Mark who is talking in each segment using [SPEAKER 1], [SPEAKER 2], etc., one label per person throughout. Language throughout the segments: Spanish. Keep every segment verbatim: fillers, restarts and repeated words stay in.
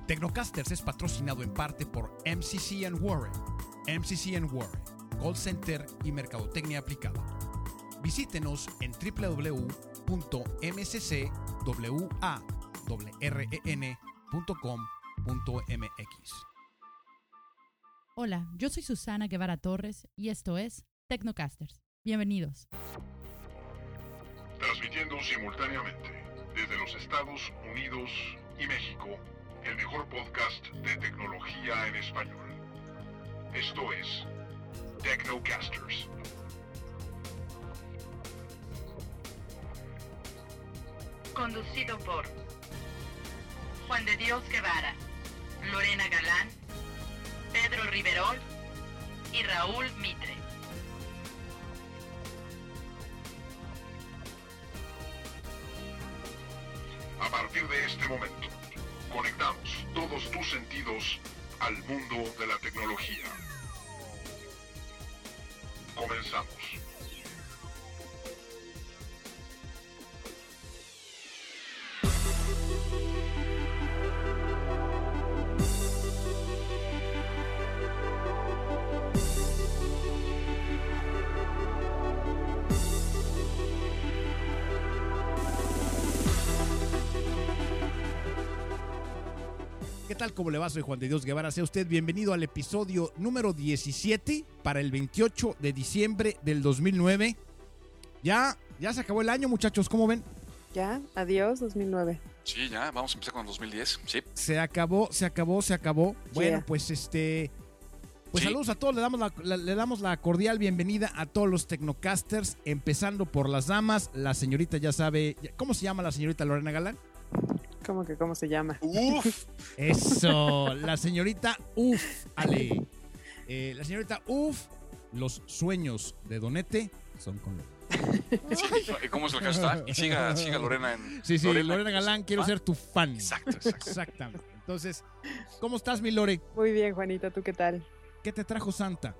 [SPEAKER 1] Tecnocasters es patrocinado en parte por M C C and Warren. M C C and Warren, call center y mercadotecnia aplicada. Visítenos en doble u doble u doble u punto m c c w a r e n punto com punto m x.
[SPEAKER 2] Hola, yo soy Susana Guevara Torres y esto es Tecnocasters. Bienvenidos.
[SPEAKER 3] Transmitiendo simultáneamente desde los Estados Unidos y México, el mejor podcast de tecnología en español. Esto es Tecnocasters.
[SPEAKER 4] Conducido por Juan de Dios Guevara, Lorena Galán, Pedro Riverol y Raúl Mitre.
[SPEAKER 3] A partir de este momento, conectamos todos tus sentidos al mundo de la tecnología. Comenzamos.
[SPEAKER 1] ¿Qué tal? ¿Cómo le va? Soy Juan de Dios Guevara. Sea usted bienvenido al episodio número diecisiete para el veintiocho de diciembre del dos mil nueve. Ya, ya se acabó el año, muchachos. ¿Cómo ven?
[SPEAKER 5] Ya, adiós dos mil nueve.
[SPEAKER 6] Sí, ya, vamos a empezar con el dos mil diez. Sí.
[SPEAKER 1] Se acabó, se acabó, se acabó. Bueno,
[SPEAKER 5] Yeah.
[SPEAKER 1] pues este... Pues
[SPEAKER 6] Sí.
[SPEAKER 1] saludos a todos, le damos, la, la- le damos la cordial bienvenida a todos los Tecnocasters, empezando por las damas. La señorita ya sabe... ¿Cómo se llama la señorita Lorena Galán?
[SPEAKER 5] ¿Cómo que cómo se llama?
[SPEAKER 6] Uf,
[SPEAKER 1] Eso, la señorita Uf, Ale. Eh, la señorita Uf, los sueños de Donete son con Lorena.
[SPEAKER 6] sí, ¿cómo es el hashtag? Y siga, siga Lorena en...
[SPEAKER 1] Sí, sí, Lorena, Galán, quiero
[SPEAKER 6] ¿Ah?
[SPEAKER 1] ser tu fan.
[SPEAKER 6] Exacto, exacto.
[SPEAKER 1] Exactamente. Entonces, ¿cómo estás, mi Lore?
[SPEAKER 5] Muy bien, Juanita, ¿tú qué tal?
[SPEAKER 1] ¿Qué te trajo Santa?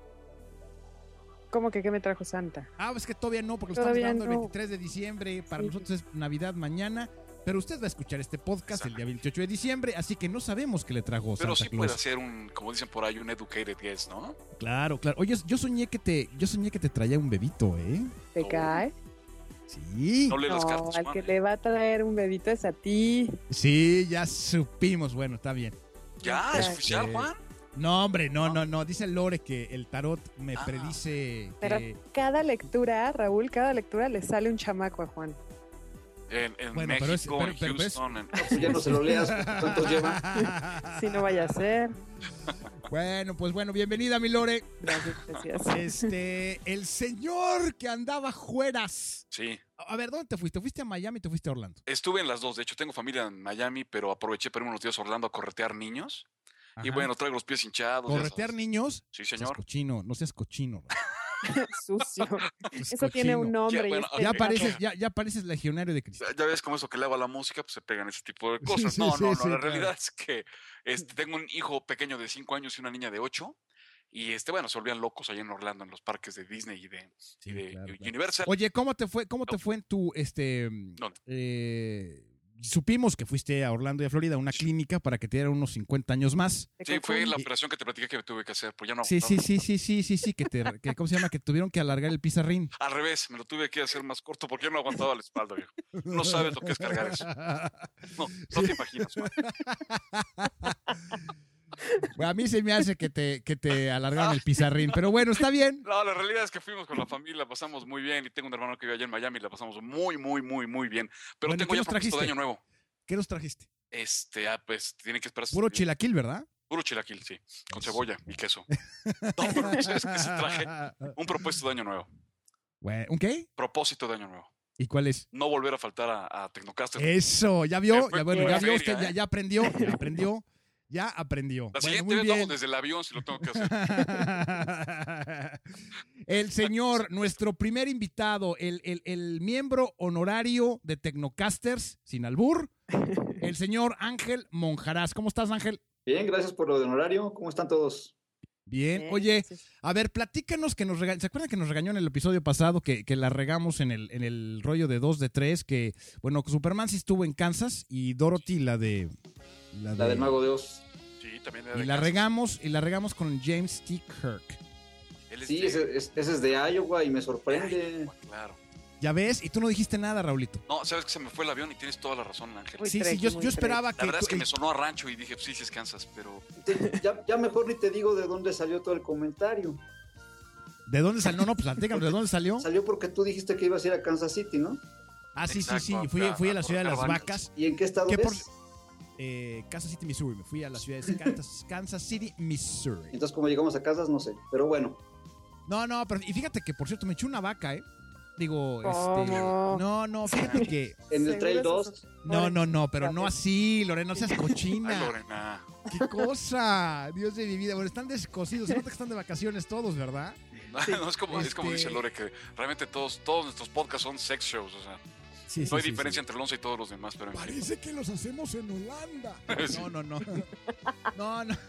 [SPEAKER 5] ¿Cómo que qué me trajo Santa?
[SPEAKER 1] Ah, es que todavía no, porque lo
[SPEAKER 5] Todavía
[SPEAKER 1] estamos grabando el
[SPEAKER 5] no.
[SPEAKER 1] veintitrés de diciembre. Para
[SPEAKER 5] Sí.
[SPEAKER 1] nosotros es Navidad mañana. Pero usted va a escuchar este podcast el día veintiocho de diciembre, así que no sabemos qué le trajo
[SPEAKER 6] Pero
[SPEAKER 1] Santa
[SPEAKER 6] sí puede
[SPEAKER 1] Claus.
[SPEAKER 6] ser un, como dicen por ahí, un educated guess, ¿no?
[SPEAKER 1] Claro, claro. Oye, yo soñé que te, yo soñé que te traía un bebito, ¿eh?
[SPEAKER 5] ¿Te
[SPEAKER 6] No.
[SPEAKER 5] cae?
[SPEAKER 1] Sí.
[SPEAKER 6] No lee las
[SPEAKER 5] No,
[SPEAKER 6] cartas,
[SPEAKER 5] al
[SPEAKER 6] Juan.
[SPEAKER 5] que le va a traer un bebito es a ti.
[SPEAKER 1] Sí, ya supimos. Bueno, está bien.
[SPEAKER 6] ¿Ya?
[SPEAKER 5] Ya.
[SPEAKER 6] ¿Es oficial,
[SPEAKER 1] Eh,
[SPEAKER 6] Juan?
[SPEAKER 1] No, hombre, no, no, no. Dice Lore que el tarot me
[SPEAKER 6] Ah.
[SPEAKER 1] predice
[SPEAKER 5] Pero
[SPEAKER 1] que...
[SPEAKER 5] cada lectura, Raúl, cada lectura le sale un chamaco a Juan.
[SPEAKER 6] En, en
[SPEAKER 1] Bueno, pero es-
[SPEAKER 6] México,
[SPEAKER 1] pero-
[SPEAKER 6] en
[SPEAKER 1] pero- pero es-
[SPEAKER 6] Houston, en...
[SPEAKER 7] Pues ya no se lo leas, ¿cuántos lleva?
[SPEAKER 5] Si no vaya a ser.
[SPEAKER 1] Bueno, pues bueno, bienvenida, mi Lore.
[SPEAKER 5] Gracias, gracias.
[SPEAKER 1] Este, el señor que andaba jueras.
[SPEAKER 6] Sí.
[SPEAKER 1] A ver, ¿dónde te fuiste? ¿Fuiste a Miami o te fuiste a Orlando?
[SPEAKER 6] Estuve en las dos. De hecho, tengo familia en Miami, pero aproveché para irme unos días a Orlando a corretear niños. Y
[SPEAKER 1] Ajá.
[SPEAKER 6] bueno, traigo los pies hinchados. ya
[SPEAKER 1] ¿Corretear
[SPEAKER 6] sabes.
[SPEAKER 1] niños?
[SPEAKER 6] Sí,
[SPEAKER 1] No seas
[SPEAKER 6] señor.
[SPEAKER 1] cochino, no seas cochino.
[SPEAKER 5] Sucio.
[SPEAKER 1] Seas
[SPEAKER 5] Eso tiene
[SPEAKER 1] cochino.
[SPEAKER 5] un nombre.
[SPEAKER 6] Ya,
[SPEAKER 5] y
[SPEAKER 6] bueno,
[SPEAKER 5] es
[SPEAKER 1] Ya
[SPEAKER 6] Ok.
[SPEAKER 5] pecado.
[SPEAKER 1] pareces, ya, ya pareces legionario de Cristo.
[SPEAKER 6] Ya- Ya ves cómo eso que le hago a la música, pues se pegan ese tipo de cosas.
[SPEAKER 1] sí,
[SPEAKER 6] no,
[SPEAKER 1] sí,
[SPEAKER 6] no, no.
[SPEAKER 1] sí,
[SPEAKER 6] la
[SPEAKER 1] claro.
[SPEAKER 6] realidad es que este, tengo un hijo pequeño de cinco años y una niña de ocho. Y este, bueno, se volvían locos allá en Orlando, en los parques de Disney y de,
[SPEAKER 1] Sí,
[SPEAKER 6] y de
[SPEAKER 1] claro, claro.
[SPEAKER 6] Universal.
[SPEAKER 1] Oye, ¿cómo te fue, cómo te
[SPEAKER 6] No.
[SPEAKER 1] fue en tu, este,
[SPEAKER 6] ¿Dónde?
[SPEAKER 1] eh, supimos que fuiste a Orlando y a Florida a una clínica para que te dieran unos cincuenta años más.
[SPEAKER 5] Te
[SPEAKER 6] Sí, fue
[SPEAKER 5] confundo.
[SPEAKER 6] la operación que te platiqué que tuve que hacer, pues ya no.
[SPEAKER 1] Sí, sí,
[SPEAKER 6] aguantaba.
[SPEAKER 1] sí, sí, sí, sí, sí, que te, que, ¿cómo se llama? Que tuvieron que alargar el pizarrín.
[SPEAKER 6] Al revés, me lo tuve que hacer más corto porque yo no aguantaba la espalda, viejo. No sabes lo que es cargar eso. No, no te imaginas, Juan.
[SPEAKER 1] Bueno, a mí se me hace que te, que te alargaron el pizarrín, pero bueno, está bien.
[SPEAKER 6] No, la realidad es que fuimos con la familia, la pasamos muy bien y tengo un hermano que vive allá en Miami y la pasamos muy, muy, muy, muy bien. Pero
[SPEAKER 1] Bueno,
[SPEAKER 6] tengo
[SPEAKER 1] ¿qué
[SPEAKER 6] ya
[SPEAKER 1] nos
[SPEAKER 6] propósito de
[SPEAKER 1] trajiste?
[SPEAKER 6] año nuevo.
[SPEAKER 1] ¿Qué nos trajiste?
[SPEAKER 6] Este, ah, pues tiene que esperar.
[SPEAKER 1] Puro chilaquil, ¿verdad?
[SPEAKER 6] Puro chilaquil, sí. Con
[SPEAKER 1] Eso.
[SPEAKER 6] cebolla y queso. No, pero pues es que sí traje un propósito de año nuevo.
[SPEAKER 1] Bueno, ¿un qué?
[SPEAKER 6] Propósito de año nuevo.
[SPEAKER 1] ¿Y cuál es?
[SPEAKER 6] No volver a faltar a, a Tecnocasters.
[SPEAKER 1] Eso, ya vio,
[SPEAKER 6] Se fue
[SPEAKER 1] ya, bueno,
[SPEAKER 6] como
[SPEAKER 1] ya
[SPEAKER 6] la
[SPEAKER 1] vio
[SPEAKER 6] feria,
[SPEAKER 1] usted, ya,
[SPEAKER 6] ¿eh?
[SPEAKER 1] ya aprendió, ya aprendió, ya aprendió.
[SPEAKER 6] La
[SPEAKER 1] Bueno,
[SPEAKER 6] siguiente
[SPEAKER 1] muy
[SPEAKER 6] vez
[SPEAKER 1] bien.
[SPEAKER 6] vamos desde el avión si lo tengo que hacer.
[SPEAKER 1] El señor, nuestro primer invitado, el, el, el miembro honorario de Tecnocasters, sin albur, el señor Ángel Monjarás. ¿Cómo estás, Ángel?
[SPEAKER 7] Bien, gracias por lo del honorario. ¿Cómo están todos?
[SPEAKER 1] Bien.
[SPEAKER 5] Bien,
[SPEAKER 1] Oye,
[SPEAKER 5] sí, sí.
[SPEAKER 1] a ver, platícanos que nos regañó. ¿Se acuerdan que nos regañó en el episodio pasado que, que la regamos en el, en el rollo de dos de tres? Que, bueno, Superman sí estuvo en Kansas y Dorothy, la de
[SPEAKER 8] La, de,
[SPEAKER 7] La del Mago de Oz.
[SPEAKER 6] Sí, también era
[SPEAKER 8] y
[SPEAKER 6] de
[SPEAKER 8] la
[SPEAKER 6] Kansas.
[SPEAKER 8] regamos, y la regamos con James T. Kirk.
[SPEAKER 6] Él es
[SPEAKER 7] Sí,
[SPEAKER 6] de-
[SPEAKER 7] ese, es- ese es de Iowa y me sorprende.
[SPEAKER 6] Iowa, claro.
[SPEAKER 8] Ya ves, y tú no dijiste nada, Raulito.
[SPEAKER 6] No, sabes que se me fue el avión y tienes toda la razón, Ángel.
[SPEAKER 5] Muy
[SPEAKER 8] Sí, sí,
[SPEAKER 5] trek,
[SPEAKER 8] yo,
[SPEAKER 5] muy
[SPEAKER 8] yo
[SPEAKER 5] trek.
[SPEAKER 8] esperaba
[SPEAKER 6] La
[SPEAKER 8] que...
[SPEAKER 6] verdad es que
[SPEAKER 8] tú-
[SPEAKER 6] me sonó a rancho y dije, pues sí, sí es Kansas, pero
[SPEAKER 7] Te- Ya, ya mejor ni te digo de dónde salió todo el comentario.
[SPEAKER 8] ¿De dónde salió? No, no, pues díganos, ¿de dónde salió?
[SPEAKER 7] Salió porque tú dijiste que ibas a ir a Kansas City, ¿no?
[SPEAKER 8] Ah, sí,
[SPEAKER 6] Exacto,
[SPEAKER 8] sí, sí, fui,
[SPEAKER 6] a-
[SPEAKER 8] fui a
[SPEAKER 6] a
[SPEAKER 8] la ciudad de las
[SPEAKER 6] cortar
[SPEAKER 8] vacas.
[SPEAKER 7] ¿Y en qué estado
[SPEAKER 8] ¿Qué por-
[SPEAKER 7] es?
[SPEAKER 8] Eh, Kansas City, Missouri. Me fui a la ciudad de Kansas, Kansas City, Missouri.
[SPEAKER 7] Entonces, como llegamos a Kansas, no sé. Pero bueno,
[SPEAKER 8] No, no, pero y fíjate que, por cierto, me eché una vaca, ¿eh? Digo,
[SPEAKER 5] ¿Cómo?
[SPEAKER 8] este... No, no, fíjate que...
[SPEAKER 7] en el
[SPEAKER 5] Seguro
[SPEAKER 7] Trail
[SPEAKER 5] esos-
[SPEAKER 7] dos,
[SPEAKER 8] No, no, no, pero no así, Lorena, no seas
[SPEAKER 6] ay,
[SPEAKER 8] cochina.
[SPEAKER 6] Lorena.
[SPEAKER 8] ¡Qué cosa! Dios de mi vida. Bueno, están descosidos. Se nota que están de vacaciones todos, ¿verdad?
[SPEAKER 6] No, es como, es como
[SPEAKER 8] Este-
[SPEAKER 6] dice Lore, que realmente todos, todos nuestros podcasts son sex shows, o sea,
[SPEAKER 8] Sí, sí,
[SPEAKER 6] no hay
[SPEAKER 8] sí,
[SPEAKER 6] diferencia
[SPEAKER 8] sí.
[SPEAKER 6] entre el once y todos los demás, pero en fin.
[SPEAKER 8] Parece que los hacemos en Holanda.
[SPEAKER 6] Sí.
[SPEAKER 8] No, no, no. No, no.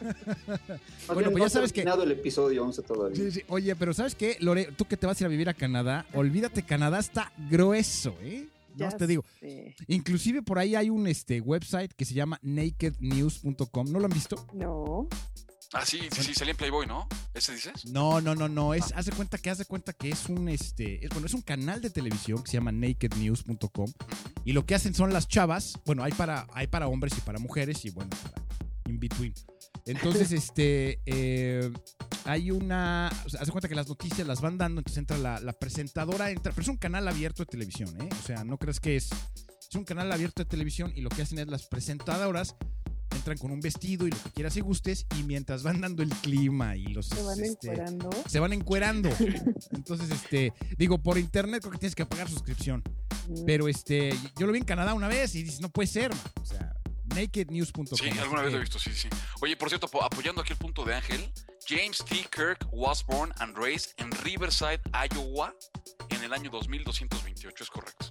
[SPEAKER 7] más
[SPEAKER 8] Bueno,
[SPEAKER 7] bien
[SPEAKER 8] pues
[SPEAKER 7] no
[SPEAKER 8] ya
[SPEAKER 7] ha
[SPEAKER 8] sabes que...
[SPEAKER 7] terminado el episodio once todavía.
[SPEAKER 8] Sí, sí. Oye, pero ¿sabes qué, Lore? Tú que te vas a ir a vivir a Canadá, olvídate, Canadá está grueso, ¿eh? No
[SPEAKER 5] Ya
[SPEAKER 8] te digo.
[SPEAKER 5] sé.
[SPEAKER 8] Inclusive por ahí hay un este, website que se llama naked news punto com. ¿No lo han visto?
[SPEAKER 5] No.
[SPEAKER 6] Ah, sí, sí, sí, salía en Playboy, ¿no? ¿Ese dices?
[SPEAKER 8] No, no, no, no. Es, haz de cuenta que haz de cuenta que es un este. Es, bueno, es un canal de televisión que se llama naked news punto com. Y lo que hacen son las chavas. Bueno, hay para, hay para hombres y para mujeres, y bueno, para in between. Entonces, este. eh, hay una. O sea, haz de cuenta que las noticias las van dando. Entonces entra la, la presentadora, entra. Pero es un canal abierto de televisión, ¿eh? O sea, no crees que es. Es un canal abierto de televisión, y lo que hacen es las presentadoras entran con un vestido y lo que quieras y gustes, y mientras van dando el clima y los
[SPEAKER 5] Se van
[SPEAKER 8] este,
[SPEAKER 5] encuerando.
[SPEAKER 8] se van encuerando. Entonces, este, digo, por internet creo que tienes que pagar suscripción.
[SPEAKER 5] Mm.
[SPEAKER 8] Pero este, yo lo vi en Canadá una vez y dices, no puede ser, man. O sea, naked news punto com.
[SPEAKER 6] Sí, alguna vez lo he visto, sí, sí. Oye, por cierto, apo- apoyando aquí el punto de Ángel, James T. Kirk was born and raised en Riverside, Iowa, en el año dos mil doscientos veintiocho, es correcto.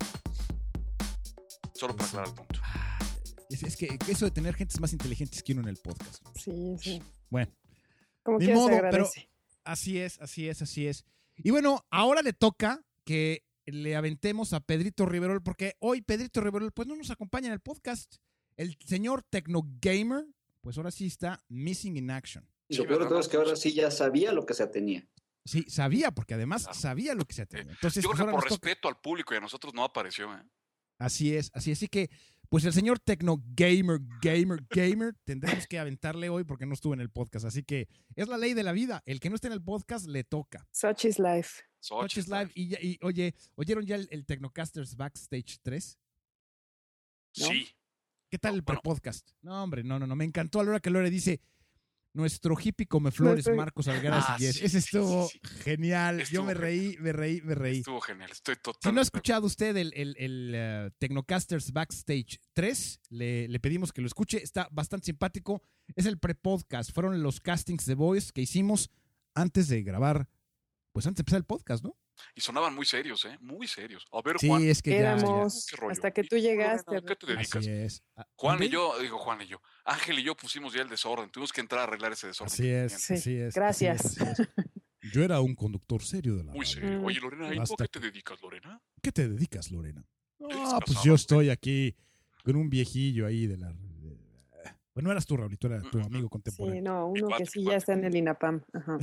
[SPEAKER 6] Solo para aclarar el punto.
[SPEAKER 8] Es, es que eso de tener gentes más inteligentes que uno en el podcast.
[SPEAKER 5] Sí, sí.
[SPEAKER 8] Bueno,
[SPEAKER 5] Como
[SPEAKER 8] Ni
[SPEAKER 5] que se
[SPEAKER 8] modo, pero-
[SPEAKER 5] agradece.
[SPEAKER 8] así es, así es, así es. Y bueno, ahora le toca que le aventemos a Pedrito Riverol, porque hoy Pedrito Riverol pues no nos acompaña en el podcast. El señor Tecnogamer, pues ahora sí está missing in action.
[SPEAKER 7] Y
[SPEAKER 6] Sí,
[SPEAKER 7] lo peor de
[SPEAKER 6] ¿verdad?
[SPEAKER 7] todo es que ahora sí ya sabía lo que se tenía.
[SPEAKER 8] Sí, sabía, porque además
[SPEAKER 6] Claro.
[SPEAKER 8] sabía lo que se tenía. Entonces,
[SPEAKER 6] Yo
[SPEAKER 8] pues
[SPEAKER 6] creo
[SPEAKER 8] ahora
[SPEAKER 6] que por
[SPEAKER 8] nos toca.
[SPEAKER 6] respeto al público y a nosotros no apareció, ¿eh?
[SPEAKER 8] Así es, así es. Así que, pues el señor Tecnogamer, gamer, gamer, tendremos que aventarle hoy porque no estuvo en el podcast. Así que es la ley de la vida. El que no esté en el podcast le toca.
[SPEAKER 5] Such is life.
[SPEAKER 8] Touch is live. Y, ya- y, oye, ¿oyeron ya el, el Tecnocasters Backstage tres?
[SPEAKER 5] ¿no?
[SPEAKER 6] Sí.
[SPEAKER 8] ¿Qué tal
[SPEAKER 6] No,
[SPEAKER 8] el
[SPEAKER 6] bueno.
[SPEAKER 8] pre-podcast? No, hombre, no, no, no. Me encantó a la hora que Lore dice, nuestro hippie come flores,
[SPEAKER 5] Nuestro-
[SPEAKER 8] Marcos Algaras
[SPEAKER 6] Ah,
[SPEAKER 8] y Yes.
[SPEAKER 6] sí,
[SPEAKER 8] Ese
[SPEAKER 6] sí,
[SPEAKER 8] estuvo
[SPEAKER 6] sí, sí.
[SPEAKER 8] genial. Yo
[SPEAKER 6] Estuvo
[SPEAKER 8] me reí, me reí, me reí.
[SPEAKER 6] Estuvo genial, estoy
[SPEAKER 8] Si
[SPEAKER 6] totalmente.
[SPEAKER 8] no ha escuchado usted el, el, el eh, Tecnocasters Backstage tres, le, le pedimos que lo escuche. Está bastante simpático. Es el pre-podcast. Fueron los castings de voice que hicimos antes de grabar, pues antes de empezar el podcast, ¿no?
[SPEAKER 6] Y sonaban muy serios, ¿eh? Muy serios. A ver,
[SPEAKER 8] Sí,
[SPEAKER 6] Juan,
[SPEAKER 8] es que ya- ya.
[SPEAKER 5] Éramos
[SPEAKER 6] ¿qué rollo?
[SPEAKER 5] hasta que
[SPEAKER 6] ¿Y
[SPEAKER 5] tú
[SPEAKER 6] tú,
[SPEAKER 5] llegaste.
[SPEAKER 6] Lorena, ¿qué te dedicas?
[SPEAKER 8] Así es. Ah,
[SPEAKER 6] Juan y
[SPEAKER 8] ¿mande?
[SPEAKER 6] yo, digo Juan y yo, Ángel y yo pusimos ya el desorden. Tuvimos que entrar a arreglar ese desorden.
[SPEAKER 8] Así
[SPEAKER 6] que
[SPEAKER 8] es,
[SPEAKER 6] tenían.
[SPEAKER 5] Sí,
[SPEAKER 8] así es.
[SPEAKER 5] gracias.
[SPEAKER 8] así es, así es. Yo era un conductor serio de la
[SPEAKER 6] Muy
[SPEAKER 8] radio.
[SPEAKER 6] serio.
[SPEAKER 5] Mm.
[SPEAKER 6] Oye, Lorena, ¿y tú a
[SPEAKER 8] Hasta
[SPEAKER 6] qué te dedicas, Lorena?
[SPEAKER 8] ¿Qué te dedicas, Lorena?
[SPEAKER 6] Eres
[SPEAKER 8] Ah, pues
[SPEAKER 6] casada,
[SPEAKER 8] yo
[SPEAKER 6] güey.
[SPEAKER 8] estoy aquí con un viejillo ahí de la... de- Bueno, no eras tú, Raulito, era tu
[SPEAKER 6] Mm, mm,
[SPEAKER 8] amigo
[SPEAKER 5] Sí,
[SPEAKER 8] contemporáneo.
[SPEAKER 5] no,
[SPEAKER 6] Mi
[SPEAKER 5] uno
[SPEAKER 6] cuate,
[SPEAKER 5] que sí
[SPEAKER 6] mi
[SPEAKER 5] ya
[SPEAKER 6] cuate.
[SPEAKER 5] está en el INAPAM. Ajá.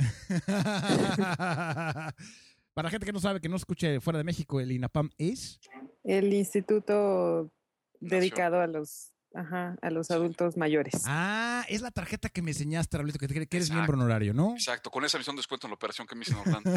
[SPEAKER 8] Para gente que no sabe, que no escuche fuera de México, el INAPAM es...
[SPEAKER 5] El instituto
[SPEAKER 6] Nación.
[SPEAKER 5] dedicado a los, ajá, a los
[SPEAKER 6] Sí.
[SPEAKER 5] adultos mayores.
[SPEAKER 8] Ah, es la tarjeta que me enseñaste, Raulito, que, te- que eres
[SPEAKER 6] Exacto.
[SPEAKER 8] miembro honorario, ¿no?
[SPEAKER 6] Exacto, con esa misión descuento en la operación que me hice en Orlando.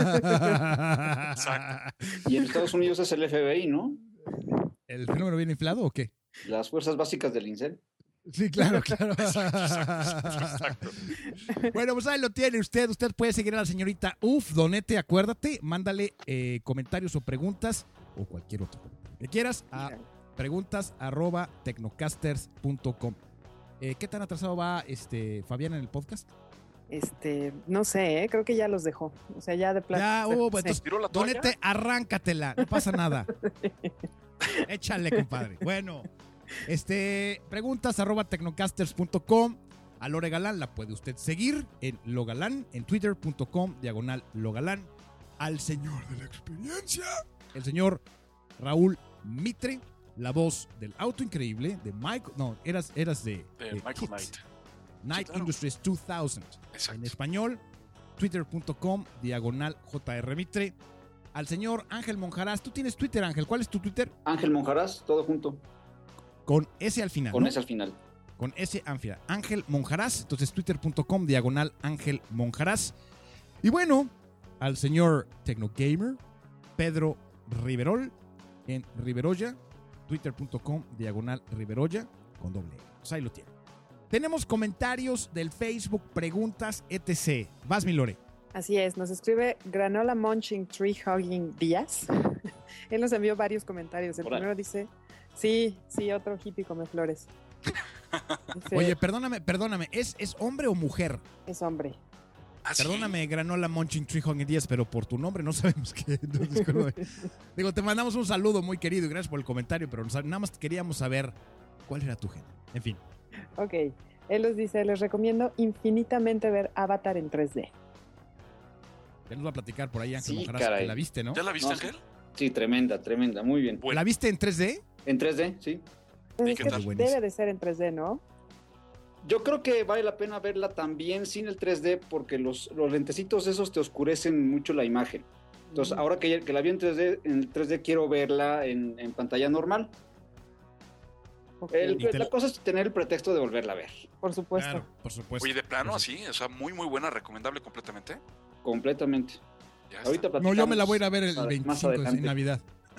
[SPEAKER 6] Exacto.
[SPEAKER 7] Y en Estados Unidos es el F B I, ¿no?
[SPEAKER 8] ¿El fenómeno viene inflado o qué?
[SPEAKER 7] Las fuerzas básicas del INSEE.
[SPEAKER 8] Sí, claro, claro.
[SPEAKER 6] Exacto.
[SPEAKER 8] Bueno, pues ahí lo tiene usted. Usted puede seguir a la señorita Uf, Donete, acuérdate. Mándale eh, comentarios o preguntas o cualquier otro comentario que quieras a preguntas arroba tecnocasters punto com. Eh, ¿Qué tan atrasado va este Fabián en el podcast?
[SPEAKER 5] Este, no sé, ¿eh? Creo que ya los dejó. O sea, ya de plata.
[SPEAKER 8] Ya, uh, pues,
[SPEAKER 5] Sí.
[SPEAKER 8] entonces,
[SPEAKER 6] ¿Tiró la toalla?
[SPEAKER 8] Donete, arráncatela. No pasa nada. Échale, compadre. Bueno, este, preguntas arroba tecnocasters punto com. A Lore Galán la puede usted seguir en Logalán, en twitter punto com, diagonal Logalán. Al señor de la experiencia, el señor Raúl Mitre, la voz del auto increíble de Michael. No, eras, eras de,
[SPEAKER 6] De
[SPEAKER 8] de
[SPEAKER 6] Michael
[SPEAKER 8] Kit.
[SPEAKER 6] Knight.
[SPEAKER 8] Night
[SPEAKER 6] claro.
[SPEAKER 8] Industries dos mil.
[SPEAKER 6] Exacto.
[SPEAKER 8] En español, twitter.com, diagonal jrmitre. Al señor Ángel Monjarás. Tú tienes Twitter, Ángel. ¿Cuál es tu Twitter?
[SPEAKER 7] Ángel Monjarás, todo junto,
[SPEAKER 8] Con S al final.
[SPEAKER 7] con
[SPEAKER 8] ¿no?
[SPEAKER 7] ese al final.
[SPEAKER 8] Con S al final. Ángel Monjarás. Entonces, twitter.com, diagonal Ángel Monjarás. Y bueno, al señor Tecnogamer, Pedro Riverol, en Riveroya, twitter.com, diagonal Riveroya, con doble E. Pues ahí lo tiene. Tenemos comentarios del Facebook, preguntas, etcétera. Vas, mi Lore.
[SPEAKER 5] Así es, nos escribe Granola Munching Tree Hugging Díaz. Él nos envió varios comentarios. El
[SPEAKER 7] Órale.
[SPEAKER 5] primero dice, sí, sí, otro hippie come flores. Dice,
[SPEAKER 8] Oye, perdóname, perdóname. ¿Es, es hombre o mujer?
[SPEAKER 5] es hombre.
[SPEAKER 6] ¿Ah, sí?
[SPEAKER 8] Perdóname, Granola Munching Tree Hugging Díaz, pero por tu nombre no sabemos qué. Entonces, ¿cómo? Digo, te mandamos un saludo muy querido y gracias por el comentario, pero nos- nada más queríamos saber cuál era tu género. En fin.
[SPEAKER 5] Ok, él nos dice, les recomiendo infinitamente ver Avatar en tres D.
[SPEAKER 8] Ya nos va a platicar por ahí Ángel
[SPEAKER 7] Sí,
[SPEAKER 8] Monjarás,
[SPEAKER 7] caray.
[SPEAKER 8] que la viste, ¿no?
[SPEAKER 6] ¿Ya la viste,
[SPEAKER 7] No,
[SPEAKER 6] Ángel?
[SPEAKER 7] Sí, tremenda, tremenda, muy bien.
[SPEAKER 6] Bueno.
[SPEAKER 8] ¿La viste en tres D?
[SPEAKER 7] En tres D, sí.
[SPEAKER 5] Pues
[SPEAKER 6] ¿Y
[SPEAKER 5] es
[SPEAKER 6] qué
[SPEAKER 5] que
[SPEAKER 6] tal?
[SPEAKER 8] Buenísimo.
[SPEAKER 5] debe de ser en tres D, ¿no?
[SPEAKER 7] Yo creo que vale la pena verla también sin el tres D porque los, los lentecitos esos te oscurecen mucho la imagen. Entonces,
[SPEAKER 5] Mm.
[SPEAKER 7] ahora que, que la vi en tres D, en el tres D quiero verla en, en pantalla normal.
[SPEAKER 5] Ok,
[SPEAKER 7] El-
[SPEAKER 8] Y te
[SPEAKER 7] la
[SPEAKER 8] la-
[SPEAKER 7] cosa es tener el pretexto de volverla a ver.
[SPEAKER 5] por supuesto.
[SPEAKER 8] Claro, por supuesto.
[SPEAKER 6] Oye, de plano,
[SPEAKER 8] Por
[SPEAKER 6] así, o sea, muy, muy buena, recomendable completamente.
[SPEAKER 7] Completamente.
[SPEAKER 6] Ya está.
[SPEAKER 7] Ahorita
[SPEAKER 8] No,
[SPEAKER 7] platicamos.
[SPEAKER 8] yo me la voy a ir a ver el
[SPEAKER 7] más
[SPEAKER 8] veinticinco de
[SPEAKER 7] adelante.
[SPEAKER 8] Navidad.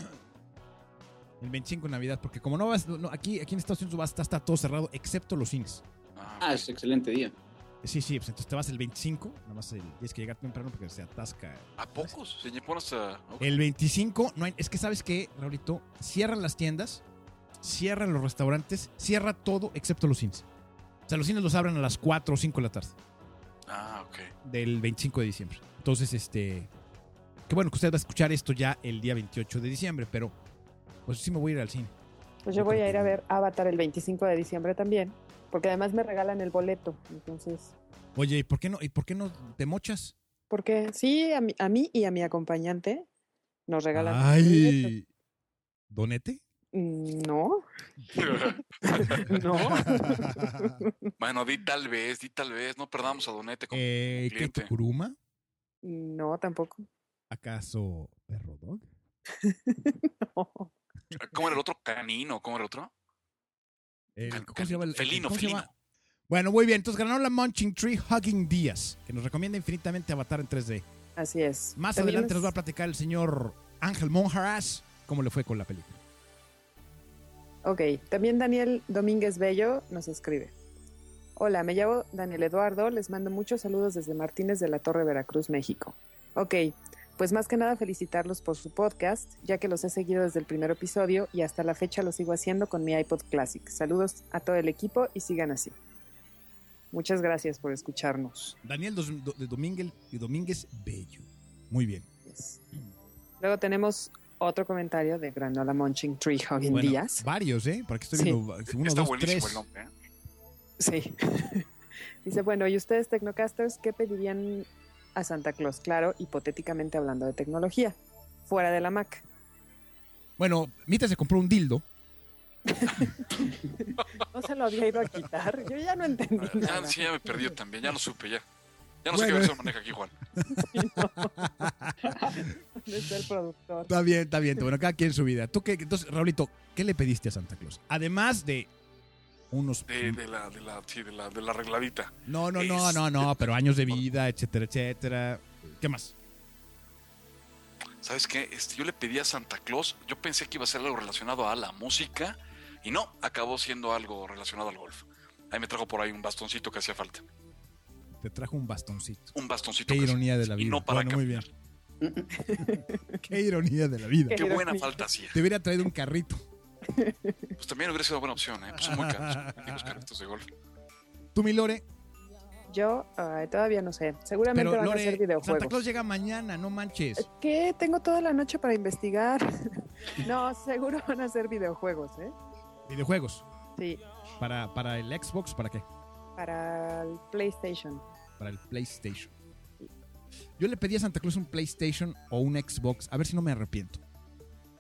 [SPEAKER 8] El veinticinco de Navidad, porque como no vas, no, aquí, aquí en Estados Unidos va a estar está todo cerrado, excepto los cines.
[SPEAKER 6] Ah,
[SPEAKER 7] Ah, es excelente día.
[SPEAKER 8] Sí, sí, pues entonces te vas el veinticinco, nada más el- tienes que llegar temprano porque se atasca.
[SPEAKER 6] ¿a pocos? Se pone hasta... ok.
[SPEAKER 8] El veinticinco, no hay, es que sabes que, Raulito, cierran las tiendas, cierran los restaurantes, cierra todo excepto los cines. O sea, los cines los abren a las cuatro o cinco de la tarde
[SPEAKER 6] Ah, ok.
[SPEAKER 8] del veinticinco de diciembre. Entonces, este, que bueno que usted va a escuchar esto ya el día veintiocho de diciembre, pero pues sí me voy a ir al cine.
[SPEAKER 5] Pues yo voy a ir a ver Avatar el veinticinco de diciembre también, porque además me regalan el boleto. Entonces,
[SPEAKER 8] Oye, ¿y por qué no, y por qué no te mochas?
[SPEAKER 5] porque sí, a mí, a mí y a mi acompañante nos regalan el boleto.
[SPEAKER 8] Ay, ¿Donete?
[SPEAKER 5] Mm, No, no.
[SPEAKER 6] Bueno, di tal vez, di tal vez. No perdamos a Donete como
[SPEAKER 8] Eh, ¿Qué
[SPEAKER 6] cliente.
[SPEAKER 8] Kuruma?
[SPEAKER 5] No, tampoco.
[SPEAKER 8] ¿Acaso Perro Dog?
[SPEAKER 5] No.
[SPEAKER 6] ¿Cómo era el otro? ¿Canino? ¿Cómo era el otro?
[SPEAKER 8] El-
[SPEAKER 6] Can-
[SPEAKER 8] ¿Cómo se llama? el- el-
[SPEAKER 6] felino,
[SPEAKER 8] ¿cómo se
[SPEAKER 6] felino.
[SPEAKER 8] llama? Bueno, muy bien. Entonces, Granola Munching Tree Hugging Díaz, que nos recomienda infinitamente Avatar en tres D.
[SPEAKER 5] Así es.
[SPEAKER 8] Más
[SPEAKER 5] También
[SPEAKER 8] adelante
[SPEAKER 5] nos-
[SPEAKER 8] nos va a platicar el señor Ángel Monjarás cómo le fue con la película.
[SPEAKER 5] Ok, también Daniel Domínguez Bello nos escribe. Hola, me llamo Daniel Eduardo, les mando muchos saludos desde Martínez de la Torre, Veracruz, México. Ok, pues más que nada felicitarlos por su podcast, ya que los he seguido desde el primer episodio y hasta la fecha lo sigo haciendo con mi iPod Classic. Saludos a todo el equipo y sigan así. Muchas gracias por escucharnos.
[SPEAKER 8] Daniel Dos- Do- de Domínguez, y Domínguez Bello. Muy bien.
[SPEAKER 5] Yes. Luego tenemos otro comentario de Granola Munching Tree Hugging
[SPEAKER 8] Bueno,
[SPEAKER 5] Díaz.
[SPEAKER 8] varios, ¿eh? Por aquí estoy
[SPEAKER 5] Sí.
[SPEAKER 8] viendo uno,
[SPEAKER 6] Está
[SPEAKER 8] dos,
[SPEAKER 6] buenísimo
[SPEAKER 8] tres.
[SPEAKER 6] el nombre, ¿eh?
[SPEAKER 5] Sí. Dice, bueno, ¿y ustedes, Tecnocasters, qué pedirían a Santa Claus? Claro, hipotéticamente hablando de tecnología, fuera de la Mac.
[SPEAKER 8] Bueno, Mita se compró un dildo.
[SPEAKER 5] No se lo había ido a quitar. Yo ya no entendí
[SPEAKER 6] Ya,
[SPEAKER 5] nada.
[SPEAKER 6] sí, ya me perdió también. Ya no supe, ya. Ya no sé
[SPEAKER 8] Bueno.
[SPEAKER 6] qué versión maneja aquí, Juan.
[SPEAKER 5] Sí, no. ¿Dónde está el productor?
[SPEAKER 8] Está bien, está bien. Bueno, cada quien su vida. ¿Tú qué? Entonces, Raulito, ¿qué le pediste a Santa Claus? Además de unos...
[SPEAKER 6] De, de la, de la, sí, de la, de la arregladita.
[SPEAKER 8] No, no, no, no, no, pero años de vida, etcétera, etcétera. ¿Qué más?
[SPEAKER 6] ¿Sabes qué? Este, yo le pedí a Santa Claus, yo pensé que iba a ser algo relacionado a la música y no, acabó siendo algo relacionado al golf. Ahí me trajo por ahí un bastoncito que hacía falta.
[SPEAKER 8] Te trajo un bastoncito.
[SPEAKER 6] Un bastoncito.
[SPEAKER 8] Qué
[SPEAKER 6] que
[SPEAKER 8] ironía
[SPEAKER 6] hacía-
[SPEAKER 8] de la
[SPEAKER 6] y
[SPEAKER 8] vida.
[SPEAKER 6] no para
[SPEAKER 8] Bueno, muy bien.
[SPEAKER 6] caminar.
[SPEAKER 8] Qué ironía de la vida.
[SPEAKER 5] Qué
[SPEAKER 6] Qué buena
[SPEAKER 5] ironía.
[SPEAKER 6] falta hacía.
[SPEAKER 8] Te hubiera traído un carrito.
[SPEAKER 6] Pues también hubiera sido buena opción, ¿eh? Pues son muy caros los carritos de golf.
[SPEAKER 8] Tú, mi Lore.
[SPEAKER 5] Yo ay, todavía no sé. Seguramente
[SPEAKER 8] Pero,
[SPEAKER 5] van a
[SPEAKER 8] Lore,
[SPEAKER 5] ser
[SPEAKER 8] Santa
[SPEAKER 5] videojuegos.
[SPEAKER 8] Claus llega mañana, no manches.
[SPEAKER 5] ¿Qué? Tengo toda la noche para investigar. No, seguro van a ser videojuegos, ¿eh?
[SPEAKER 8] Videojuegos.
[SPEAKER 5] Sí,
[SPEAKER 8] ¿Para, para el Xbox? ¿Para qué?
[SPEAKER 5] para el PlayStation.
[SPEAKER 8] Para el PlayStation. Yo le pedí a Santa Claus un PlayStation o un Xbox. A ver si no me arrepiento.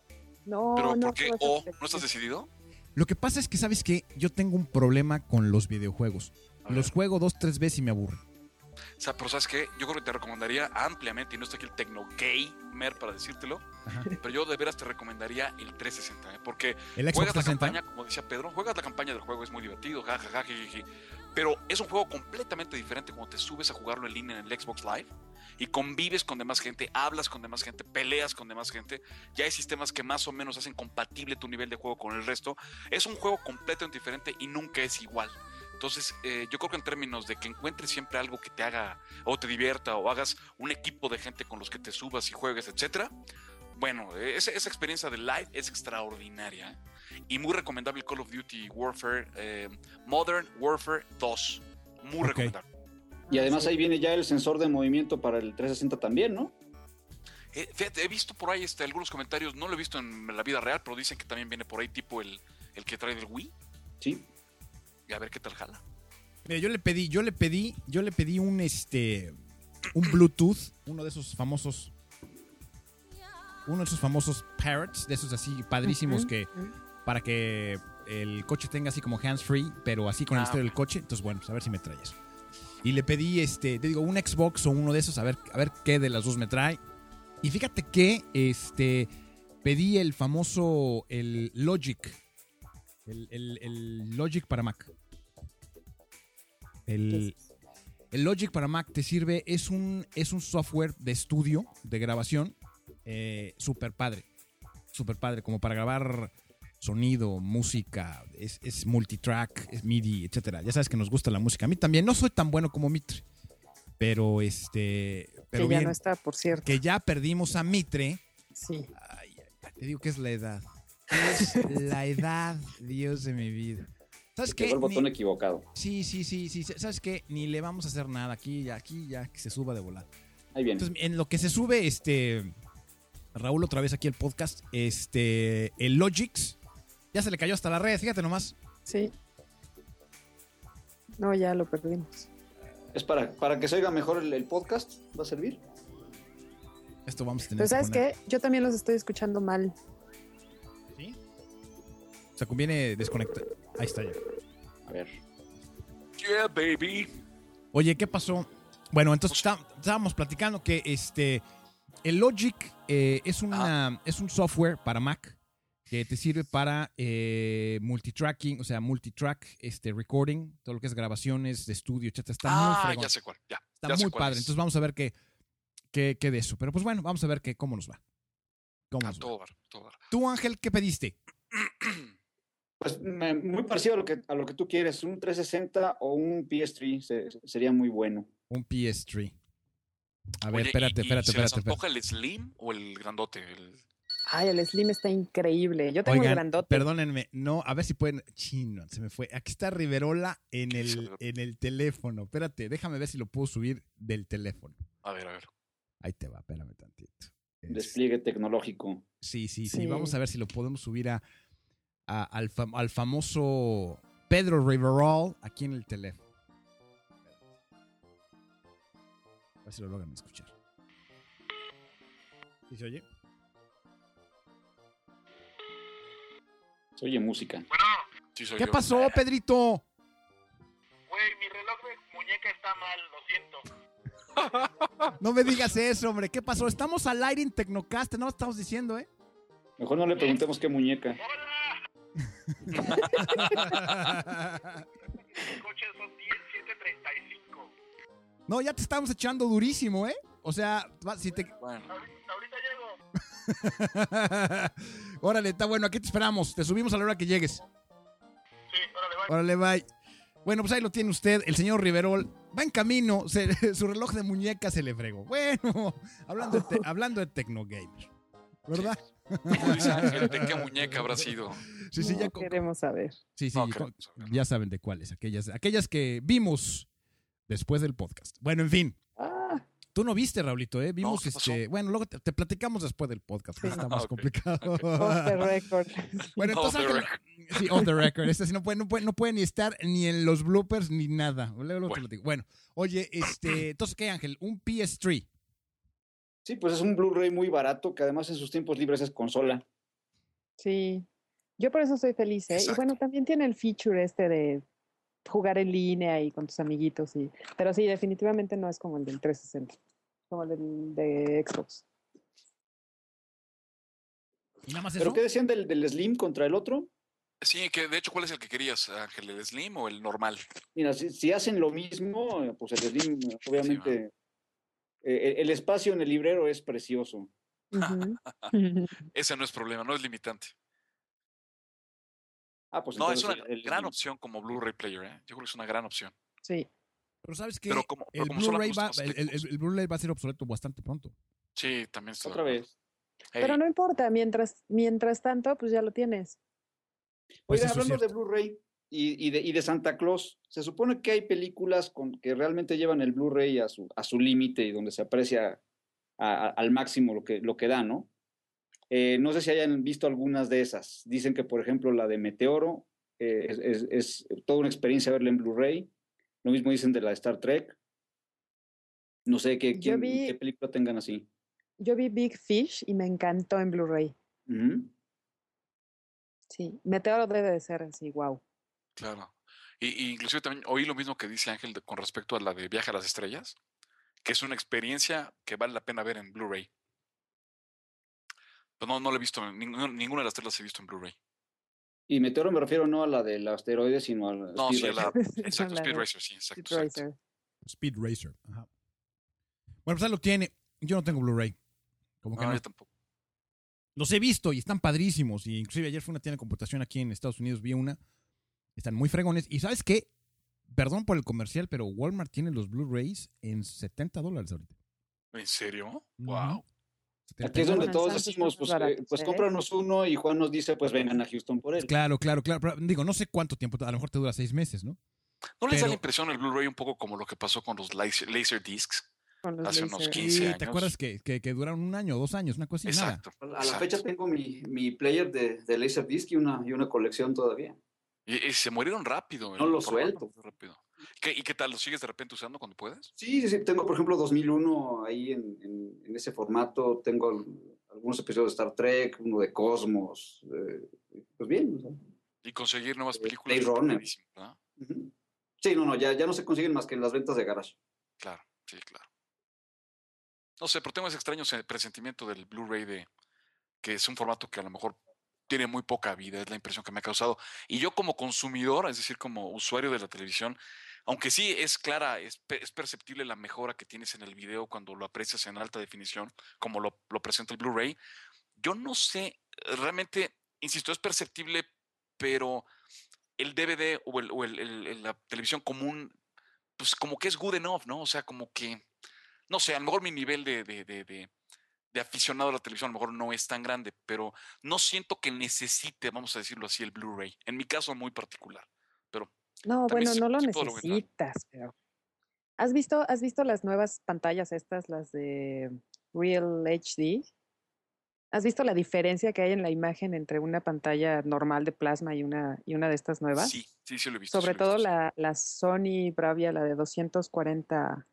[SPEAKER 5] No,
[SPEAKER 6] ¿Pero
[SPEAKER 5] no.
[SPEAKER 6] por qué?
[SPEAKER 5] ¿qué vas a
[SPEAKER 6] ¿O
[SPEAKER 5] hacer?
[SPEAKER 6] no estás decidido?
[SPEAKER 8] Lo que pasa es que, ¿sabes qué? Yo tengo un problema con los videojuegos.
[SPEAKER 6] A ver.
[SPEAKER 8] Los juego dos, tres veces y me aburren.
[SPEAKER 6] O sea, pero ¿sabes qué? Yo creo que te recomendaría ampliamente, y no está aquí el Tecno Gamer para decírtelo,
[SPEAKER 8] Ajá.
[SPEAKER 6] pero yo de veras te recomendaría el trescientos sesenta, ¿eh? Porque
[SPEAKER 8] El Xbox
[SPEAKER 6] juegas la
[SPEAKER 8] trescientos sesenta.
[SPEAKER 6] campaña, como decía Pedro, juegas la campaña del juego, es muy divertido, jajaja, jijiji, pero es un juego completamente diferente cuando te subes a jugarlo en línea en el Xbox Live y convives con demás gente, hablas con demás gente, peleas con demás gente. Ya hay sistemas que más o menos hacen compatible tu nivel de juego con el resto. Es un juego completamente diferente y nunca es igual. Entonces, eh, yo creo que en términos de que encuentres siempre algo que te haga o te divierta o hagas un equipo de gente con los que te subas y juegues, etcétera, bueno, esa, esa experiencia de live es extraordinaria, ¿eh? Y muy recomendable el Call of Duty Warfare, eh, Modern Warfare dos. Muy
[SPEAKER 8] Ok.
[SPEAKER 6] recomendable.
[SPEAKER 7] Y además ahí viene ya el sensor de movimiento para el trescientos sesenta también, ¿no?
[SPEAKER 6] Eh, fíjate, he visto por ahí este, algunos comentarios, no lo he visto en la vida real, pero dicen que también viene por ahí tipo el, el que trae del Wii.
[SPEAKER 7] Sí.
[SPEAKER 6] Y a ver qué tal jala.
[SPEAKER 8] Mira, yo le pedí, yo le pedí, yo le pedí un este un Bluetooth, uno de esos famosos, uno de esos famosos Parrots, de esos así padrísimos
[SPEAKER 5] Ujú,
[SPEAKER 8] que
[SPEAKER 5] ujú.
[SPEAKER 8] para que el coche tenga así como hands free, pero así con el
[SPEAKER 6] Ah,
[SPEAKER 8] estéreo del coche. Entonces, bueno, pues a ver si me trae eso. Y le pedí este, te digo, un Xbox o uno de esos, a ver, a ver qué de las dos me trae. Y fíjate que este pedí el famoso el Logic. El, el- el Logic para Mac. El, el Logic para Mac te sirve, es un, es un software de estudio, de grabación, eh, súper padre. Súper padre, como para grabar sonido, música, es, es multitrack, es MIDI, etcétera. Ya sabes que nos gusta la música. A mí también, no soy tan bueno como Mitre, pero este... Pero
[SPEAKER 5] que ya
[SPEAKER 8] bien,
[SPEAKER 5] no está, por cierto.
[SPEAKER 8] que ya perdimos a Mitre.
[SPEAKER 5] Sí.
[SPEAKER 8] Ay, ay, ay, te digo que es la edad. Es la edad, Dios de mi vida. ¿Sabes
[SPEAKER 7] Quedó
[SPEAKER 8] qué?
[SPEAKER 7] el botón
[SPEAKER 8] Ni-
[SPEAKER 7] equivocado.
[SPEAKER 8] Sí, sí, sí, sí. ¿Sabes qué? Ni le vamos a hacer nada aquí, ya, aquí ya que se suba de volada.
[SPEAKER 7] Ahí viene.
[SPEAKER 8] Entonces, en lo que se sube, este Raúl otra vez aquí el podcast, este el Logix, ya se le cayó hasta la red, fíjate nomás.
[SPEAKER 5] Sí. No, ya lo perdimos.
[SPEAKER 7] Es para, para que se oiga mejor el, el podcast. ¿Va a servir?
[SPEAKER 8] Esto vamos a tener
[SPEAKER 5] Pero
[SPEAKER 8] que
[SPEAKER 5] ¿sabes
[SPEAKER 8] poner.
[SPEAKER 5] qué? Yo también los estoy escuchando mal.
[SPEAKER 8] ¿Sí? O sea, conviene desconectar. Ahí está ya.
[SPEAKER 7] A ver.
[SPEAKER 6] Yeah, baby.
[SPEAKER 8] Oye, ¿qué pasó? Bueno, entonces está- estábamos platicando que este el Logic eh, es una es un software para Mac que te sirve para eh, multitracking, o sea, multitrack, este recording, todo lo que es grabaciones de estudio, etcétera. Está muy
[SPEAKER 6] Ah,
[SPEAKER 8] fregón.
[SPEAKER 6] ya sé cuál. Ya,
[SPEAKER 8] Está
[SPEAKER 6] ya sé
[SPEAKER 8] muy
[SPEAKER 6] cuál
[SPEAKER 8] padre.
[SPEAKER 6] es.
[SPEAKER 8] Entonces vamos a ver qué, qué, qué de eso. Pero pues bueno, vamos a ver qué, cómo nos va. ¿Cómo
[SPEAKER 6] A
[SPEAKER 8] nos va?
[SPEAKER 6] todo dar, todo dar.
[SPEAKER 8] Tú, Ángel, ¿qué pediste?
[SPEAKER 7] Pues me- muy parecido a lo que a lo que tú quieres. Un trescientos sesenta o un P S tres se- sería muy bueno.
[SPEAKER 8] Un P S tres. A ver,
[SPEAKER 6] Oye,
[SPEAKER 8] espérate,
[SPEAKER 6] ¿y- y
[SPEAKER 8] espérate,
[SPEAKER 6] ¿se les
[SPEAKER 8] espérate, espérate.
[SPEAKER 6] antoja el Slim o el grandote? El...
[SPEAKER 5] Ay, el Slim está increíble. Yo tengo el
[SPEAKER 8] Oigan,
[SPEAKER 5] grandote.
[SPEAKER 8] perdónenme, no, a ver si pueden. Chino, se me fue. Aquí está Riverola en
[SPEAKER 6] ¿Qué
[SPEAKER 8] el,
[SPEAKER 6] hizo?
[SPEAKER 8] en el teléfono. Espérate, déjame ver si lo puedo subir del teléfono.
[SPEAKER 6] A ver, a ver.
[SPEAKER 8] Ahí te va, espérame tantito. Es-
[SPEAKER 7] Despliegue tecnológico.
[SPEAKER 8] sí, sí, sí,
[SPEAKER 5] Sí.
[SPEAKER 8] Vamos a ver si lo podemos subir a, a- al, fam- al famoso Pedro Riverol aquí en el teléfono. A ver si lo logran escuchar. ¿Sí se oye?
[SPEAKER 7] Se oye música.
[SPEAKER 9] Bueno,
[SPEAKER 6] Sí, soy
[SPEAKER 8] ¿Qué
[SPEAKER 6] yo.
[SPEAKER 8] pasó, Pedrito?
[SPEAKER 9] güey, mi reloj de muñeca está mal, lo siento.
[SPEAKER 8] No me digas eso, hombre. ¿Qué pasó? Estamos al aire en Tecnocast, no lo estamos diciendo, ¿eh?
[SPEAKER 7] Mejor no le preguntemos qué muñeca.
[SPEAKER 9] ¡Hola! Mi coche son siete treinta y cinco.
[SPEAKER 8] No, ya te estamos echando durísimo, ¿eh? O sea, va- si te...
[SPEAKER 6] Bueno,
[SPEAKER 9] Ahorita, ahorita llego.
[SPEAKER 8] Órale, está bueno, aquí te esperamos. Te subimos a la hora que llegues.
[SPEAKER 9] Sí, órale, bye.
[SPEAKER 8] Órale, bye. Bueno, pues ahí lo tiene usted, el señor Riverol. Va en camino, se- su reloj de muñeca se le fregó. Bueno, hablando de, te- hablando de Tecnogamer, ¿verdad?
[SPEAKER 6] como dice Ángel, ¿de qué muñeca habrá sido?
[SPEAKER 8] Sí, sí,
[SPEAKER 5] No
[SPEAKER 8] ya, co-
[SPEAKER 5] queremos saber.
[SPEAKER 8] sí, sí,
[SPEAKER 6] No
[SPEAKER 8] co-
[SPEAKER 6] queremos saber.
[SPEAKER 8] ya saben de cuáles, aquellas, aquellas que vimos después del podcast. Bueno, en fin.
[SPEAKER 5] Ah,
[SPEAKER 8] Tú no viste, Raulito, ¿eh? Vimos
[SPEAKER 6] ¿qué pasó?
[SPEAKER 8] este. Bueno, luego te, te platicamos después del podcast, que
[SPEAKER 5] Sí.
[SPEAKER 8] está más
[SPEAKER 6] Ah, ok.
[SPEAKER 8] complicado.
[SPEAKER 5] off the record.
[SPEAKER 8] Bueno,
[SPEAKER 6] Off
[SPEAKER 8] entonces,
[SPEAKER 6] the
[SPEAKER 8] Ángel- sí, on the record. Este sí no puede, no, puede, no puede ni estar ni en los bloopers ni nada. Luego, luego te
[SPEAKER 6] Bueno.
[SPEAKER 8] lo digo. Bueno, oye, este, entonces, ¿qué, Ángel? Un P S tres.
[SPEAKER 7] Sí, pues es un Blu-ray muy barato que además en sus tiempos libres es consola.
[SPEAKER 5] Sí, yo por eso soy feliz, ¿eh? Y
[SPEAKER 6] Exacto.
[SPEAKER 5] bueno, también tiene el feature este de jugar en línea y con tus amiguitos, y... pero sí, definitivamente no es como el del trescientos sesenta, como el del, de Xbox.
[SPEAKER 8] ¿Y nada más
[SPEAKER 7] ¿Pero
[SPEAKER 8] eso?
[SPEAKER 7] qué decían del, del Slim contra el otro?
[SPEAKER 6] Sí, que de hecho, ¿cuál es el que querías, Ángel? ¿El Slim o el normal?
[SPEAKER 7] Mira, si, si hacen lo mismo, eh, pues el Slim, eh, obviamente, eh, el, el espacio en el librero es precioso.
[SPEAKER 5] Ujú.
[SPEAKER 6] Ese no es problema, no es limitante.
[SPEAKER 7] Ah, pues
[SPEAKER 6] No, es
[SPEAKER 7] entonces
[SPEAKER 6] una
[SPEAKER 7] el, el
[SPEAKER 6] gran
[SPEAKER 7] Slim.
[SPEAKER 6] opción como Blu-ray player, ¿eh? Yo creo que es una gran opción.
[SPEAKER 5] Sí.
[SPEAKER 8] Pero ¿sabes qué?
[SPEAKER 6] Pero como, pero
[SPEAKER 8] El
[SPEAKER 6] como solo
[SPEAKER 8] Blu-ray
[SPEAKER 6] los
[SPEAKER 8] va,
[SPEAKER 6] temas
[SPEAKER 8] el, el-
[SPEAKER 6] técnicos.
[SPEAKER 8] el Blu-ray va a ser obsoleto bastante pronto.
[SPEAKER 6] Sí, también estoy de
[SPEAKER 7] Otra
[SPEAKER 6] acuerdo.
[SPEAKER 7] vez.
[SPEAKER 6] Hey,
[SPEAKER 5] Pero no importa, mientras, mientras tanto, pues ya lo tienes.
[SPEAKER 8] Pues
[SPEAKER 7] Oigan,
[SPEAKER 8] eso es
[SPEAKER 7] hablando de
[SPEAKER 8] cierto.
[SPEAKER 7] Blu-ray y, y de, y de Santa Claus, se supone que hay películas con, que realmente llevan el Blu-ray a su, a su límite y donde se aprecia a- a- al máximo lo que, lo que da, ¿no? Eh, no sé si hayan visto algunas de esas. Dicen que, por ejemplo, la de Meteoro eh, es, es- es toda una experiencia verla en Blu-ray. Lo mismo dicen de la de Star Trek. No sé qué,
[SPEAKER 5] Yo
[SPEAKER 7] quién, qué
[SPEAKER 5] vi,
[SPEAKER 7] película tengan así.
[SPEAKER 5] yo vi Big Fish y me encantó en Blu-ray.
[SPEAKER 7] Ujú.
[SPEAKER 5] Sí, Meteoro debe de ser así, wow.
[SPEAKER 6] claro. Y, y inclusive también oí lo mismo que dice Ángel de- con respecto a la de Viaje a las Estrellas, que es una experiencia que vale la pena ver en Blu-ray. Pero no, no la he visto, ninguna, ninguna de las tres las he visto en Blu-ray.
[SPEAKER 7] Y Meteoro me refiero no a la del asteroide, sino al
[SPEAKER 6] No,
[SPEAKER 7] Speed
[SPEAKER 6] sí, a la,
[SPEAKER 7] Racer.
[SPEAKER 6] exacto,
[SPEAKER 5] La
[SPEAKER 6] Speed
[SPEAKER 5] de
[SPEAKER 6] Racer, sí, exacto,
[SPEAKER 5] Speed
[SPEAKER 6] exacto.
[SPEAKER 5] Racer.
[SPEAKER 8] Speed Racer. Ajá. Bueno, pues ahí lo tiene. Yo no tengo Blu-ray. Como que
[SPEAKER 6] No,
[SPEAKER 8] no.
[SPEAKER 6] yo tampoco.
[SPEAKER 8] Los he visto y están padrísimos. Y inclusive ayer fue una tienda de computación aquí en Estados Unidos, vi una. Están muy fregones. Y ¿sabes qué? Perdón por el comercial, pero Walmart tiene los Blu-rays en setenta dólares ahorita.
[SPEAKER 6] ¿En serio?
[SPEAKER 8] Ujú.
[SPEAKER 6] Wow.
[SPEAKER 7] Aquí es donde
[SPEAKER 5] Bueno, en
[SPEAKER 7] todos
[SPEAKER 5] Sam's
[SPEAKER 7] decimos,
[SPEAKER 5] están
[SPEAKER 7] pues,
[SPEAKER 5] más
[SPEAKER 7] eh,
[SPEAKER 5] baratos,
[SPEAKER 7] pues
[SPEAKER 5] ¿eh?
[SPEAKER 7] cómpranos uno y Juan nos dice, pues vengan a Houston por él.
[SPEAKER 8] Claro, claro, claro. Pero, digo, no sé cuánto tiempo, a lo mejor te dura seis meses, ¿no?
[SPEAKER 6] ¿No les da
[SPEAKER 8] Pero-
[SPEAKER 6] la impresión el Blu-ray un poco como lo que pasó con los laser, laser discs
[SPEAKER 5] Con los
[SPEAKER 6] hace unos
[SPEAKER 5] laser.
[SPEAKER 6] quince
[SPEAKER 8] Sí,
[SPEAKER 6] años?
[SPEAKER 8] ¿te acuerdas que, que, que duraron un año, dos años, una cosa así? Nada.
[SPEAKER 6] Exacto.
[SPEAKER 7] A la
[SPEAKER 6] exacto.
[SPEAKER 7] fecha tengo mi, mi player de, de Laserdisc y una, y una colección todavía.
[SPEAKER 6] Y, y se murieron rápido.
[SPEAKER 7] No
[SPEAKER 6] el
[SPEAKER 7] lo
[SPEAKER 6] formato
[SPEAKER 7] suelto.
[SPEAKER 6] muy rápido. ¿Qué, ¿Y qué tal? ¿Lo sigues de repente usando cuando puedes?
[SPEAKER 7] Sí, sí, sí, tengo por ejemplo dos mil uno ahí en, en, en ese formato, tengo al- algunos episodios de Star Trek, uno de Cosmos, eh, pues bien. O sea,
[SPEAKER 6] Y conseguir nuevas
[SPEAKER 7] eh,
[SPEAKER 6] películas
[SPEAKER 7] Blade
[SPEAKER 6] es
[SPEAKER 7] Runner.
[SPEAKER 6] complicadísimo, ¿verdad?
[SPEAKER 7] Ujú. Sí, no, no, ya, ya no se consiguen más que en las ventas de garage.
[SPEAKER 6] Claro, sí, claro. No sé, pero tengo ese extraño se- presentimiento del Blu-ray de que es un formato que a lo mejor tiene muy poca vida, es la impresión que me ha causado. Y yo como consumidor, es decir, como usuario de la televisión, aunque sí es clara, es, pe- es perceptible la mejora que tienes en el video cuando lo aprecias en alta definición, como lo, lo presenta el Blu-ray, yo no sé, realmente, insisto, es perceptible, pero el D V D o, el, o el- el- el- la televisión común, pues como que es good enough, ¿no? O sea, como que, no sé, a lo mejor mi nivel de, de, de, de- de aficionado a la televisión a lo mejor no es tan grande, pero no siento que necesite, vamos a decirlo así, el Blu-ray. En mi caso muy particular. Pero
[SPEAKER 5] No,
[SPEAKER 6] también
[SPEAKER 5] bueno,
[SPEAKER 6] sí,
[SPEAKER 5] no lo
[SPEAKER 6] sí puedo lograr.
[SPEAKER 5] necesitas, pero... ¿Has visto, has visto las nuevas pantallas estas, las de Real H D? ¿Has visto la diferencia que hay en la imagen entre una pantalla normal de plasma y una, y una de estas nuevas?
[SPEAKER 6] Sí, sí, sí lo he visto. sí
[SPEAKER 5] Sobre
[SPEAKER 6] lo he visto,
[SPEAKER 5] todo
[SPEAKER 6] sí.
[SPEAKER 5] la, la Sony Bravia, la de doscientos cuarenta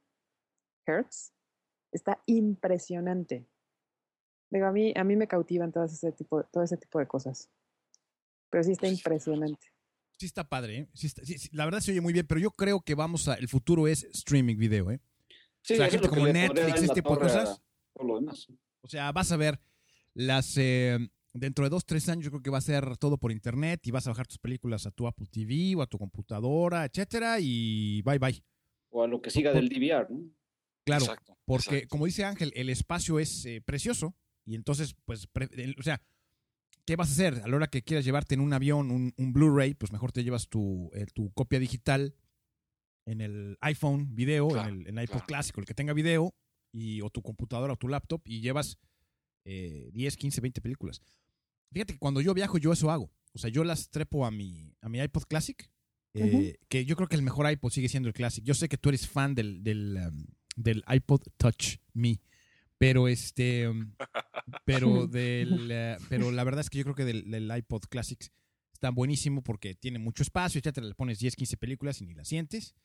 [SPEAKER 5] Hz, está impresionante. Digo, a mí, a mí me cautivan todo ese tipo, todo ese tipo de cosas. Pero sí está
[SPEAKER 6] Pues sí, tienes razón.
[SPEAKER 5] impresionante.
[SPEAKER 8] Sí está padre, ¿eh? Sí está- sí, sí, la verdad se oye muy bien, pero yo creo que vamos a... El futuro es streaming video, ¿eh?
[SPEAKER 7] Sí,
[SPEAKER 8] O sea,
[SPEAKER 7] eso es
[SPEAKER 8] gente
[SPEAKER 7] lo que
[SPEAKER 8] como
[SPEAKER 7] le podría
[SPEAKER 8] Netflix,
[SPEAKER 7] dar en
[SPEAKER 8] ese
[SPEAKER 7] la
[SPEAKER 8] tipo de
[SPEAKER 7] torre a
[SPEAKER 8] cosas.
[SPEAKER 7] todo lo demás.
[SPEAKER 8] O sea, vas a ver las... eh, dentro de dos, tres años yo creo que va a ser todo por internet y vas a bajar tus películas a tu Apple T V o a tu computadora, etcétera, y bye bye.
[SPEAKER 7] O a lo que siga
[SPEAKER 8] Por-
[SPEAKER 7] del D V R, ¿no?
[SPEAKER 8] Claro,
[SPEAKER 6] Exacto,
[SPEAKER 8] porque
[SPEAKER 6] exacto.
[SPEAKER 8] como dice Ángel, el espacio es eh, precioso y entonces, pues, pre- el- o sea, ¿qué vas a hacer? A la hora que quieras llevarte en un avión un, un Blu-ray, pues mejor te llevas tu, eh, tu copia digital en el iPhone video,
[SPEAKER 6] Claro,
[SPEAKER 8] en el en iPod
[SPEAKER 6] claro.
[SPEAKER 8] clásico, el que tenga video, y, o tu computadora o tu laptop, y llevas eh, diez, quince, veinte películas. Fíjate que cuando yo viajo, yo eso hago. O sea, yo las trepo a mi, a mi iPod Classic, eh, que yo creo que el mejor iPod sigue siendo el Classic. Yo sé que tú eres fan del, del, um, del iPod Touch Me, pero este, um, pero del, eh, pero la verdad es que yo creo que del, del iPod Classic está buenísimo porque tiene mucho espacio, etcétera. Le pones diez, quince películas y ni las sientes.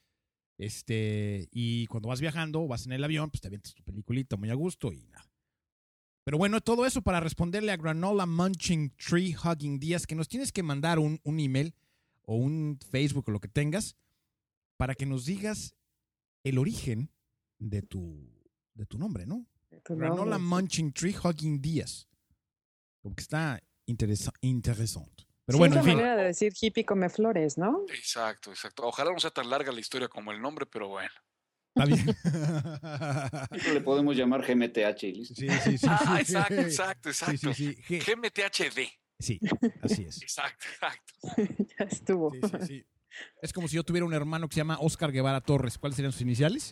[SPEAKER 8] Este, y cuando vas viajando, vas en el avión, pues te avientas tu peliculita muy a gusto y nada. Pero bueno, todo eso para responderle a Granola Munching Tree Hugging Díaz, que nos tienes que mandar un, un email o un Facebook o lo que tengas para que nos digas el origen de tu, de tu nombre, ¿no?
[SPEAKER 5] Tu
[SPEAKER 8] Granola
[SPEAKER 5] nombre.
[SPEAKER 8] Munching Tree Hugging Díaz. Como que está interesa- interesante. Pero
[SPEAKER 5] Sí,
[SPEAKER 8] bueno,
[SPEAKER 5] es
[SPEAKER 8] en
[SPEAKER 5] la
[SPEAKER 8] fin.
[SPEAKER 5] manera de decir hippie come flores, ¿no?
[SPEAKER 6] Exacto, exacto. Ojalá no sea tan larga la historia como el nombre, pero bueno.
[SPEAKER 8] Está bien.
[SPEAKER 7] Eso le podemos llamar G M T H y listo.
[SPEAKER 8] Sí, sí, sí.
[SPEAKER 6] Ah,
[SPEAKER 8] sí.
[SPEAKER 6] exacto, exacto,
[SPEAKER 8] Sí,
[SPEAKER 6] exacto.
[SPEAKER 8] sí, sí. G-
[SPEAKER 6] G M T H D.
[SPEAKER 8] Sí, así es.
[SPEAKER 6] Exacto, exacto.
[SPEAKER 5] Ya estuvo.
[SPEAKER 8] Sí, sí, sí. Es como si yo tuviera un hermano que se llama Oscar Guevara Torres. ¿Cuáles serían sus iniciales?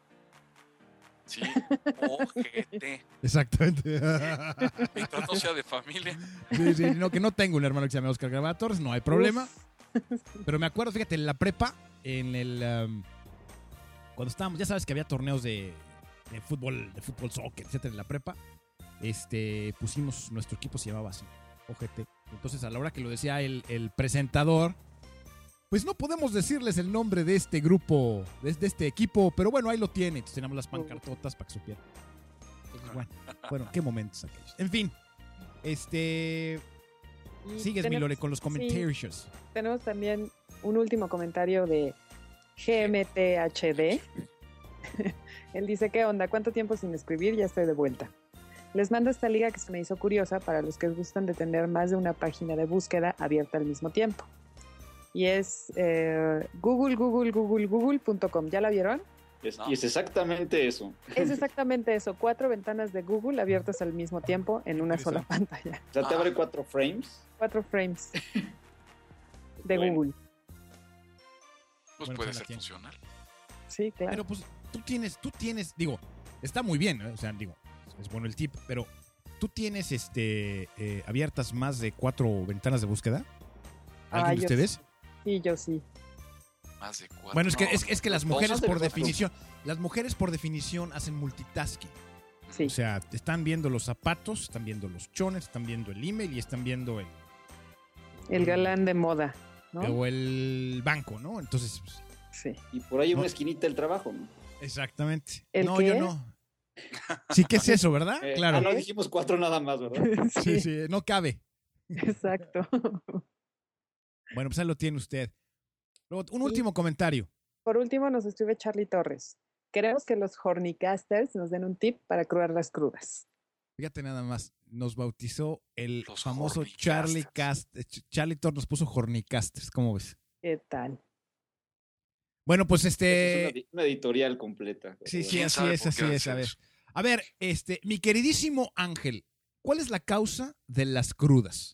[SPEAKER 6] Sí. O G T.
[SPEAKER 8] Exactamente.
[SPEAKER 6] Mientras no sea de familia.
[SPEAKER 8] Sí, sí, no, que no tengo un hermano que se llame Oscar Guevara Torres, no hay problema. Pero me acuerdo, fíjate, en la prepa, en el um, cuando estábamos, ya sabes que había torneos de, de fútbol, de fútbol, soccer, etcétera, en la prepa, este, pusimos, nuestro equipo se llamaba así, O G T. Entonces, a la hora que lo decía el, el presentador, pues no podemos decirles el nombre de este grupo, de, de este equipo, pero bueno, ahí lo tiene. Entonces teníamos las pancartotas para que supieran. Entonces, bueno, bueno, qué momentos aquellos. En fin, este...
[SPEAKER 5] Y
[SPEAKER 8] Sigues,
[SPEAKER 5] tenemos-
[SPEAKER 8] mi Lore, con los
[SPEAKER 5] sí,
[SPEAKER 8] comentarios.
[SPEAKER 5] tenemos también un último comentario de G M T H D. Él dice, ¿qué onda? ¿Cuánto tiempo sin escribir? Ya estoy de vuelta. Les mando esta liga que se me hizo curiosa para los que gustan de tener más de una página de búsqueda abierta al mismo tiempo. Y es eh, google, google, google, google punto com. ¿Ya la vieron?
[SPEAKER 7] Es-
[SPEAKER 6] No.
[SPEAKER 7] Y es exactamente eso.
[SPEAKER 5] Es exactamente eso. Cuatro ventanas de Google abiertas al mismo tiempo en una sola pantalla.
[SPEAKER 7] O sea, te abre cuatro frames.
[SPEAKER 5] Cuatro frames de
[SPEAKER 7] Bueno.
[SPEAKER 5] Google.
[SPEAKER 6] Pues
[SPEAKER 8] Bueno,
[SPEAKER 6] puede
[SPEAKER 8] pues,
[SPEAKER 6] ser
[SPEAKER 8] aquí.
[SPEAKER 6] funcional.
[SPEAKER 5] Sí, claro.
[SPEAKER 8] Pero pues tú tienes, tú tienes, digo, está muy bien, ¿eh? O sea, digo, es bueno el tip, pero tú tienes este eh, abiertas más de cuatro ventanas de búsqueda. ¿Alguien
[SPEAKER 5] Ah,
[SPEAKER 8] de
[SPEAKER 5] yo
[SPEAKER 8] ustedes?
[SPEAKER 5] Sí, yo sí.
[SPEAKER 6] Más de cuatro.
[SPEAKER 8] Bueno, es que,
[SPEAKER 6] No,
[SPEAKER 8] es, es que las
[SPEAKER 6] dos.
[SPEAKER 8] mujeres
[SPEAKER 7] más de
[SPEAKER 8] por
[SPEAKER 7] cuatro.
[SPEAKER 8] definición, las mujeres por definición hacen multitasking.
[SPEAKER 5] Sí.
[SPEAKER 8] O sea, están viendo los zapatos, están viendo los chones, están viendo el email y están viendo el,
[SPEAKER 5] El galán de moda, ¿no?
[SPEAKER 8] o el banco, ¿no? Entonces, pues,
[SPEAKER 5] Sí.
[SPEAKER 7] Y por ahí
[SPEAKER 8] No.
[SPEAKER 7] una esquinita del trabajo, ¿no?
[SPEAKER 8] exactamente.
[SPEAKER 5] ¿El
[SPEAKER 8] no,
[SPEAKER 5] qué?
[SPEAKER 8] yo no. Sí, ¿qué es eso, verdad?
[SPEAKER 7] Eh,
[SPEAKER 8] Claro.
[SPEAKER 7] Ah, no, dijimos cuatro nada más, ¿verdad?
[SPEAKER 8] Sí, sí, no cabe.
[SPEAKER 5] Exacto.
[SPEAKER 8] Bueno, pues ahí lo tiene usted. Luego, un
[SPEAKER 5] Sí.
[SPEAKER 8] último comentario.
[SPEAKER 5] Por último nos escribe Charlie Torres. Queremos que los Hornicasters nos den un tip para cruar las crudas.
[SPEAKER 8] Fíjate nada más, nos bautizó el
[SPEAKER 6] Los
[SPEAKER 8] famoso
[SPEAKER 6] Hornicasters.
[SPEAKER 8] Charlie Cast, eh, Ch- Charlie Thor nos puso Hornicasters, ¿cómo ves?
[SPEAKER 5] ¿Qué tal?
[SPEAKER 8] Bueno, pues
[SPEAKER 7] Es una,
[SPEAKER 8] este,
[SPEAKER 7] di- una editorial completa.
[SPEAKER 8] sí, sí,
[SPEAKER 6] ¿Quién
[SPEAKER 8] así
[SPEAKER 6] sabe
[SPEAKER 8] es,
[SPEAKER 6] por qué
[SPEAKER 8] así es,
[SPEAKER 6] hacen
[SPEAKER 8] a ver.
[SPEAKER 6] eso?
[SPEAKER 8] A ver, este, mi queridísimo Ángel, ¿cuál es la causa de las crudas?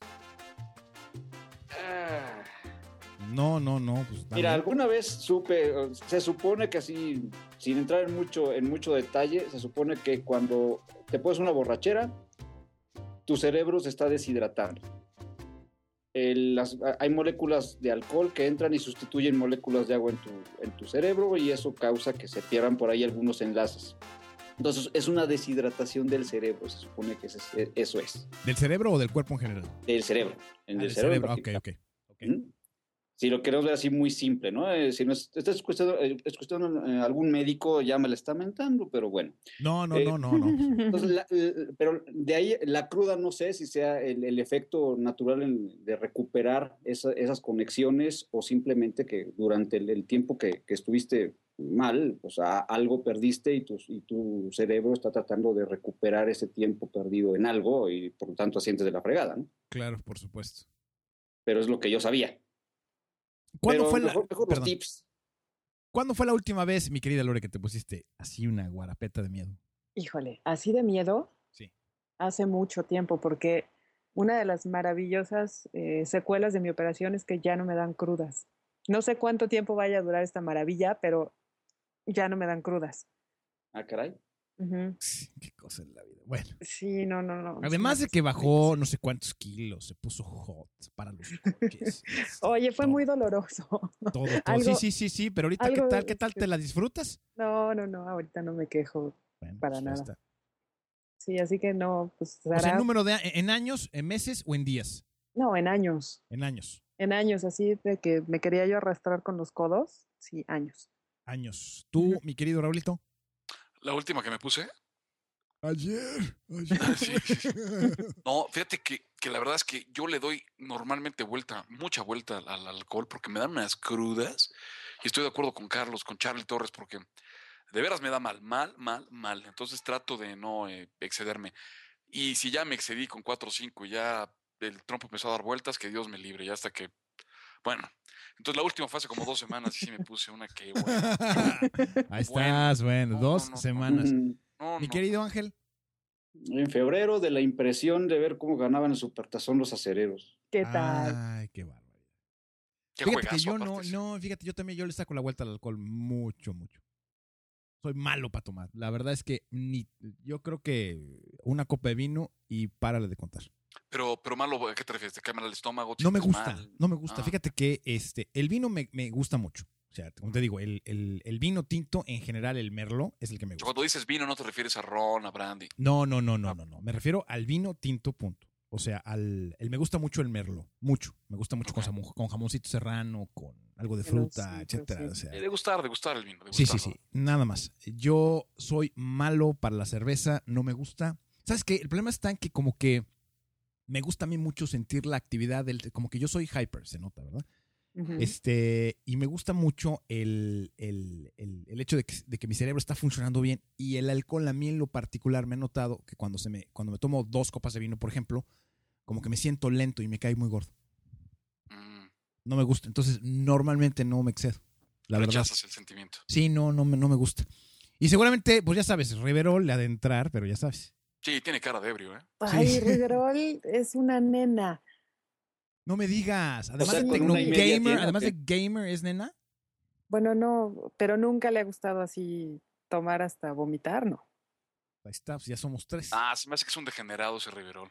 [SPEAKER 7] Ah,
[SPEAKER 8] No, no, no, pues
[SPEAKER 7] Mira,
[SPEAKER 8] también.
[SPEAKER 7] alguna vez supe, o- se supone que así, sin entrar en mucho, en mucho detalle, se supone que cuando te pones una borrachera, tu cerebro se está deshidratando. El- las- hay moléculas de alcohol que entran y sustituyen moléculas de agua en tu, en tu cerebro y eso causa que se pierdan por ahí algunos enlaces. Entonces es una deshidratación del cerebro, se supone que ese es- eso es,
[SPEAKER 8] ¿Del cerebro o del cuerpo en general?
[SPEAKER 7] del cerebro. En
[SPEAKER 8] Ah,
[SPEAKER 7] el
[SPEAKER 8] del
[SPEAKER 7] cerebro, en
[SPEAKER 8] cerebro, ok,
[SPEAKER 7] particular.
[SPEAKER 8] ok. ok.
[SPEAKER 7] ¿Mm? Si lo queremos ver así muy simple, ¿no? Eh, si no es- estás escuchando, eh, escuchando eh, algún médico, ya me la está mentando, pero bueno.
[SPEAKER 8] No, no,
[SPEAKER 7] Eh,
[SPEAKER 8] no, no, no.
[SPEAKER 7] Entonces, la- eh, pero de ahí la cruda no sé si sea el, el efecto natural en- de recuperar esa- esas conexiones o simplemente que durante el, el tiempo que, que estuviste mal, pues a- algo perdiste y tu, y tu cerebro está tratando de recuperar ese tiempo perdido en algo y por lo tanto sientes de la fregada, ¿no?
[SPEAKER 8] Claro, por supuesto.
[SPEAKER 7] Pero es lo que yo sabía.
[SPEAKER 8] ¿Cuándo
[SPEAKER 7] Pero
[SPEAKER 8] fue la,
[SPEAKER 7] mejor- mejor los
[SPEAKER 8] perdón,
[SPEAKER 7] tips.
[SPEAKER 8] ¿cuándo fue la última vez, mi querida Lore, que te pusiste así una guarapeta de miedo?
[SPEAKER 5] Híjole, así de miedo
[SPEAKER 8] Sí.
[SPEAKER 5] hace mucho tiempo porque una de las maravillosas eh, secuelas de mi operación es que ya no me dan crudas. No sé cuánto tiempo vaya a durar esta maravilla, pero ya no me dan crudas.
[SPEAKER 7] Ah, caray.
[SPEAKER 5] Ujú.
[SPEAKER 8] Qué cosa en la vida. Bueno.
[SPEAKER 5] Sí, no, no, no.
[SPEAKER 8] Además de
[SPEAKER 5] Sí,
[SPEAKER 8] que
[SPEAKER 5] sí,
[SPEAKER 8] bajó no sé cuántos kilos, se puso hot para los coches.
[SPEAKER 5] Oye, fue
[SPEAKER 8] todo,
[SPEAKER 5] muy doloroso.
[SPEAKER 8] Todo, todo.
[SPEAKER 5] algo-
[SPEAKER 8] sí, sí, sí, sí, pero ahorita, ¿qué
[SPEAKER 5] algo,
[SPEAKER 8] tal? ¿Qué tal?
[SPEAKER 5] este,
[SPEAKER 8] ¿Te la disfrutas?
[SPEAKER 5] No, no, no, ahorita no me quejo.
[SPEAKER 8] Bueno,
[SPEAKER 5] para
[SPEAKER 8] pues, ahí
[SPEAKER 5] nada.
[SPEAKER 8] está.
[SPEAKER 5] Sí, así que no, pues
[SPEAKER 8] O sea,
[SPEAKER 5] hará-
[SPEAKER 8] ¿en número de a- en años, en meses o en días?
[SPEAKER 5] No, en años.
[SPEAKER 8] En años.
[SPEAKER 5] En años, así de que me quería yo arrastrar con los codos. Sí, años.
[SPEAKER 8] Años. ¿Tú,
[SPEAKER 5] Ujú.
[SPEAKER 8] mi querido Raulito?
[SPEAKER 6] La última que me puse,
[SPEAKER 8] Ayer, ayer.
[SPEAKER 6] Sí, sí, sí. No, fíjate que, que la verdad es que yo le doy normalmente vuelta, mucha vuelta al, al alcohol porque me dan unas crudas y estoy de acuerdo con Carlos, con Charlie Torres, porque de veras me da mal, mal, mal, mal. Entonces trato de no eh, excederme. Y si ya me excedí con cuatro o cinco y ya el trompo empezó a dar vueltas, que Dios me libre, ya hasta que, bueno, entonces la última fue hace como dos semanas y sí me puse una que, bueno.
[SPEAKER 8] Ahí estás, bueno,
[SPEAKER 6] No,
[SPEAKER 8] dos
[SPEAKER 6] no, no,
[SPEAKER 8] semanas.
[SPEAKER 7] Ujú.
[SPEAKER 6] No,
[SPEAKER 8] Mi
[SPEAKER 6] no.
[SPEAKER 8] querido Ángel.
[SPEAKER 7] En febrero, de la impresión de ver cómo ganaban el Supertazón los acereros.
[SPEAKER 5] ¿Qué tal?
[SPEAKER 8] Ay, qué barbaridad.
[SPEAKER 6] Qué
[SPEAKER 8] Fíjate que
[SPEAKER 6] juegazo,
[SPEAKER 8] yo no,
[SPEAKER 6] aparte, sí.
[SPEAKER 8] no, fíjate, yo también yo le saco la vuelta al alcohol mucho, mucho. Soy malo para tomar. La verdad es que ni, yo creo que una copa de vino y párale de contar.
[SPEAKER 6] Pero, pero malo, ¿a qué te refieres? ¿Te cae mal el estómago? ¿Te
[SPEAKER 8] No me
[SPEAKER 6] sientes
[SPEAKER 8] gusta,
[SPEAKER 6] mal?
[SPEAKER 8] no me gusta.
[SPEAKER 6] Ah.
[SPEAKER 8] Fíjate que este, el vino me, me gusta mucho. O sea, como te digo, el, el, el vino tinto, en general, el merlot, es el que me gusta.
[SPEAKER 6] Cuando dices vino, no te refieres a ron, a brandy.
[SPEAKER 8] No, no, no, no, no, no. Me refiero al vino tinto, punto. O sea, al, el, me gusta mucho el merlot, mucho. Me gusta mucho con, jamu- con jamoncito serrano, con algo de fruta,
[SPEAKER 5] Jamoncito,
[SPEAKER 8] etcétera.
[SPEAKER 5] sí.
[SPEAKER 8] O sea,
[SPEAKER 6] Eh, de gustar, de gustar el vino. De
[SPEAKER 8] sí, sí,
[SPEAKER 6] gustarlo.
[SPEAKER 8] sí. Nada más. Yo soy malo para la cerveza, no me gusta. ¿Sabes qué? El problema está en que como que me gusta a mí mucho sentir la actividad del, como que yo soy hyper, se nota, ¿verdad?
[SPEAKER 5] Ujú.
[SPEAKER 8] Este, y me gusta mucho el, el, el, el hecho de que, de que mi cerebro está funcionando bien. Y el alcohol, a mí en lo particular, me he notado que cuando, se me, cuando me tomo dos copas de vino, por ejemplo, como que me siento lento y me cae muy gordo.
[SPEAKER 6] Mm,
[SPEAKER 8] No me gusta. Entonces, normalmente no me excedo. La verdad.
[SPEAKER 6] rechazas el sentimiento.
[SPEAKER 8] Sí, no, no, me- no me gusta. Y seguramente, pues ya sabes, Riverol le ha de entrar, pero ya sabes.
[SPEAKER 6] Sí, tiene cara de ebrio, ¿eh?
[SPEAKER 5] Ay,
[SPEAKER 8] Sí.
[SPEAKER 5] Riverol es una nena.
[SPEAKER 8] No me digas. Además
[SPEAKER 7] sea,
[SPEAKER 8] de
[SPEAKER 5] con
[SPEAKER 8] tecno
[SPEAKER 7] una y media
[SPEAKER 8] gamer,
[SPEAKER 7] tiene, ¿o
[SPEAKER 8] además
[SPEAKER 7] qué?
[SPEAKER 8] de gamer, ¿es nena?
[SPEAKER 5] Bueno, no, pero nunca le ha gustado así tomar hasta vomitar, ¿no?
[SPEAKER 8] Ahí está, pues ya somos tres.
[SPEAKER 6] Ah, se me hace que es un degenerado ese Riverol.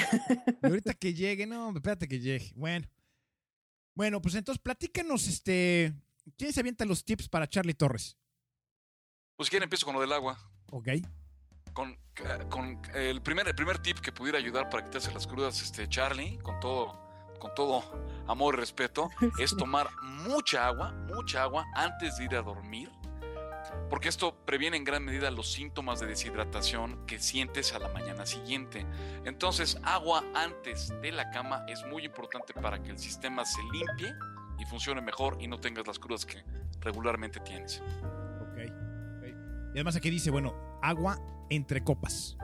[SPEAKER 8] Y ahorita que llegue, no, espérate que llegue. Bueno. Bueno, pues entonces platícanos, este. ¿Quién se avienta los tips para Charlie Torres?
[SPEAKER 6] Pues si quieren empiezo con lo del agua.
[SPEAKER 8] Ok.
[SPEAKER 6] Con, eh, con el, primer, el primer tip que pudiera ayudar para quitarse las crudas, este, Charlie, con todo, con todo amor y respeto, es tomar mucha agua, mucha agua antes de ir a dormir, porque esto previene en gran medida los síntomas de deshidratación que sientes a la mañana siguiente. Entonces, agua antes de la cama es muy importante para que el sistema se limpie y funcione mejor y no tengas las crudas que regularmente tienes.
[SPEAKER 8] Ok. Ok. Y además aquí dice, bueno, agua entre copas.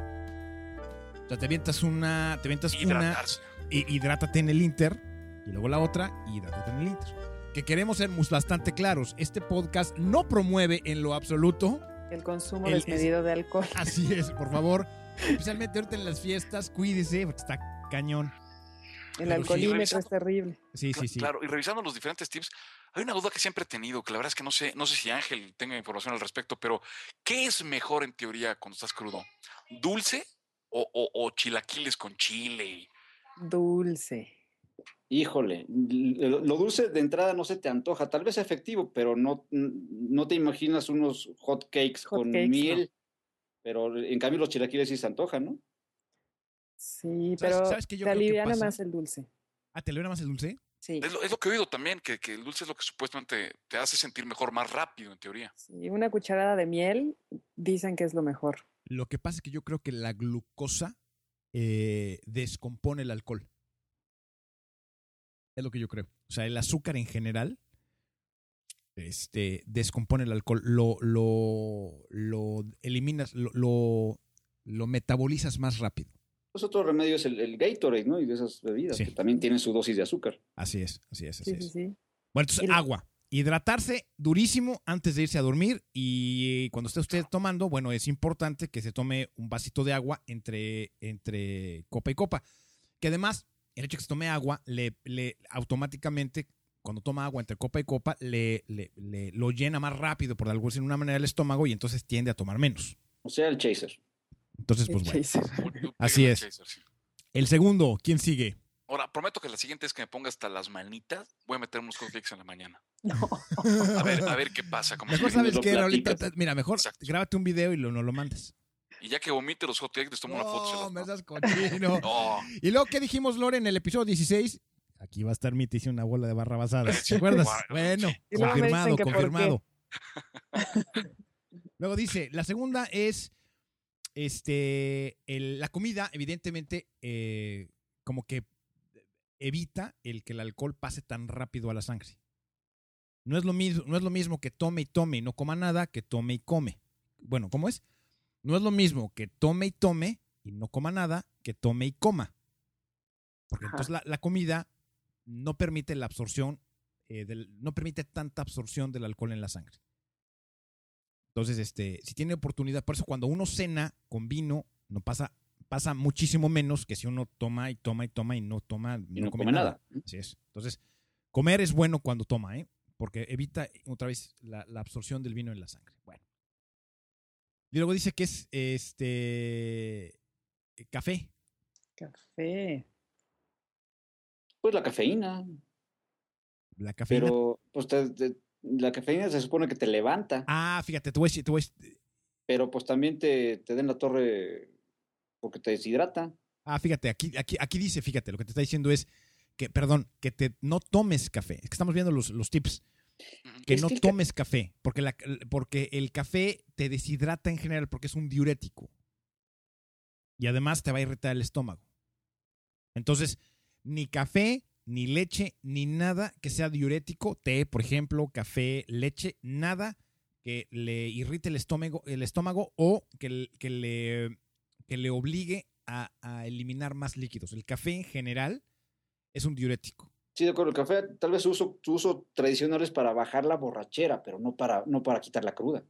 [SPEAKER 8] O sea, te avientas una, te avientas una
[SPEAKER 6] Hidratarse.
[SPEAKER 8] y hidrátate en el Inter y luego la otra y hidrátate en el Inter. Que queremos ser mus- bastante claros. Este podcast no promueve en lo absoluto.
[SPEAKER 5] El consumo
[SPEAKER 8] El-
[SPEAKER 5] desmedido de alcohol.
[SPEAKER 8] Así es, por favor. Especialmente ahorita en las fiestas, cuídese porque está cañón.
[SPEAKER 5] El
[SPEAKER 8] pero sí,
[SPEAKER 5] alcoholímetro
[SPEAKER 6] revisando-
[SPEAKER 5] es terrible.
[SPEAKER 8] Sí, sí, sí.
[SPEAKER 6] Claro, y revisando los diferentes tips, hay una duda que siempre he tenido, que la verdad es que no sé, no sé si Ángel tenga información al respecto, pero ¿qué es mejor en teoría cuando estás crudo? ¿Dulce o, o- o chilaquiles con chile?
[SPEAKER 5] Dulce.
[SPEAKER 7] Híjole, lo lo dulce de entrada no se te antoja, tal vez efectivo, pero no, no te imaginas unos hot cakes
[SPEAKER 5] Hot
[SPEAKER 7] con
[SPEAKER 5] cakes,
[SPEAKER 7] miel, pero en cambio los chilaquiles sí se antojan, ¿no?
[SPEAKER 5] Sí,
[SPEAKER 8] ¿Sabes-
[SPEAKER 5] pero
[SPEAKER 8] sabes qué yo
[SPEAKER 5] te
[SPEAKER 8] creo que
[SPEAKER 5] aliviana
[SPEAKER 8] pasa?
[SPEAKER 5] más el dulce.
[SPEAKER 8] Ah, ¿te lo más el dulce?
[SPEAKER 5] Sí.
[SPEAKER 6] Es lo, es lo que he oído también, que, que el dulce es lo que supuestamente te hace sentir mejor, más rápido en teoría.
[SPEAKER 5] Sí, una cucharada de miel dicen que es lo mejor.
[SPEAKER 8] Lo que pasa es que yo creo que la glucosa eh, descompone el alcohol. Es lo que yo creo. O sea, el azúcar en general este, descompone el alcohol. Lo, lo, lo eliminas, lo, lo, lo metabolizas más rápido.
[SPEAKER 7] Pues otro remedio es el, el Gatorade, ¿no? Y de esas bebidas,
[SPEAKER 8] Sí.
[SPEAKER 7] que también tienen su dosis de azúcar.
[SPEAKER 8] Así es, así es, así
[SPEAKER 5] Sí,
[SPEAKER 8] es.
[SPEAKER 5] sí, sí.
[SPEAKER 8] Bueno, entonces
[SPEAKER 5] El-
[SPEAKER 8] agua. Hidratarse durísimo antes de irse a dormir y cuando esté usted tomando, bueno, es importante que se tome un vasito de agua entre, entre copa y copa. Que además, el hecho de que se tome agua, le, le automáticamente, cuando toma agua entre copa y copa, le, le, le- lo llena más rápido, por algo de una manera, el estómago y entonces tiende a tomar menos.
[SPEAKER 7] O sea, el chaser.
[SPEAKER 8] Entonces,
[SPEAKER 5] El
[SPEAKER 8] pues bueno.
[SPEAKER 5] chaser.
[SPEAKER 6] Tú
[SPEAKER 8] Así
[SPEAKER 6] pégale
[SPEAKER 8] es.
[SPEAKER 6] al chaser, sí.
[SPEAKER 8] El segundo, ¿quién sigue?
[SPEAKER 6] Ahora, prometo que la siguiente es que me ponga hasta las manitas. Voy a meter unos hotcakes en la mañana.
[SPEAKER 5] No.
[SPEAKER 6] A ver, a ver qué pasa. Cómo
[SPEAKER 8] Mejor
[SPEAKER 6] se-
[SPEAKER 8] sabes
[SPEAKER 7] lo
[SPEAKER 8] qué, Raulito,
[SPEAKER 7] platicas.
[SPEAKER 8] mira, mejor
[SPEAKER 6] Exacto.
[SPEAKER 8] grábate un video y lo, no lo mandas.
[SPEAKER 6] Y ya que vomite los hotcakes, les tomo una foto. y se
[SPEAKER 8] No,
[SPEAKER 6] las
[SPEAKER 8] me
[SPEAKER 6] mando.
[SPEAKER 8] estás cochino.
[SPEAKER 6] No,
[SPEAKER 8] Y luego, ¿qué dijimos, Lore, en el episodio dieciséis? Aquí va a estar Miti, hice una bola de barrabasadas. ¿Te acuerdas? Bueno,
[SPEAKER 5] Y luego me
[SPEAKER 8] confirmado,
[SPEAKER 5] dicen que por
[SPEAKER 8] confirmado. Luego dice, la segunda es este, el- la comida, evidentemente, eh, como que evita el que el alcohol pase tan rápido a la sangre. No es lo mismo, no es lo mismo que tome y tome y no coma nada que tome y come. Bueno, ¿cómo es? No es lo mismo que tome y tome y no coma nada que tome y coma. Porque
[SPEAKER 5] Ajá.
[SPEAKER 8] entonces la, la comida no permite la absorción, eh, del, no permite tanta absorción del alcohol en la sangre. Entonces, este, si tiene oportunidad, por eso cuando uno cena con vino, no pasa, pasa muchísimo menos que si uno toma y toma y toma y no toma y
[SPEAKER 7] Y
[SPEAKER 8] no,
[SPEAKER 7] no
[SPEAKER 8] come,
[SPEAKER 7] come
[SPEAKER 8] nada.
[SPEAKER 7] nada.
[SPEAKER 8] Así es. Entonces, comer es bueno cuando toma, ¿eh? Porque evita otra vez la, la absorción del vino en la sangre. Bueno. Y luego dice que es este café.
[SPEAKER 5] Café.
[SPEAKER 7] Pues la cafeína.
[SPEAKER 8] La cafeína.
[SPEAKER 7] Pero pues te- te- la cafeína se supone que te levanta,
[SPEAKER 8] Ah, fíjate, te voy a decir, te voy a decir-
[SPEAKER 7] pero pues también te, te den la torre porque te deshidrata.
[SPEAKER 8] Ah, fíjate, aquí, aquí, aquí dice, fíjate, lo que te está diciendo es que, perdón, que te no tomes café. Es que estamos viendo los, los tips. Que
[SPEAKER 7] Es
[SPEAKER 8] no
[SPEAKER 7] que el ca-
[SPEAKER 8] tomes café, porque, la, porque el café te deshidrata en general porque es un diurético. Y además te va a irritar el estómago. Entonces, ni café, ni leche, ni nada que sea diurético, té, por ejemplo, café, leche, nada que le irrite el estómago, el estómago o que, que, le, que le obligue a, a eliminar más líquidos. El café en general es un diurético.
[SPEAKER 7] Sí, de acuerdo, el café tal vez su uso, su uso tradicional es para bajar la borrachera, pero no para, no para quitar la cruda.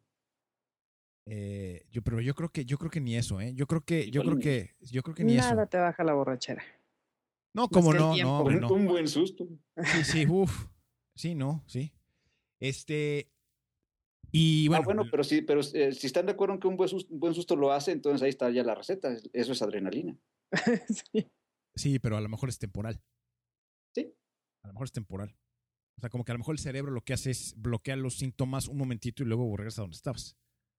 [SPEAKER 8] Eh, yo, pero yo creo que, yo creo que ni eso, ¿eh? Yo creo que, yo creo
[SPEAKER 7] Igual
[SPEAKER 8] que, yo creo que ni
[SPEAKER 5] Nada
[SPEAKER 8] eso.
[SPEAKER 5] te baja la borrachera.
[SPEAKER 8] No, como
[SPEAKER 5] que el
[SPEAKER 8] no,
[SPEAKER 5] tiempo.
[SPEAKER 8] no, hombre,
[SPEAKER 7] Un,
[SPEAKER 8] no.
[SPEAKER 7] un buen susto.
[SPEAKER 8] Sí, sí, uff. Sí, no, sí. Este. Y bueno.
[SPEAKER 7] ah, bueno, pero sí, pero eh, si están de acuerdo en que un buen, susto, un buen susto lo hace, entonces ahí está ya la receta. Eso es adrenalina.
[SPEAKER 5] Sí.
[SPEAKER 8] Sí, pero a lo mejor es temporal.
[SPEAKER 7] Sí.
[SPEAKER 8] A lo mejor es temporal. O sea, como que a lo mejor el cerebro lo que hace es bloquear los síntomas un momentito y luego regresa a donde estabas.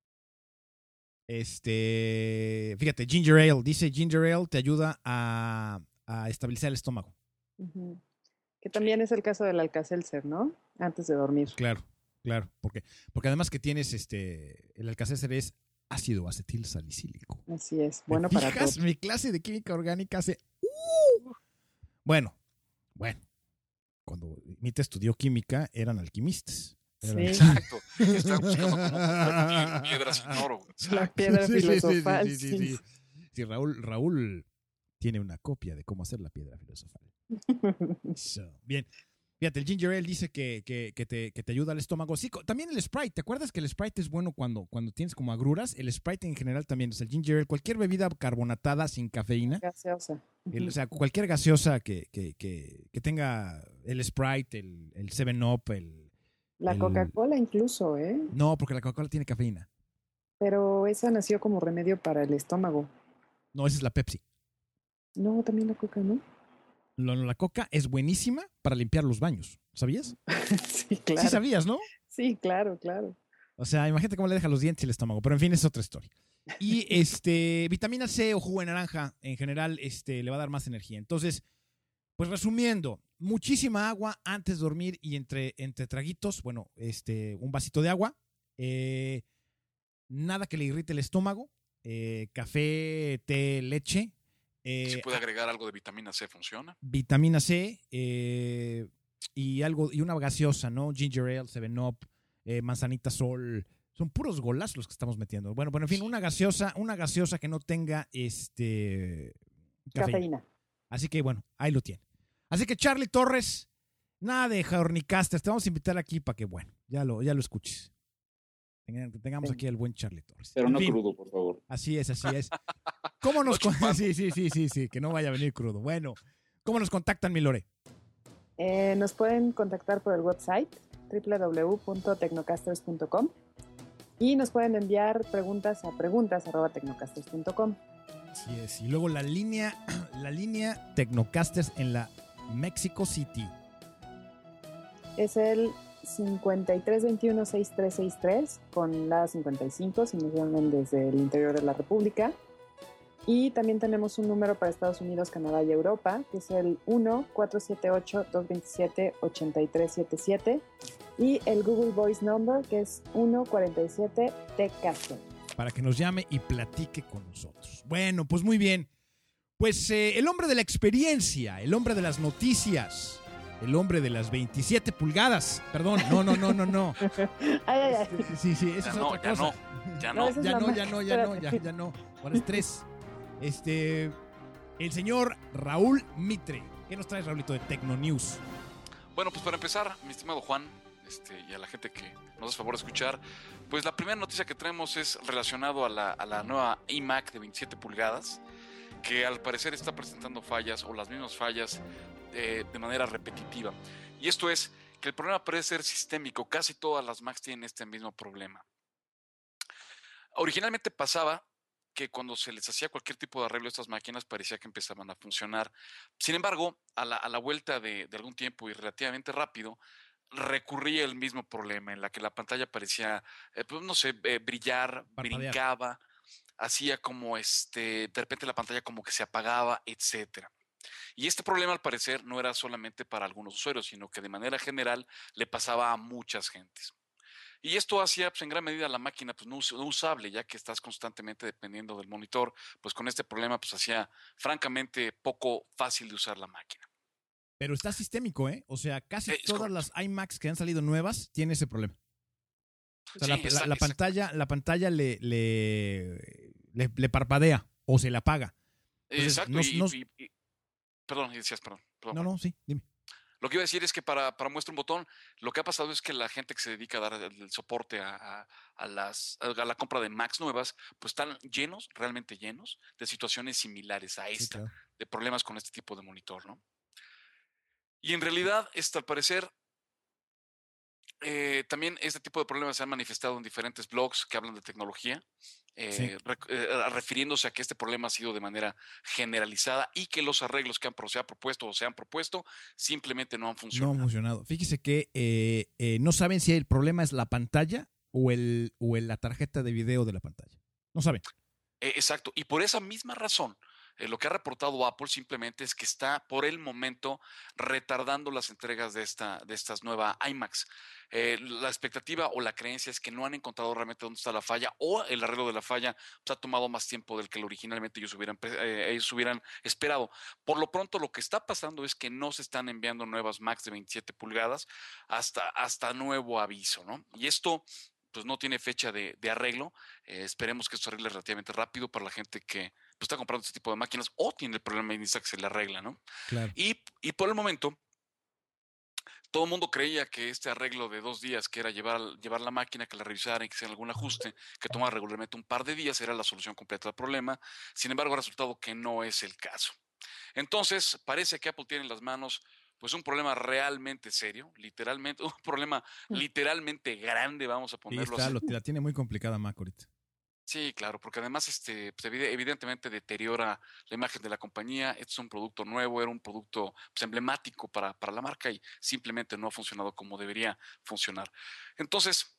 [SPEAKER 8] Este. Fíjate, Ginger Ale. Dice Ginger Ale te ayuda a, a estabilizar el estómago.
[SPEAKER 5] Ujú. Que también es el caso del Alka-Seltzer, ¿no? Antes de dormir.
[SPEAKER 8] Claro, claro. Porque, porque además que tienes este. El Alka-Seltzer es ácido acetil salicílico.
[SPEAKER 5] Así es.
[SPEAKER 8] ¿Me
[SPEAKER 5] Bueno para
[SPEAKER 8] fijas?
[SPEAKER 5] todo.
[SPEAKER 8] Mi clase de química orgánica hace. ¡Uh! Bueno, bueno. Cuando Mita estudió química, eran alquimistas. Eran-
[SPEAKER 5] Sí.
[SPEAKER 6] Exacto. Están buscando cómo convertir piedras en oro. güey.
[SPEAKER 5] La
[SPEAKER 6] Exacto.
[SPEAKER 5] piedra
[SPEAKER 8] Sí, sí, sí,
[SPEAKER 5] filosofal.
[SPEAKER 8] sí, sí,
[SPEAKER 5] sí.
[SPEAKER 8] sí. Sí, Raúl, Raúl tiene una copia de cómo hacer la piedra filosofal. So, bien. Fíjate, el Ginger Ale dice que, que, que, te, que te ayuda al estómago. Sí, co- también el Sprite. ¿Te acuerdas que el Sprite es bueno cuando, cuando tienes como agruras? El Sprite en general también. O sea, el Ginger Ale, cualquier bebida carbonatada sin cafeína.
[SPEAKER 5] Gaseosa.
[SPEAKER 8] El-
[SPEAKER 5] Ujú.
[SPEAKER 8] o sea, cualquier gaseosa que, que, que, que tenga el Sprite, el, el seven up, el...
[SPEAKER 5] La
[SPEAKER 8] el-
[SPEAKER 5] Coca-Cola incluso, ¿eh?
[SPEAKER 8] No, porque la Coca-Cola tiene cafeína.
[SPEAKER 5] Pero esa nació como remedio para el estómago.
[SPEAKER 8] No, esa es la Pepsi.
[SPEAKER 5] No, también la Coca, ¿no?
[SPEAKER 8] Lo- La Coca es buenísima para limpiar los baños. ¿Sabías?
[SPEAKER 5] Sí, claro.
[SPEAKER 8] Sí sabías, ¿no?
[SPEAKER 5] Sí, claro, claro.
[SPEAKER 8] O sea, imagínate cómo le deja los dientes y el estómago. Pero en fin, es otra historia. Y este, vitamina C o jugo de naranja, en general, este, le va a dar más energía. Entonces, pues resumiendo, muchísima agua antes de dormir y entre, entre traguitos, bueno, este, un vasito de agua, eh, nada que le irrite el estómago, eh, café, té, leche, eh,
[SPEAKER 6] Se puede agregar algo de vitamina C, funciona.
[SPEAKER 8] vitamina C eh, y algo y una gaseosa, ¿no? Ginger Ale, seven up, eh, manzanita sol. Son puros golazos los que estamos metiendo. Bueno, bueno, en fin, una gaseosa, una gaseosa que no tenga este cafeína.
[SPEAKER 5] Cafeína.
[SPEAKER 8] Así que bueno, ahí lo tiene. Así que Charlie Torres, nada de Hornicasters, te vamos a invitar aquí para que, bueno, ya lo, ya lo escuches. Tenga- que Tengamos
[SPEAKER 5] Sí.
[SPEAKER 8] aquí al buen Charlie Torres.
[SPEAKER 7] Pero
[SPEAKER 8] En
[SPEAKER 7] no
[SPEAKER 8] fin,
[SPEAKER 7] crudo, por favor.
[SPEAKER 8] Así es, así es. ¿Cómo nos con- Sí, sí, sí, sí, sí, que no vaya a venir crudo. Bueno, ¿cómo nos contactan, mi Lore?
[SPEAKER 5] Eh, nos pueden contactar por el website doble u doble u doble u punto tecnocasters punto com y nos pueden enviar preguntas a preguntas arroba tecnocasters punto com.
[SPEAKER 8] Así es. Y luego la línea, la línea Tecnocasters en la Mexico City.
[SPEAKER 5] Es el cincuenta y tres veintiuno sesenta y tres sesenta y tres con la cincuenta y cinco si nos llaman desde el interior de la República. Y también tenemos un número para Estados Unidos, Canadá y Europa, que es el uno cuatro siete ocho dos dos siete ocho tres siete siete y el Google Voice Number, que es uno cuarenta y siete T Caster.
[SPEAKER 8] para que nos llame y platique con nosotros. Bueno, pues muy bien. Pues eh, el hombre de la experiencia, el hombre de las noticias, el hombre de las veintisiete pulgadas. Perdón, no, no, no, no, no.
[SPEAKER 5] Ay, ay, ay.
[SPEAKER 8] Sí, sí, eso
[SPEAKER 6] Ya
[SPEAKER 8] es
[SPEAKER 6] no,
[SPEAKER 8] otra
[SPEAKER 6] ya
[SPEAKER 8] cosa.
[SPEAKER 6] no, ya
[SPEAKER 5] No,
[SPEAKER 6] no.
[SPEAKER 5] esa es
[SPEAKER 8] Ya
[SPEAKER 5] la
[SPEAKER 8] no,
[SPEAKER 5] ma-
[SPEAKER 8] ya no, ya no, ya,
[SPEAKER 5] espérate.
[SPEAKER 8] ya no. Ahora es tres. Este, el señor Raúl Mitre. ¿Qué nos traes, Raulito, de Tecno News?
[SPEAKER 6] Bueno, pues para empezar, mi estimado Juan, este, y a la gente que nos hace favor de escuchar, pues la primera noticia que traemos es relacionado a la, a la nueva iMac de veintisiete pulgadas, que al parecer está presentando fallas o las mismas fallas eh, de manera repetitiva. Y esto es que el problema parece ser sistémico. Casi todas las Macs tienen este mismo problema. Originalmente pasaba que cuando se les hacía cualquier tipo de arreglo a estas máquinas parecía que empezaban a funcionar. Sin embargo, a la, a la vuelta de, de algún tiempo y relativamente rápido, recurría el mismo problema en la que la pantalla parecía, eh, pues no sé, eh, brillar,
[SPEAKER 8] Parpadear.
[SPEAKER 6] brincaba, hacía como este, de repente la pantalla como que se apagaba, etcétera. Y este problema al parecer no era solamente para algunos usuarios, sino que de manera general le pasaba a muchas gentes. Y esto hacía pues, en gran medida la máquina pues, no, us- no usable, ya que estás constantemente dependiendo del monitor, pues con este problema pues hacía francamente poco fácil de usar la máquina.
[SPEAKER 8] Pero está sistémico, ¿eh? O sea, casi
[SPEAKER 6] Eh, es
[SPEAKER 8] todas
[SPEAKER 6] correcto.
[SPEAKER 8] las iMacs que han salido nuevas tienen ese problema. O sea, la,
[SPEAKER 6] Sí,
[SPEAKER 8] la-
[SPEAKER 6] exact-
[SPEAKER 8] la
[SPEAKER 6] exact-
[SPEAKER 8] pantalla, la pantalla le, le, le, le parpadea o se le apaga. Entonces,
[SPEAKER 6] Exacto.
[SPEAKER 8] no-
[SPEAKER 6] y-
[SPEAKER 8] no-
[SPEAKER 6] y- y- perdón, y decías, perdón. perdón,
[SPEAKER 8] No,
[SPEAKER 6] Juan.
[SPEAKER 8] no, sí, dime.
[SPEAKER 6] Lo que iba a decir es que para, para muestra un botón, lo que ha pasado es que la gente que se dedica a dar el, el soporte a, a- a las, a la compra de Macs nuevas, pues están llenos, realmente llenos, de situaciones similares a
[SPEAKER 8] Sí,
[SPEAKER 6] esta,
[SPEAKER 8] claro.
[SPEAKER 6] de problemas con este tipo de monitor, ¿no? Y en realidad, esta, al parecer, eh, también este tipo de problemas se han manifestado en diferentes blogs que hablan de tecnología, eh,
[SPEAKER 8] Sí.
[SPEAKER 6] rec- eh, refiriéndose a que este problema ha sido de manera generalizada y que los arreglos que han, pro- se ha propuesto o se han propuesto simplemente no han
[SPEAKER 8] No
[SPEAKER 6] funcionado.
[SPEAKER 8] ha funcionado. Fíjese que eh, eh, no saben si el problema es la pantalla o, el, o el- la tarjeta de video de la pantalla. No saben.
[SPEAKER 6] Eh, exacto. Y por esa misma razón, eh, lo que ha reportado Apple simplemente es que está por el momento retardando las entregas de, esta, de estas nuevas iMacs. Eh, la expectativa o la creencia es que no han encontrado realmente dónde está la falla o el arreglo de la falla pues, ha tomado más tiempo del que originalmente ellos hubieran, pe- eh, ellos hubieran esperado. Por lo pronto, lo que está pasando es que no se están enviando nuevas Macs de veintisiete pulgadas hasta, hasta nuevo aviso, ¿no? Y esto pues no tiene fecha de, de arreglo. Eh, esperemos que esto se arregle relativamente rápido para la gente que pues, está comprando este tipo de máquinas o tiene el problema y necesita que se le arregla, ¿no?
[SPEAKER 8] Claro.
[SPEAKER 6] Y, y por el momento, todo el mundo creía que este arreglo de dos días, que era llevar, llevar la máquina, que la revisaran y que hiciera algún ajuste, que toma regularmente un par de días, era la solución completa del problema. Sin embargo, ha resultado que no es el caso. Entonces, parece que Apple tiene en las manos pues un problema realmente serio, literalmente, un problema literalmente grande, vamos a
[SPEAKER 8] Sí,
[SPEAKER 6] ponerlo
[SPEAKER 8] está,
[SPEAKER 6] así.
[SPEAKER 8] lo- la tiene muy complicada Mac ahorita.
[SPEAKER 6] Sí, claro, porque además este, pues, evide- evidentemente deteriora la imagen de la compañía. Este es un producto nuevo, era un producto pues, emblemático para, para la marca y simplemente no ha funcionado como debería funcionar. Entonces,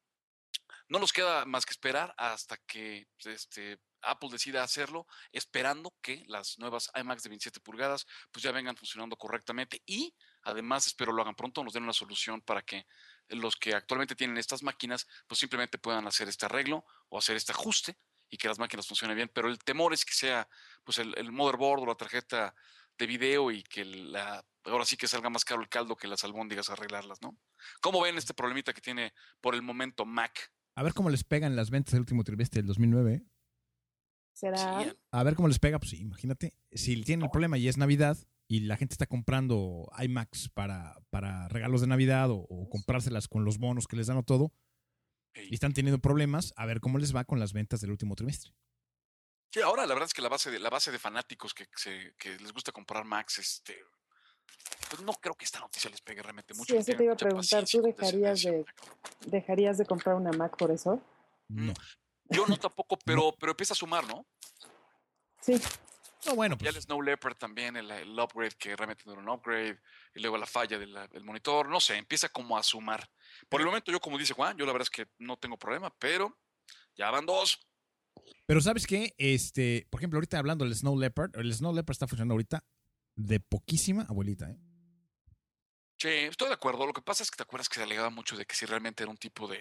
[SPEAKER 6] no nos queda más que esperar hasta que pues, este, Apple decida hacerlo, esperando que las nuevas iMacs de veintisiete pulgadas pues ya vengan funcionando correctamente y además espero lo hagan pronto, nos den una solución para que los que actualmente tienen estas máquinas pues simplemente puedan hacer este arreglo o hacer este ajuste y que las máquinas funcionen bien, pero el temor es que sea pues el, el motherboard o la tarjeta de video y que la, ahora sí que salga más caro el caldo que las albóndigas arreglarlas, ¿no? ¿Cómo ven este problemita que tiene por el momento Mac?
[SPEAKER 8] A ver cómo les pegan las ventas del último trimestre del dos mil nueve. ¿eh?
[SPEAKER 5] ¿Será?
[SPEAKER 6] Sí,
[SPEAKER 8] A ver cómo les pega, pues sí, imagínate. Si tienen el problema y es Navidad y la gente está comprando iMacs para, para regalos de Navidad o, o comprárselas con los bonos que les dan o todo, y están teniendo problemas, a ver cómo les va con las ventas del último trimestre.
[SPEAKER 6] Sí, ahora la verdad es que la base de, la base de fanáticos que, se, que les gusta comprar Macs, este, pues no creo que esta noticia les pegue realmente mucho.
[SPEAKER 5] Sí, eso te iba a
[SPEAKER 6] Mucha
[SPEAKER 5] preguntar.
[SPEAKER 6] paciencia,
[SPEAKER 5] ¿Tú dejarías de,
[SPEAKER 6] condescendencia.
[SPEAKER 5] dejarías de comprar una Mac por eso?
[SPEAKER 8] No.
[SPEAKER 6] Yo no tampoco, pero, pero empieza a sumar, ¿no?
[SPEAKER 5] Sí.
[SPEAKER 8] No, bueno,
[SPEAKER 6] Ya el
[SPEAKER 8] pues
[SPEAKER 6] Snow Leopard también, el, el upgrade que realmente no era un upgrade, y luego la falla del del monitor, no sé, empieza como a sumar. Por el momento yo, como dice Juan, yo la verdad es que no tengo problema, pero ya van dos.
[SPEAKER 8] pero ¿sabes qué? Este, por ejemplo, ahorita hablando del Snow Leopard, el Snow Leopard está funcionando ahorita de poquísima abuelita, ¿eh?
[SPEAKER 6] Sí, estoy de acuerdo. Lo que pasa es que te acuerdas que se alegaba mucho de que si realmente era un tipo de,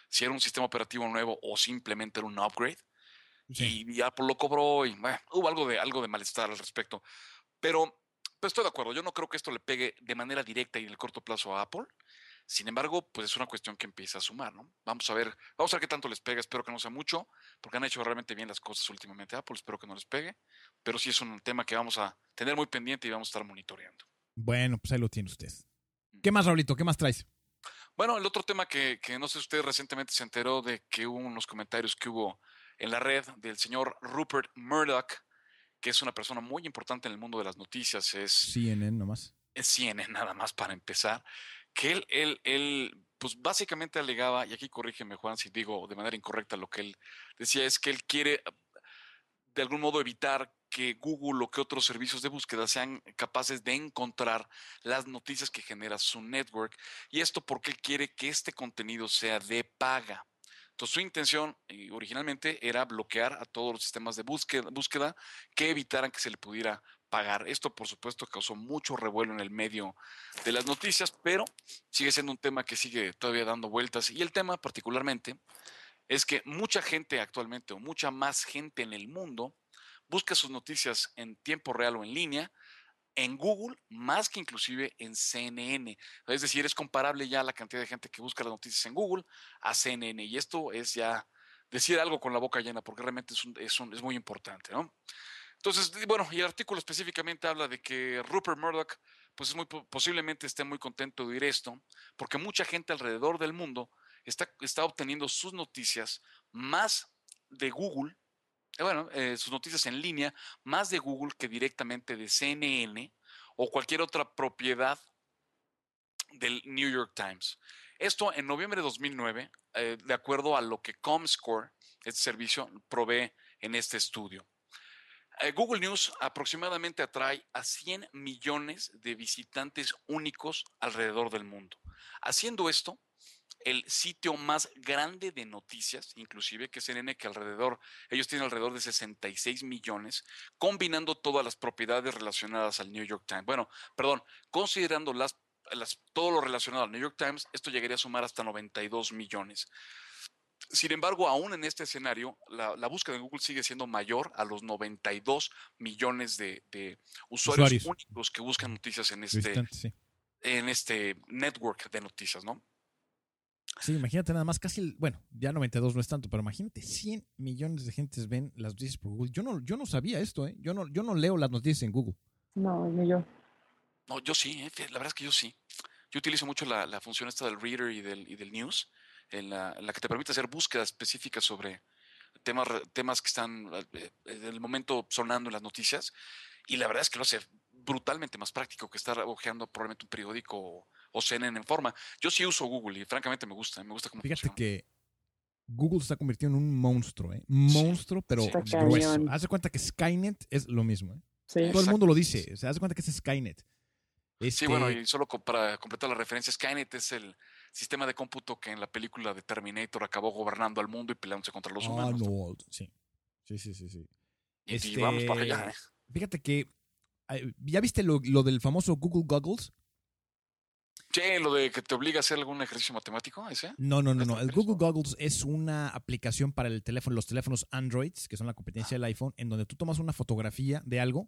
[SPEAKER 6] si era un sistema operativo nuevo o simplemente era un upgrade.
[SPEAKER 8] Sí.
[SPEAKER 6] Y, y Apple lo cobró y bueno, hubo algo de, algo de malestar al respecto. Pero pues estoy de acuerdo, yo no creo que esto le pegue de manera directa y en el corto plazo a Apple. Sin embargo, pues es una cuestión que empieza a sumar, ¿no? Vamos a ver, vamos a ver qué tanto les pega, espero que no sea mucho, porque han hecho realmente bien las cosas últimamente a Apple, espero que no les pegue, pero sí es un tema que vamos a tener muy pendiente y vamos a estar monitoreando.
[SPEAKER 8] Bueno, pues ahí lo tiene usted. ¿Qué más, Raulito? ¿Qué más traes?
[SPEAKER 6] Bueno, el otro tema que, que no sé si usted recientemente se enteró de que hubo unos comentarios que hubo en la red del señor Rupert Murdoch, que es una persona muy importante en el mundo de las noticias, es
[SPEAKER 8] C N N nomás.
[SPEAKER 6] Es C N N nada más para empezar, que él, él, él, pues básicamente alegaba, y aquí corrígeme Juan si digo de manera incorrecta lo que él decía, es que él quiere de algún modo evitar que Google o que otros servicios de búsqueda sean capaces de encontrar las noticias que genera su network, y esto porque él quiere que este contenido sea de paga. Entonces su intención eh, originalmente era bloquear a todos los sistemas de búsqueda, búsqueda que evitaran que se le pudiera pagar. Esto por supuesto causó mucho revuelo en el medio de las noticias, pero sigue siendo un tema que sigue todavía dando vueltas, y el tema particularmente es que mucha gente actualmente, o mucha más gente en el mundo, busca sus noticias en tiempo real o en línea en Google, más que inclusive en C N N. Es decir, es comparable ya la cantidad de gente que busca las noticias en Google a C N N. Y esto es ya decir algo con la boca llena, porque realmente es, un, es, un, es muy importante, ¿no? Entonces, bueno, y el artículo específicamente habla de que Rupert Murdoch, pues es muy posiblemente esté muy contento de oír esto, porque mucha gente alrededor del mundo está, está obteniendo sus noticias más de Google, bueno, eh, sus noticias en línea, más de Google que directamente de C N N o cualquier otra propiedad del New York Times. Esto en noviembre de dos mil nueve, eh, de acuerdo a lo que Comscore, este servicio, provee en este estudio. Eh, Google News aproximadamente atrae a cien millones de visitantes únicos alrededor del mundo. Haciendo esto, el sitio más grande de noticias, inclusive, que es C N N, que alrededor, ellos tienen alrededor de sesenta y seis millones, combinando todas las propiedades relacionadas al New York Times. Bueno, perdón, considerando las, las, todo lo relacionado al New York Times, esto llegaría a sumar hasta noventa y dos millones. Sin embargo, aún en este escenario, la, la búsqueda en Google sigue siendo mayor a los noventa y dos millones de, de usuarios, usuarios únicos que buscan noticias en este, sí. en este network de noticias, ¿no?
[SPEAKER 8] Sí, imagínate nada más, casi, el, bueno, ya noventa y dos no es tanto, pero imagínate, cien millones de gentes ven las noticias por Google. Yo no, yo no sabía esto, ¿eh? Yo no, yo no leo las noticias en Google.
[SPEAKER 5] No, ni yo.
[SPEAKER 6] No, yo sí, ¿eh? La verdad es que yo sí. Yo utilizo mucho la, la función esta del Reader y del, y del News, en la, en la que te permite hacer búsquedas específicas sobre temas, temas que están eh, en el momento sonando en las noticias, y la verdad es que lo hace brutalmente más práctico que estar hojeando probablemente un periódico o, o C N N en forma. Yo sí uso Google y francamente me gusta, me gusta cómo
[SPEAKER 8] Fíjate
[SPEAKER 6] funciona.
[SPEAKER 8] que Google se está convirtiendo en un monstruo, ¿eh? Monstruo, sí, pero sí. grueso. Haz de cuenta que Skynet es lo mismo, ¿eh? Sí. Todo Exacto. el mundo lo dice, o sea, haz de cuenta que es Skynet. Este...
[SPEAKER 6] Sí, bueno, y solo para completar la referencia, Skynet es el sistema de cómputo que en la película de Terminator acabó gobernando al mundo y peleándose contra los
[SPEAKER 8] oh,
[SPEAKER 6] humanos.
[SPEAKER 8] No. Sí, sí, sí, sí. sí.
[SPEAKER 6] Y,
[SPEAKER 8] este...
[SPEAKER 6] y vamos para allá, ¿eh?
[SPEAKER 8] Fíjate que, ¿ya viste lo, lo del famoso Google Goggles?
[SPEAKER 6] Sí, lo de que te obliga a hacer algún ejercicio matemático, ¿ese?
[SPEAKER 8] No, no, no, no. El Google Goggles es una aplicación para el teléfono, los teléfonos Androids, que son la competencia ah. del iPhone, en donde tú tomas una fotografía de algo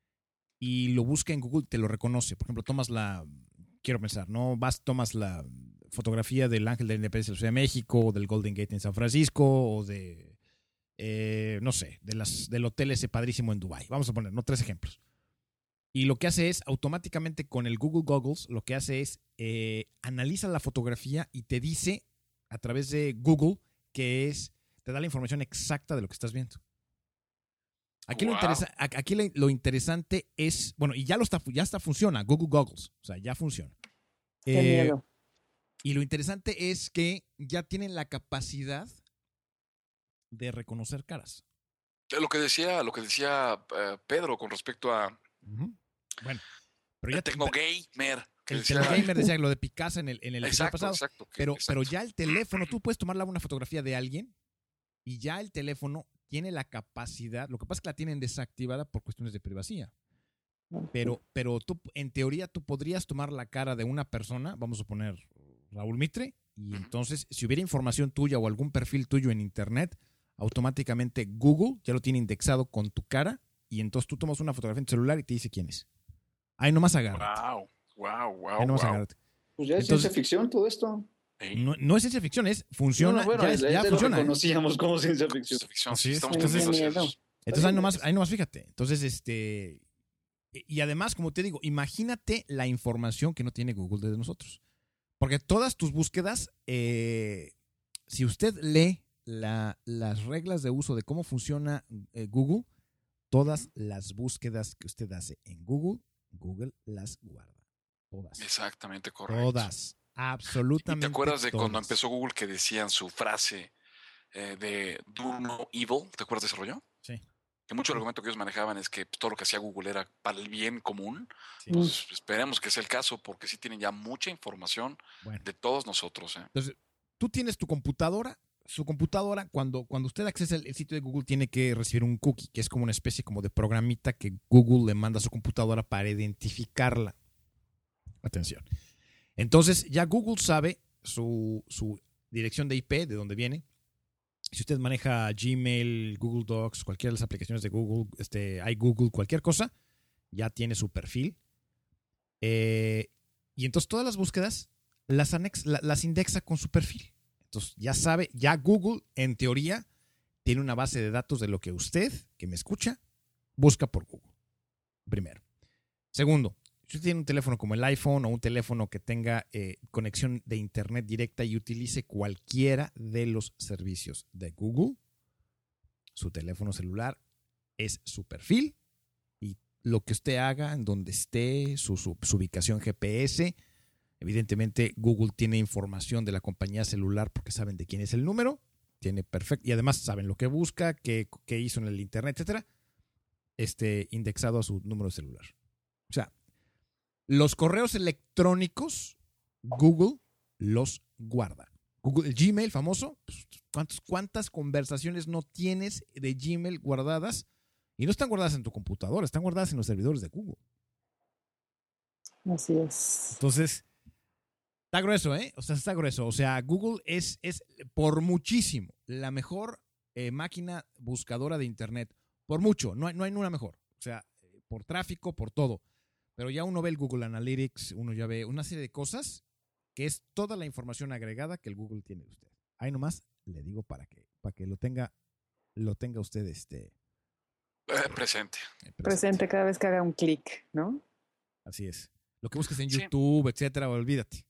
[SPEAKER 8] y lo busca en Google, te lo reconoce. Por ejemplo, tomas la, quiero pensar, ¿no? Vas, tomas la fotografía del Ángel de la Independencia de la Ciudad de México, o del Golden Gate en San Francisco, o de, eh, no sé, de las, del hotel ese padrísimo en Dubái. Vamos a poner, ¿no? Tres ejemplos. Y lo que hace es, automáticamente con el Google Goggles, lo que hace es, eh, analiza la fotografía y te dice, a través de Google, que es, te da la información exacta de lo que estás viendo. Aquí, wow. lo, interesa, aquí lo interesante es, bueno, y ya, lo está, ya está funciona, Google Goggles, o sea, ya funciona.
[SPEAKER 5] Qué eh, miedo.
[SPEAKER 8] Y lo interesante es que ya tienen la capacidad de reconocer caras.
[SPEAKER 6] Lo que decía, lo que decía uh, Pedro con respecto a
[SPEAKER 8] uh-huh. bueno, pero ya
[SPEAKER 6] el Tecnogamer.
[SPEAKER 8] El Tecnogamer decía lo de Picasa en el, en el
[SPEAKER 6] exacto,
[SPEAKER 8] pasado.
[SPEAKER 6] Exacto,
[SPEAKER 8] pero,
[SPEAKER 6] exacto.
[SPEAKER 8] pero ya el teléfono, tú puedes tomarle una fotografía de alguien y ya el teléfono tiene la capacidad, lo que pasa es que la tienen desactivada por cuestiones de privacidad. Pero, pero tú, en teoría, tú podrías tomar la cara de una persona, vamos a poner Raúl Mitre, y entonces si hubiera información tuya o algún perfil tuyo en internet, automáticamente Google ya lo tiene indexado con tu cara y entonces tú tomas una fotografía en tu celular y te dice quién es. Ahí nomás agárrate.
[SPEAKER 6] Wow, wow, wow.
[SPEAKER 8] Ahí nomás
[SPEAKER 6] wow.
[SPEAKER 8] agárrate.
[SPEAKER 7] Pues ya es
[SPEAKER 8] Entonces-
[SPEAKER 7] ciencia ficción todo esto.
[SPEAKER 6] Ey,
[SPEAKER 8] No, no es ciencia ficción, es funciona,
[SPEAKER 7] No, no, bueno,
[SPEAKER 8] ya,
[SPEAKER 7] es,
[SPEAKER 8] es-
[SPEAKER 7] es
[SPEAKER 8] ya
[SPEAKER 7] de lo
[SPEAKER 8] funciona.
[SPEAKER 7] que
[SPEAKER 8] ¿eh?
[SPEAKER 7] conocíamos como ciencia ficción.
[SPEAKER 6] ciencia ficción,
[SPEAKER 8] Así
[SPEAKER 6] sí,
[SPEAKER 8] es.
[SPEAKER 6] estamos
[SPEAKER 8] Entonces-
[SPEAKER 6] contentos de
[SPEAKER 5] Miedo.
[SPEAKER 6] eso.
[SPEAKER 8] Entonces ahí nomás, ahí nomás fíjate. Entonces, este. Y además, como te digo, imagínate la información que no tiene Google de nosotros. Porque todas tus búsquedas, eh, si usted lee la- las reglas de uso de cómo funciona eh, Google, todas las búsquedas que usted hace en Google, Google las guarda. Todas.
[SPEAKER 6] Exactamente correcto.
[SPEAKER 8] Todas.
[SPEAKER 6] ¿Y
[SPEAKER 8] Absolutamente.
[SPEAKER 6] te acuerdas de cuando
[SPEAKER 8] todas.
[SPEAKER 6] empezó Google que decían su frase eh, de do no evil? ¿Te acuerdas de ese rollo?
[SPEAKER 8] Sí.
[SPEAKER 6] Que mucho argumento que ellos manejaban es que pues, todo lo que hacía Google era para el bien común.
[SPEAKER 8] Sí.
[SPEAKER 6] Pues, esperemos que sea el caso porque sí tienen ya mucha información
[SPEAKER 8] Bueno.
[SPEAKER 6] de todos nosotros. ¿eh?
[SPEAKER 8] Entonces, tú tienes tu computadora. Su computadora, cuando, cuando usted accesa el, el sitio de Google, tiene que recibir un cookie, que es como una especie como de programita que Google le manda a su computadora para identificarla. Atención. Entonces, ya Google sabe su, su dirección de I P, de dónde viene. Si usted maneja Gmail, Google Docs, cualquiera de las aplicaciones de Google, este, iGoogle, cualquier cosa, ya tiene su perfil. Eh, y entonces todas las búsquedas las, anex, la, las indexa con su perfil. Entonces ya sabe, ya Google, en teoría, tiene una base de datos de lo que usted, que me escucha, busca por Google. Primero. Segundo, si usted tiene un teléfono como el iPhone o un teléfono que tenga eh, conexión de internet directa y utilice cualquiera de los servicios de Google, su teléfono celular es su perfil y lo que usted haga, en donde esté, su, su, su ubicación G P S. Evidentemente, Google tiene información de la compañía celular porque saben de quién es el número. Tiene perfecto. Y además saben lo que busca, qué, qué hizo en el internet, etcétera. Este, indexado a su número de celular. O sea, los correos electrónicos, Google los guarda. Google, el Gmail famoso, pues, ¿cuántos, ¿cuántas conversaciones no tienes de Gmail guardadas? Y no están guardadas en tu computadora, están guardadas en los servidores de Google.
[SPEAKER 5] Así es.
[SPEAKER 8] Entonces, está grueso, ¿eh? O sea, está grueso. O sea, Google es, es por muchísimo la mejor eh, máquina buscadora de Internet. Por mucho, no hay, no hay una mejor. O sea, por tráfico, por todo. Pero ya uno ve el Google Analytics, uno ya ve una serie de cosas que es toda la información agregada que el Google tiene de usted. Ahí nomás le digo para que, para que lo tenga, lo tenga usted este,
[SPEAKER 6] Eh, presente.
[SPEAKER 8] eh, presente.
[SPEAKER 5] Presente cada vez que haga un clic, ¿no?
[SPEAKER 8] Así es. Lo que busques en
[SPEAKER 6] Sí.
[SPEAKER 8] YouTube, etcétera, olvídate.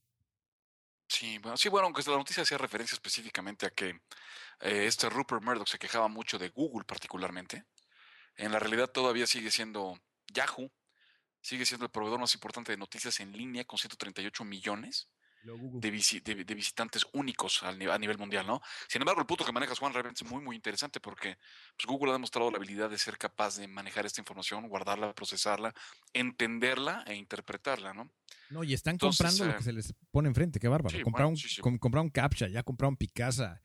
[SPEAKER 6] Sí, bueno, sí, bueno, aunque la noticia hacía referencia específicamente a que eh, este Rupert Murdoch se quejaba mucho de Google particularmente. En la realidad todavía sigue siendo Yahoo, sigue siendo el proveedor más importante de noticias en línea con ciento treinta y ocho millones de, visi- de- de visitantes únicos al ni- a nivel mundial, ¿no? Sin embargo, el punto que manejas, Juan, realmente es muy, muy interesante porque pues, Google ha demostrado la habilidad de ser capaz de manejar esta información, guardarla, procesarla, entenderla e interpretarla, ¿no?
[SPEAKER 8] No, y están
[SPEAKER 6] Entonces,
[SPEAKER 8] comprando
[SPEAKER 6] eh,
[SPEAKER 8] lo que se les pone enfrente, qué bárbaro.
[SPEAKER 6] sí,
[SPEAKER 8] compraron,
[SPEAKER 6] bueno, sí, sí.
[SPEAKER 8] com- compraron Captcha, ya compraron Picasa,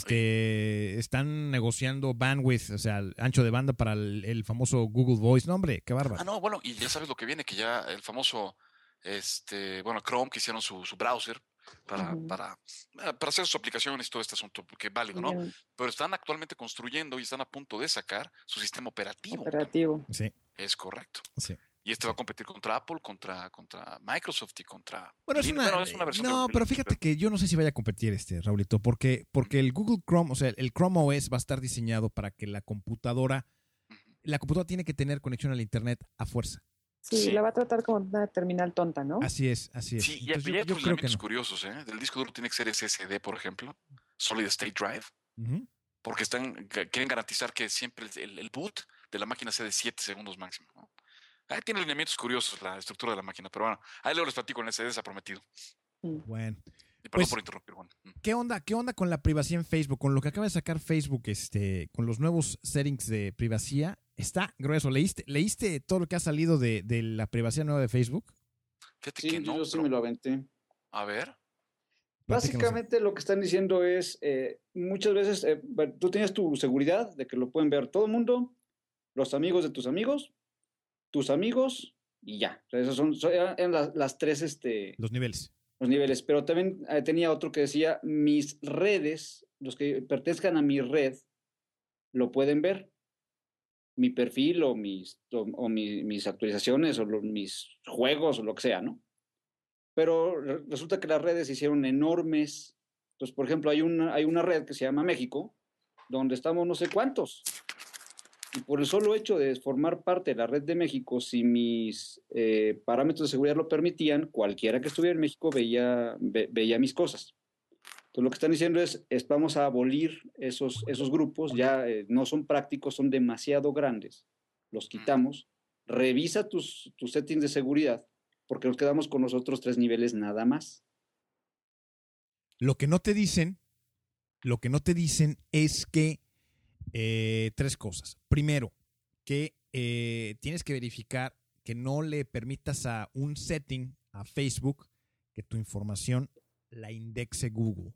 [SPEAKER 8] este, están negociando bandwidth, o sea, el ancho de banda para el, el famoso Google Voice. No, hombre, qué bárbaro.
[SPEAKER 6] Ah, no, bueno, y ya sabes lo que viene, que ya el famoso, este, bueno, Chrome, que hicieron su, su browser para,
[SPEAKER 5] Ujú.
[SPEAKER 6] para, ah, para hacer sus aplicaciones y todo este asunto, porque es válido, ¿no?
[SPEAKER 5] Bien
[SPEAKER 6] Pero están actualmente construyendo y están a punto de sacar su sistema operativo.
[SPEAKER 5] operativo.
[SPEAKER 8] Sí,
[SPEAKER 6] Es correcto.
[SPEAKER 8] sí.
[SPEAKER 6] Y este va a competir contra Apple, contra, contra Microsoft y contra...
[SPEAKER 8] Bueno, es
[SPEAKER 6] Lin-
[SPEAKER 8] una,
[SPEAKER 6] bueno, es una versión de-
[SPEAKER 8] no,
[SPEAKER 6] de
[SPEAKER 8] pero
[SPEAKER 6] Linux,
[SPEAKER 8] fíjate que yo no sé si vaya a competir este, Raulito, porque, porque el Google Chrome, o sea, el Chrome O S va a estar diseñado para que la computadora,
[SPEAKER 6] Ujú.
[SPEAKER 8] la computadora tiene que tener conexión al internet a fuerza.
[SPEAKER 5] Sí,
[SPEAKER 6] Sí.
[SPEAKER 5] la va a tratar como una terminal tonta, ¿no?
[SPEAKER 8] Así es, así es.
[SPEAKER 6] Sí, y
[SPEAKER 8] Entonces,
[SPEAKER 6] hay
[SPEAKER 8] yo, yo
[SPEAKER 6] otros
[SPEAKER 8] creo que
[SPEAKER 6] elementos
[SPEAKER 8] no.
[SPEAKER 6] curiosos, ¿eh? Del disco duro tiene que ser S S D, por ejemplo, Solid State Drive,
[SPEAKER 8] Ujú.
[SPEAKER 6] porque están, ga- quieren garantizar que siempre el, el- el boot de la máquina sea de siete segundos máximo, ¿no? Ahí tiene lineamientos curiosos la estructura de la máquina, pero bueno, ahí luego les platico en ese desaprometido.
[SPEAKER 8] Bueno.
[SPEAKER 6] Y perdón
[SPEAKER 8] Pues,
[SPEAKER 6] por interrumpir, Juan. Mm.
[SPEAKER 8] ¿Qué onda? ¿Qué onda con la privacidad en Facebook? Con lo que acaba de sacar Facebook, este, con los nuevos settings de privacidad, está grueso. ¿Leíste, leíste todo lo que ha salido de, de la privacidad nueva de Facebook?
[SPEAKER 6] Fíjate
[SPEAKER 7] Sí,
[SPEAKER 6] que
[SPEAKER 7] yo,
[SPEAKER 6] no,
[SPEAKER 7] yo sí
[SPEAKER 6] pero-
[SPEAKER 7] me lo aventé.
[SPEAKER 6] a ver.
[SPEAKER 8] Platícanos.
[SPEAKER 7] Básicamente lo que están diciendo es, eh, muchas veces eh, bueno, tú tienes tu seguridad de que lo pueden ver todo el mundo, los amigos de tus amigos, tus amigos y ya. O sea, esas son, son- eran las, las tres, este,
[SPEAKER 8] Los niveles.
[SPEAKER 7] los niveles, pero también eh, tenía otro que decía, mis redes, los que pertenezcan a mi red, lo pueden ver. Mi perfil o mis, o, o mi, mis actualizaciones o lo, mis juegos o lo que sea, ¿no? Pero re- resulta que las redes se hicieron enormes. Entonces, por ejemplo, hay una, hay una red que se llama México, donde estamos no sé cuántos. Y por el solo hecho de formar parte de la red de México, si mis eh, parámetros de seguridad lo permitían, cualquiera que estuviera en México veía, ve, veía mis cosas. Entonces, lo que están diciendo es, es vamos a abolir esos, esos grupos, ya eh, no son prácticos, son demasiado grandes, los quitamos, revisa tus, tus settings de seguridad, porque nos quedamos con los otros tres niveles nada más.
[SPEAKER 8] Lo que no te dicen, lo que no te dicen es que eh, tres cosas. Primero, que eh, tienes que verificar que no le permitas a un setting, a Facebook, que tu información la indexe Google.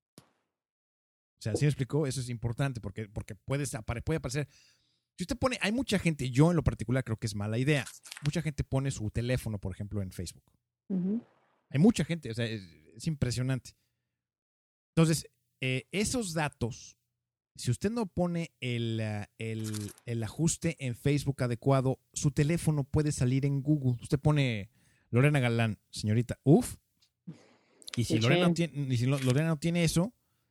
[SPEAKER 8] O sea, ¿sí me explicó? Eso es importante porque, porque puedes, apare- puede aparecer. Si usted pone, hay mucha gente, yo en lo particular creo que es mala idea. Mucha gente pone su teléfono, por ejemplo, en Facebook.
[SPEAKER 5] Ujú.
[SPEAKER 8] Hay mucha gente, o sea, es, es impresionante. Entonces, eh, esos datos, si usted no pone el, uh, el, el ajuste en Facebook adecuado, su teléfono puede salir en Google. Usted pone Lorena Galán, señorita, uf. Y si,
[SPEAKER 5] Y
[SPEAKER 8] Lorena no
[SPEAKER 5] chin.
[SPEAKER 8] tiene, y si Lo- Lorena no tiene eso,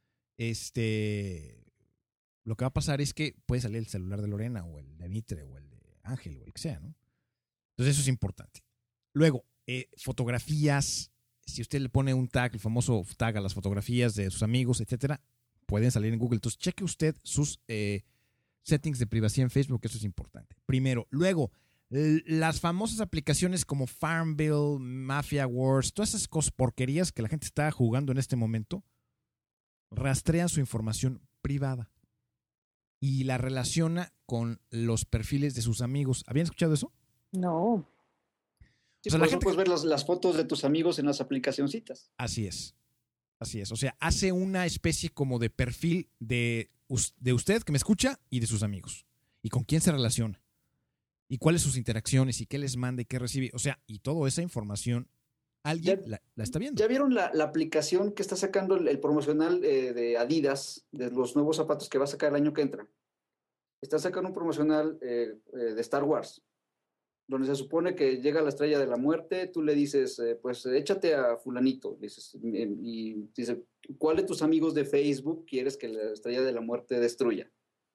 [SPEAKER 8] este, lo que va a pasar es que puede salir el celular de Lorena o el de Mitre o el de Ángel o el que sea, ¿no? Entonces eso es importante. Luego, eh, fotografías, si usted le pone un tag, el famoso tag a las fotografías de sus amigos, etcétera, pueden salir en Google. Entonces cheque usted sus eh, settings de privacidad en Facebook, eso es importante. Primero. Luego, l- las famosas aplicaciones como Farmville, Mafia Wars, todas esas cosas porquerías que la gente está jugando en este momento, rastrean su información privada y la relaciona con los perfiles de sus amigos. ¿Habían escuchado eso?
[SPEAKER 5] No.
[SPEAKER 7] Sí,
[SPEAKER 8] O sea,
[SPEAKER 7] por
[SPEAKER 8] la
[SPEAKER 7] eso
[SPEAKER 8] gente
[SPEAKER 7] puedes
[SPEAKER 8] que-
[SPEAKER 7] ver las, las fotos de tus amigos en las aplicacioncitas.
[SPEAKER 8] Así es. Así es. O sea, hace una especie como de perfil de, us- de usted que me escucha y de sus amigos. Y con quién se relaciona. Y cuáles sus interacciones y qué les manda y qué recibe. O sea, y toda esa información alguien
[SPEAKER 7] Ya-
[SPEAKER 8] la, la está viendo.
[SPEAKER 7] ¿Ya vieron la, la aplicación que está sacando el, el promocional eh, de Adidas, de los nuevos zapatos que va a sacar el año que entra? Está sacando un promocional eh, eh, de Star Wars, donde se supone que llega la estrella de la muerte, tú le dices, eh, pues échate a fulanito, dices, eh, y dice, ¿cuál de tus amigos de Facebook quieres que la estrella de la muerte destruya?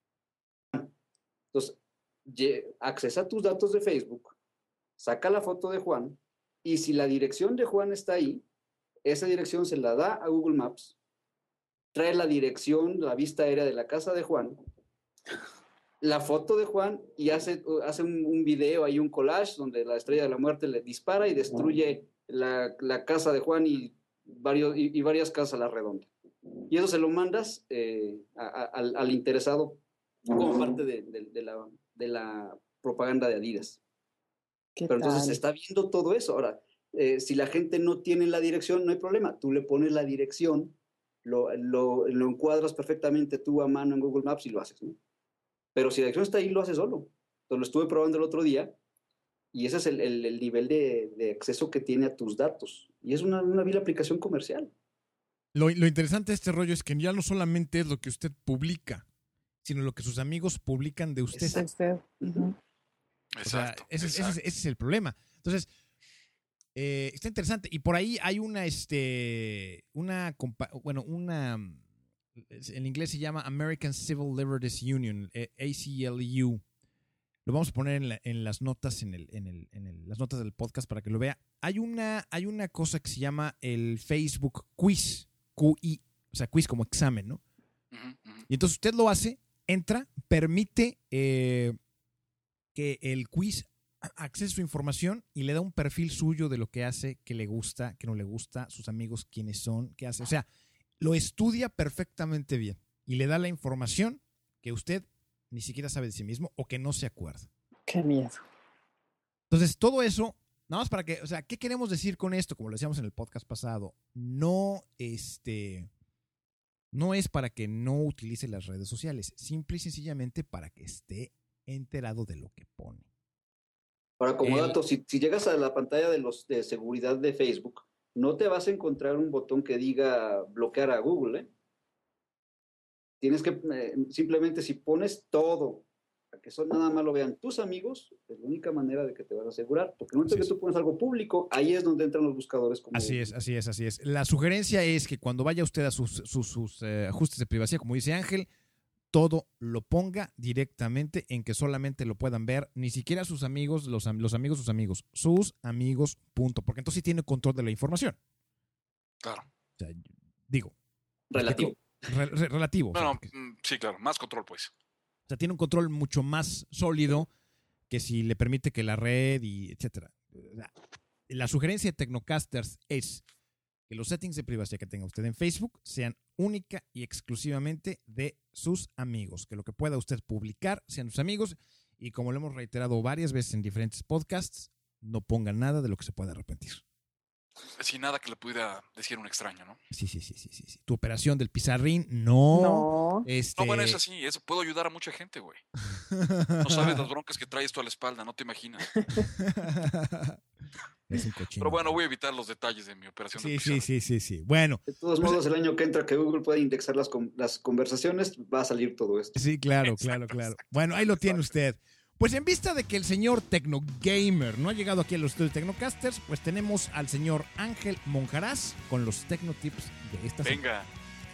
[SPEAKER 7] Entonces, ye- accesa a tus datos de Facebook, saca la foto de Juan, y si la dirección de Juan está ahí, esa dirección se la da a Google Maps, trae la dirección, la vista aérea de la casa de Juan, la foto de Juan y hace, hace un, un video, hay un collage donde la estrella de la muerte le dispara y destruye la, la casa de Juan y, varios, y, y varias casas a la redonda. Y eso se lo mandas eh, a, a, al, al interesado como parte de, de, de, la, de la propaganda de Adidas.
[SPEAKER 5] ¿Qué
[SPEAKER 7] Pero entonces
[SPEAKER 5] tal?
[SPEAKER 7] se está viendo todo eso. Ahora, eh, si la gente no tiene la dirección, no hay problema. Tú le pones la dirección, lo, lo, lo encuadras perfectamente tú a mano en Google Maps y lo haces, ¿no? Pero si la dirección está ahí, lo hace solo. Entonces lo estuve probando el otro día y ese es el, el, el nivel de, de acceso que tiene a tus datos. Y es una, una vil aplicación comercial.
[SPEAKER 8] Lo, lo interesante de este rollo es que ya no solamente es lo que usted publica, sino lo que sus amigos publican de usted.
[SPEAKER 5] Es usted. Ujú.
[SPEAKER 8] O sea,
[SPEAKER 6] Exacto,
[SPEAKER 8] ese, es- ese es-
[SPEAKER 6] exacto.
[SPEAKER 8] ese es el problema. Entonces, eh, está interesante. Y por ahí hay una, este, una, compa- bueno, una, en inglés se llama American Civil Liberties Union, eh, A C L U. Lo vamos a poner en, la- en las notas, en, el, en, el, en el- las notas del podcast para que lo vea. Hay una, hay una cosa que se llama el Facebook Quiz, Q I, o sea, quiz como examen, ¿no?
[SPEAKER 6] Ujú, ujú.
[SPEAKER 8] Y entonces usted lo hace, entra, permite eh, que el quiz accese su información y le da un perfil suyo de lo que hace, que le gusta, que no le gusta, sus amigos, quiénes son, qué hace. O sea, lo estudia perfectamente bien y le da la información que usted ni siquiera sabe de sí mismo o que no se acuerda.
[SPEAKER 5] Qué miedo.
[SPEAKER 8] Entonces, todo eso, nada más para que, o sea, ¿qué queremos decir con esto? Como lo decíamos en el podcast pasado, no, este, no es para que no utilice las redes sociales, simple y sencillamente para que esté enterado de lo que pone.
[SPEAKER 7] Ahora, como
[SPEAKER 8] El-
[SPEAKER 7] dato, si, si llegas a la pantalla de los de seguridad de Facebook, no te vas a encontrar un botón que diga bloquear a Google, ¿eh? Tienes que, eh, simplemente si pones todo, a que son nada más lo vean tus amigos, es la única manera de que te vas a asegurar. Porque en el momento que tú pones algo público, ahí es donde entran los buscadores. Como
[SPEAKER 8] así es, así es, así es. La sugerencia es que cuando vaya usted a sus, sus, sus eh, ajustes de privacidad, como dice Ángel, todo lo ponga directamente en que solamente lo puedan ver, ni siquiera sus amigos, los, los amigos, sus amigos, sus amigos, punto. Porque entonces sí tiene control de la información.
[SPEAKER 6] Claro.
[SPEAKER 8] O sea, digo.
[SPEAKER 7] Relativo.
[SPEAKER 8] Re, re, relativo.
[SPEAKER 6] No,
[SPEAKER 8] o sea,
[SPEAKER 6] no,
[SPEAKER 8] porque,
[SPEAKER 6] sí, claro, más control, pues.
[SPEAKER 8] o sea, tiene un control mucho más sólido que si le permite que la red y etcétera. La sugerencia de Tecnocasters es que los settings de privacidad que tenga usted en Facebook sean única y exclusivamente de sus amigos. Que lo que pueda usted publicar sean sus amigos y, como lo hemos reiterado varias veces en diferentes podcasts, no ponga nada de lo que se pueda arrepentir.
[SPEAKER 6] Sin nada que le pudiera decir un extraño, ¿no?
[SPEAKER 8] Sí, sí, sí, sí, sí, sí. Tu operación del pizarrín, no.
[SPEAKER 5] No.
[SPEAKER 8] Este...
[SPEAKER 6] No, bueno, eso sí, eso puedo ayudar a mucha gente, güey. No sabes las broncas que traes tú a la espalda, no te imaginas.
[SPEAKER 8] Es un cochino.
[SPEAKER 6] Pero bueno, voy a evitar los detalles de mi operación.
[SPEAKER 8] Sí,
[SPEAKER 6] de
[SPEAKER 8] sí, sí, sí, sí. Bueno.
[SPEAKER 7] De todos modos, el año que entra que Google pueda indexar las, las conversaciones, va a salir todo esto.
[SPEAKER 8] Sí, claro,
[SPEAKER 6] Exacto,
[SPEAKER 8] claro, claro.
[SPEAKER 6] exacto,
[SPEAKER 8] Bueno, ahí lo tiene
[SPEAKER 6] exacto.
[SPEAKER 8] usted. Pues en vista de que el señor Tecnogamer no ha llegado aquí a los estudios de Tecnocasters, pues tenemos al señor Ángel Monjaraz con los Tecnotips de esta semana.
[SPEAKER 6] Venga.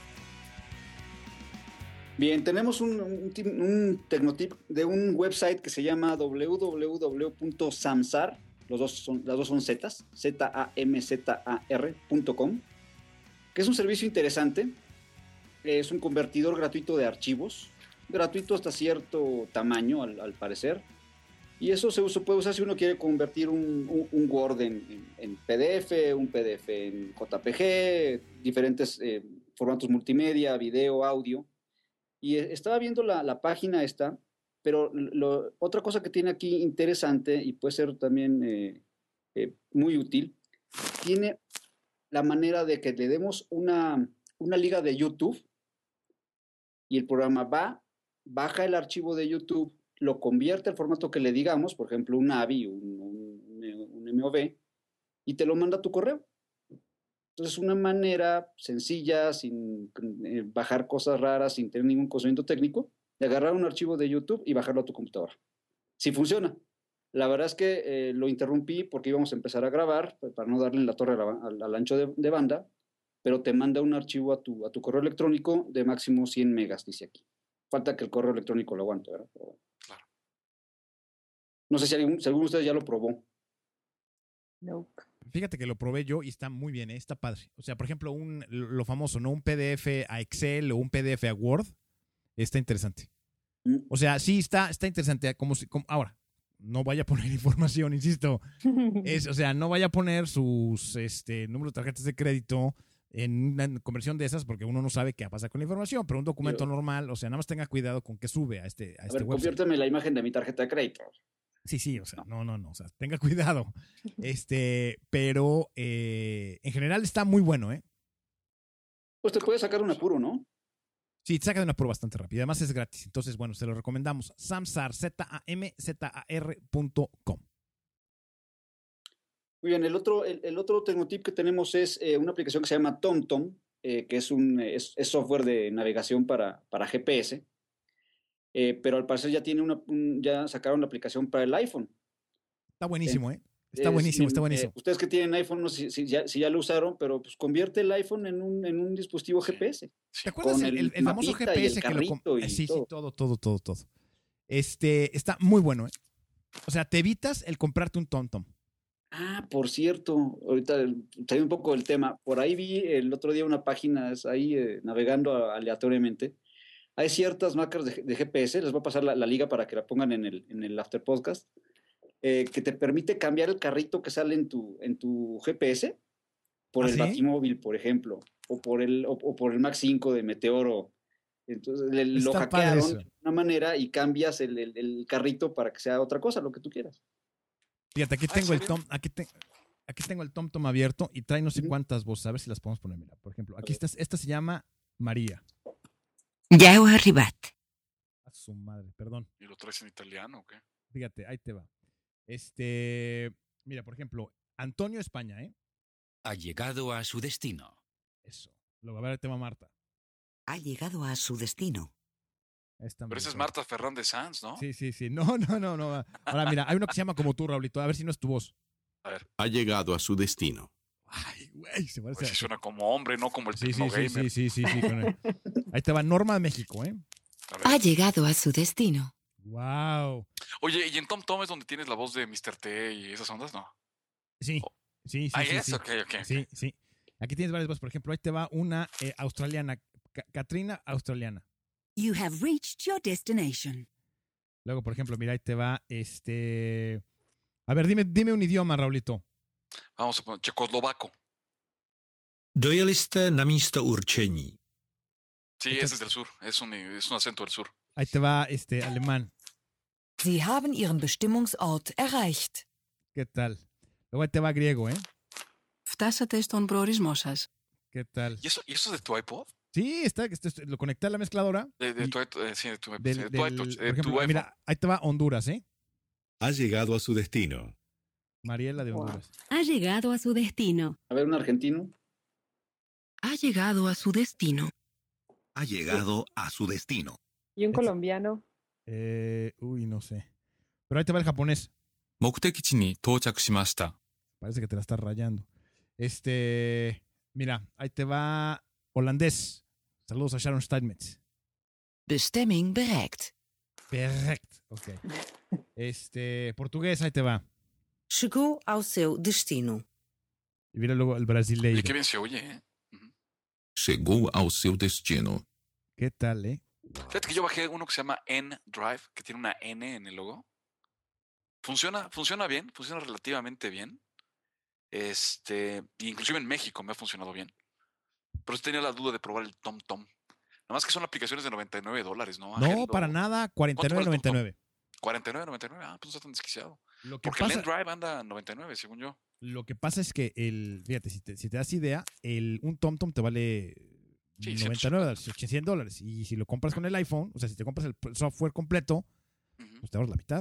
[SPEAKER 7] Bien, tenemos un, un, un tecnotip de un website que se llama w w w punto samsar, los dos son, las dos son zetas, Z A M Z A R punto com, que es un servicio interesante. Es un convertidor gratuito de archivos, gratuito hasta cierto tamaño, al, al parecer. Y eso se usa, puede usar si uno quiere convertir un, un, un Word en, en, en P D F, un P D F en J P G, diferentes eh, formatos multimedia, video, audio. Y estaba viendo la, la página esta, pero lo, otra cosa que tiene aquí interesante y puede ser también eh, eh, muy útil, tiene la manera de que le demos una, una liga de YouTube y el programa va, baja el archivo de YouTube, lo convierte al formato que le digamos, por ejemplo un A V I, un, un, un M O V, y te lo manda a tu correo. Entonces, una manera sencilla, sin eh, bajar cosas raras, sin tener ningún conocimiento técnico, de agarrar un archivo de YouTube y bajarlo a tu computadora. Sí funciona. La verdad es que eh, lo interrumpí porque íbamos a empezar a grabar, para no darle en la torre al, al ancho de, de banda, pero te manda un archivo a tu, a tu correo electrónico de máximo cien megas, dice aquí. Falta que el correo electrónico lo aguante, ¿verdad? Pero bueno.
[SPEAKER 6] Claro.
[SPEAKER 7] No sé si, algún, si alguno de ustedes ya lo probó.
[SPEAKER 5] Nope.
[SPEAKER 8] Fíjate que lo probé yo y está muy bien, ¿eh? Está padre. O sea, por ejemplo, un, lo famoso, ¿no? Un P D F a Excel o un P D F a Word, está interesante.
[SPEAKER 7] Mm.
[SPEAKER 8] O sea, sí está, está interesante. Como si, como, ahora, no vaya a poner información, insisto. Es, o sea, no vaya a poner sus este, números de tarjetas de crédito en una conversión de esas porque uno no sabe qué va a pasar con la información, pero un documento
[SPEAKER 7] Yo,
[SPEAKER 8] normal, o sea, nada más tenga cuidado con qué sube a este, a
[SPEAKER 7] a
[SPEAKER 8] este
[SPEAKER 7] ver,
[SPEAKER 8] website.
[SPEAKER 7] conviérteme la imagen de mi tarjeta de crédito.
[SPEAKER 8] Sí, sí, o sea, no, no, no, o sea, tenga cuidado. Este, pero eh, en general está muy bueno, ¿eh?
[SPEAKER 7] Pues te puede sacar un apuro, ¿no?
[SPEAKER 8] Sí, te saca de una prueba bastante rápida. Además es gratis. Entonces, bueno, se lo recomendamos. Samsar, Z A M Z A R punto com.
[SPEAKER 7] Muy bien, el otro, el, el otro tecnotip que tenemos es eh, una aplicación que se llama TomTom, eh, que es, un, es, es software de navegación para, para G P S, eh, pero al parecer ya, tiene una, un, ya sacaron la aplicación para el iPhone.
[SPEAKER 8] Está buenísimo, ¿eh? Está
[SPEAKER 7] Eh,
[SPEAKER 8] buenísimo,
[SPEAKER 7] si,
[SPEAKER 8] está buenísimo.
[SPEAKER 7] Eh, ustedes que tienen iPhone, no sé si, si, ya, si ya lo usaron, pero pues convierte el iPhone en un, en un dispositivo G P S.
[SPEAKER 8] ¿Te acuerdas el, el, el famoso G P S
[SPEAKER 7] el
[SPEAKER 8] que lo com-
[SPEAKER 7] y
[SPEAKER 8] Sí,
[SPEAKER 7] todo.
[SPEAKER 8] sí, todo, todo, todo, todo. Este, está muy bueno, ¿eh? O sea, te evitas el comprarte un TomTom.
[SPEAKER 7] Ah, por cierto, ahorita salió un poco del tema. Por ahí vi el otro día una página, ahí eh, navegando aleatoriamente. Hay ciertas marcas de, de G P S, les voy a pasar la, la liga para que la pongan en el, en el After Podcast, eh, que te permite cambiar el carrito que sale en tu, en tu G P S por
[SPEAKER 8] ¿Ah,
[SPEAKER 7] el
[SPEAKER 8] sí?
[SPEAKER 7] Batimóvil, por ejemplo, o por el, o, o por el Mac cinco de Meteoro. Entonces le, lo
[SPEAKER 8] Está padre
[SPEAKER 7] hackearon
[SPEAKER 8] eso.
[SPEAKER 7] de una manera y cambias el, el, el carrito para que sea otra cosa, lo que tú quieras.
[SPEAKER 8] Fíjate, aquí
[SPEAKER 6] Ah,
[SPEAKER 8] tengo
[SPEAKER 6] ¿en
[SPEAKER 8] el
[SPEAKER 6] serio?
[SPEAKER 8] Tom, aquí, te- aquí tengo el TomTom abierto y trae no sé
[SPEAKER 7] Ujú.
[SPEAKER 8] cuántas voces. A ver si las podemos poner. Mira, por ejemplo, aquí
[SPEAKER 7] A
[SPEAKER 8] está, esta se llama María.
[SPEAKER 10] Ja heu arribat.
[SPEAKER 8] A su madre, perdón.
[SPEAKER 6] ¿Y lo traes en italiano o qué?
[SPEAKER 8] Fíjate, ahí te va. Este, mira, por ejemplo, Antonio España, ¿eh?
[SPEAKER 11] Ha llegado a su destino.
[SPEAKER 8] Eso. Luego, a ver el tema Marta.
[SPEAKER 10] Ha llegado a su destino.
[SPEAKER 8] Esta
[SPEAKER 6] Pero esa es Marta Fernández Sanz, ¿no?
[SPEAKER 8] Sí, sí, sí. No, no, no, no. Ahora, mira, hay uno que se llama como tú, Raulito. A ver si no es tu voz.
[SPEAKER 6] A ver.
[SPEAKER 12] Ha llegado a su destino.
[SPEAKER 8] Ay, güey, se parece
[SPEAKER 6] Pues sí
[SPEAKER 8] a...
[SPEAKER 6] suena como hombre, no como el
[SPEAKER 8] Sí, sí,
[SPEAKER 6] Tecnogamer.
[SPEAKER 8] sí, sí, sí, sí, sí, con el- Ahí te va Norma de México, ¿eh?
[SPEAKER 13] Ha llegado a su destino.
[SPEAKER 8] Wow.
[SPEAKER 6] Oye, ¿y en Tom Tom es donde tienes la voz de mister T y esas ondas, no?
[SPEAKER 8] Sí, sí, sí.
[SPEAKER 6] Ah,
[SPEAKER 8] sí,
[SPEAKER 6] es,
[SPEAKER 8] sí.
[SPEAKER 6] ok, ok.
[SPEAKER 8] Sí, sí. Aquí tienes varias voces. Por ejemplo, ahí te va una eh, australiana, Ca- Katrina australiana.
[SPEAKER 14] You have reached your destination.
[SPEAKER 8] Luego, por ejemplo, mira, ahí te va este... A ver, dime, dime un idioma, Raulito.
[SPEAKER 6] Vamos a poner checoslovaco.
[SPEAKER 11] Dojeli na místo určení.
[SPEAKER 6] Sí, ese es del sur. Es un, es un acento del sur.
[SPEAKER 8] Ahí te va este alemán.
[SPEAKER 14] Sie haben Ihren Bestimmungsort erreicht.
[SPEAKER 8] ¿Qué tal? Luego ahí te va griego, ¿eh?
[SPEAKER 13] Φτάσατε στον προορισμό σας.
[SPEAKER 8] ¿Qué tal?
[SPEAKER 6] ¿Y eso, ¿y eso es de tu iPod?
[SPEAKER 8] Sí, está, este, este, lo conecté a la mezcladora.
[SPEAKER 6] De, de
[SPEAKER 8] y
[SPEAKER 6] tu, eh, sí, de tu,
[SPEAKER 8] del-
[SPEAKER 6] sí, de tu
[SPEAKER 8] del-
[SPEAKER 6] iTouch,
[SPEAKER 8] por
[SPEAKER 6] de
[SPEAKER 8] ejemplo,
[SPEAKER 6] tu iPhone.
[SPEAKER 8] mira, ahí te va Honduras, ¿eh?
[SPEAKER 12] Ha llegado a su destino.
[SPEAKER 8] Mariela de
[SPEAKER 5] Wow.
[SPEAKER 8] Honduras.
[SPEAKER 15] Ha llegado a su destino.
[SPEAKER 7] A ver, un argentino.
[SPEAKER 13] Ha llegado a su destino.
[SPEAKER 16] Ha llegado a su destino.
[SPEAKER 5] Y un colombiano.
[SPEAKER 8] Eh, uy, no sé. Pero ahí te va el japonés.
[SPEAKER 17] 目的地に到着しました。
[SPEAKER 8] Parece que te la estás rayando. Este, mira, ahí te va holandés. Saludos a Sharon Steinmetz.
[SPEAKER 13] Bestemming bereikt.
[SPEAKER 8] Perfecto. Ok. Este, portugués, ahí te va.
[SPEAKER 18] Chegou ao seu destino.
[SPEAKER 8] Y mira luego el brasileiro.
[SPEAKER 6] Oye, qué bien se oye, ¿eh?
[SPEAKER 12] Llegó a su destino.
[SPEAKER 8] ¿Qué tal, eh?
[SPEAKER 6] Fíjate que yo bajé uno que se llama N-Drive, que tiene una N en el logo. Funciona, funciona bien, funciona relativamente bien. Este, inclusive en México me ha funcionado bien. Pero tenía la duda de probar el TomTom. Nada más que son aplicaciones de noventa y nueve dólares, ¿no? Ángel?
[SPEAKER 8] No,
[SPEAKER 6] ¿O-
[SPEAKER 8] para nada, cuarenta y nueve noventa y nueve.
[SPEAKER 6] cuarenta y nueve noventa y nueve, ah, pues no está tan desquiciado.
[SPEAKER 8] Lo que
[SPEAKER 6] Porque
[SPEAKER 8] pasa-
[SPEAKER 6] el N-Drive anda en noventa y nueve, según yo.
[SPEAKER 8] Lo que pasa es que el, fíjate, si te, si te das idea, el, un TomTom te vale
[SPEAKER 6] Sí,
[SPEAKER 8] noventa y nueve dólares, cien dólares. Y si lo compras con el iPhone, o sea, si te compras el p- software completo, pues te ahorras la mitad.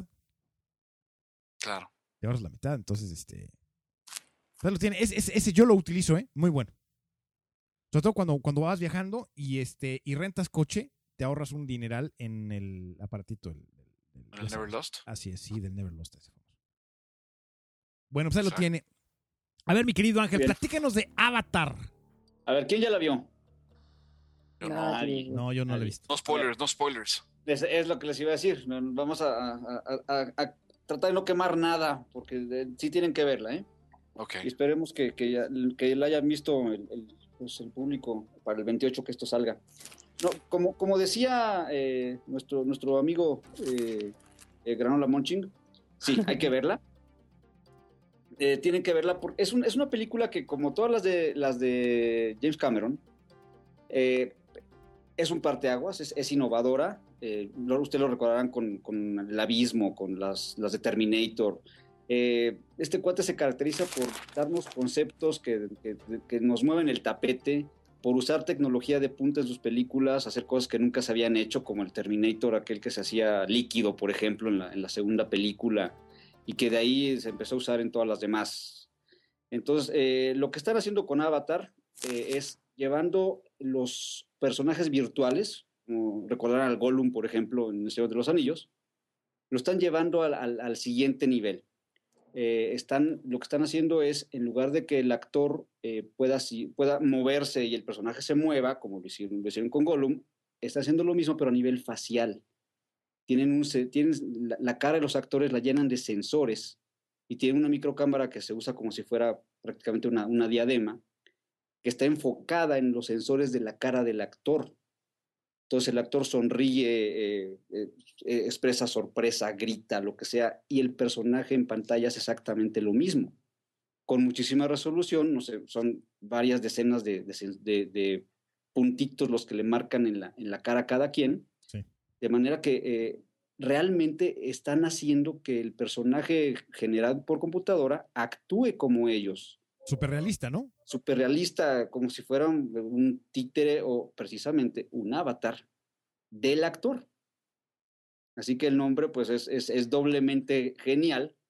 [SPEAKER 6] Claro.
[SPEAKER 8] Te ahorras la mitad. Entonces, este. Pues lo tiene. Es- es- ese yo lo utilizo, ¿eh? Muy bueno. Sobre todo cuando, cuando vas viajando y este y rentas coche, te ahorras un dineral en el aparatito. El, el-
[SPEAKER 6] ¿El Never Lost?
[SPEAKER 8] Así es, sí, del Never Lost. Ese famoso. Bueno, pues ahí lo
[SPEAKER 6] Exacto.
[SPEAKER 8] tiene. A ver, mi querido Ángel,
[SPEAKER 7] Bien.
[SPEAKER 8] platícanos de Avatar.
[SPEAKER 7] A ver, ¿quién ya la vio?
[SPEAKER 6] Yo no.
[SPEAKER 7] Nadie.
[SPEAKER 8] No, yo no lo he visto.
[SPEAKER 6] No spoilers, no spoilers.
[SPEAKER 7] Es, es lo que les iba a decir. Vamos a, a- a- a- a tratar de no quemar nada, porque eh, sí tienen que verla, ¿eh?
[SPEAKER 6] Ok.
[SPEAKER 7] Y esperemos que, que, ya- que la hayan visto el, el- pues, el público para el veintiocho que esto salga. No, como, como decía eh, nuestro, nuestro amigo eh, eh, Granola Munching, sí, hay que verla. Eh, tienen que verla porque es, un- es una película que, como todas las de, las de James Cameron, eh, es un parteaguas, es, es innovadora. Eh, lo- ustedes lo recordarán con, con el abismo, con las, las de Terminator. Eh, este cuate se caracteriza por darnos conceptos que, que, que nos mueven el tapete, por usar tecnología de punta en sus películas, hacer cosas que nunca se habían hecho, como el Terminator, aquel que se hacía líquido, por ejemplo, en la, en la segunda película, y que de ahí se empezó a usar en todas las demás. Entonces, eh, lo que están haciendo con Avatar eh, es llevando los personajes virtuales, como recordarán al Gollum, por ejemplo, en El Señor de los Anillos, lo están llevando al, al, al siguiente nivel. Eh, están, lo que están haciendo es, en lugar de que el actor eh, pueda, si, pueda moverse y el personaje se mueva, como lo hicieron, lo hicieron con Gollum, está haciendo lo mismo, pero a nivel facial. Tienen, un, tienen la, la cara de los actores la llenan de sensores y tienen una microcámara que se usa como si fuera prácticamente una, una diadema, que está enfocada en los sensores de la cara del actor. Entonces el actor sonríe, eh, eh, eh, expresa sorpresa, grita, lo que sea, y el personaje en pantalla es exactamente lo mismo. Con muchísima resolución, no sé, son varias decenas de, de, de, de puntitos los que le marcan en la, en la cara a cada quien,
[SPEAKER 8] sí.
[SPEAKER 7] De manera que eh, realmente están haciendo que el personaje generado por computadora actúe como ellos.
[SPEAKER 8] Súper realista, ¿no?
[SPEAKER 7] Súper realista, como si fuera un, un títere o precisamente un avatar del actor. Así que el nombre pues es, es, es doblemente genial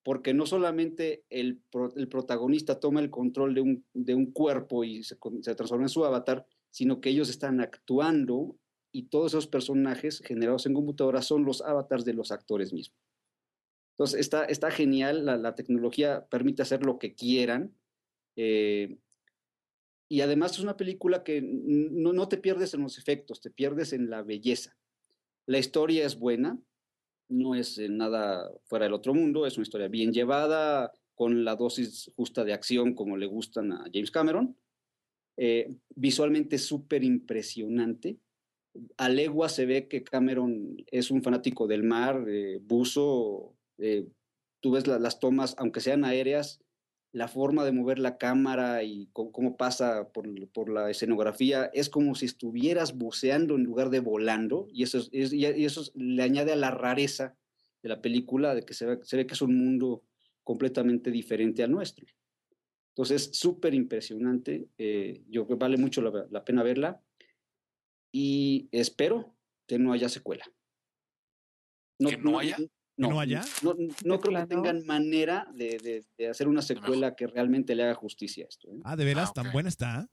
[SPEAKER 7] porque no solamente el, pro, el protagonista toma el control de un, de un cuerpo y se, se transforma en su avatar, sino que ellos están actuando y todos esos personajes generados en computadora son los avatars de los actores mismos. Entonces está, está genial, la, la tecnología permite hacer lo que quieran, eh, y además es una película que no, no te pierdes en los efectos, te pierdes en la belleza. La historia es buena, no es eh, nada fuera del otro mundo, es una historia bien llevada, con la dosis justa de acción como le gustan a James Cameron. Eh, visualmente es súper impresionante. A legua se ve que Cameron es un fanático del mar, eh, buzo, eh, tú ves la, las tomas, aunque sean aéreas, la forma de mover la cámara y cómo, cómo pasa por, por la escenografía, es como si estuvieras buceando en lugar de volando, y eso, es, y eso es, le añade a la rareza de la película, de que se ve, se ve que es un mundo completamente diferente al nuestro. Entonces, súper impresionante, eh, yo creo que vale mucho la, la pena verla, y espero que no haya secuela.
[SPEAKER 6] No, ¿Que no, no haya?
[SPEAKER 7] No,
[SPEAKER 8] ¿No haya?
[SPEAKER 7] No, no, no creo que tengan manera de, de, de hacer una secuela que realmente le haga justicia a esto, ¿eh?
[SPEAKER 8] Ah, ¿de veras?
[SPEAKER 6] Ah, okay.
[SPEAKER 8] ¿Tan buena está?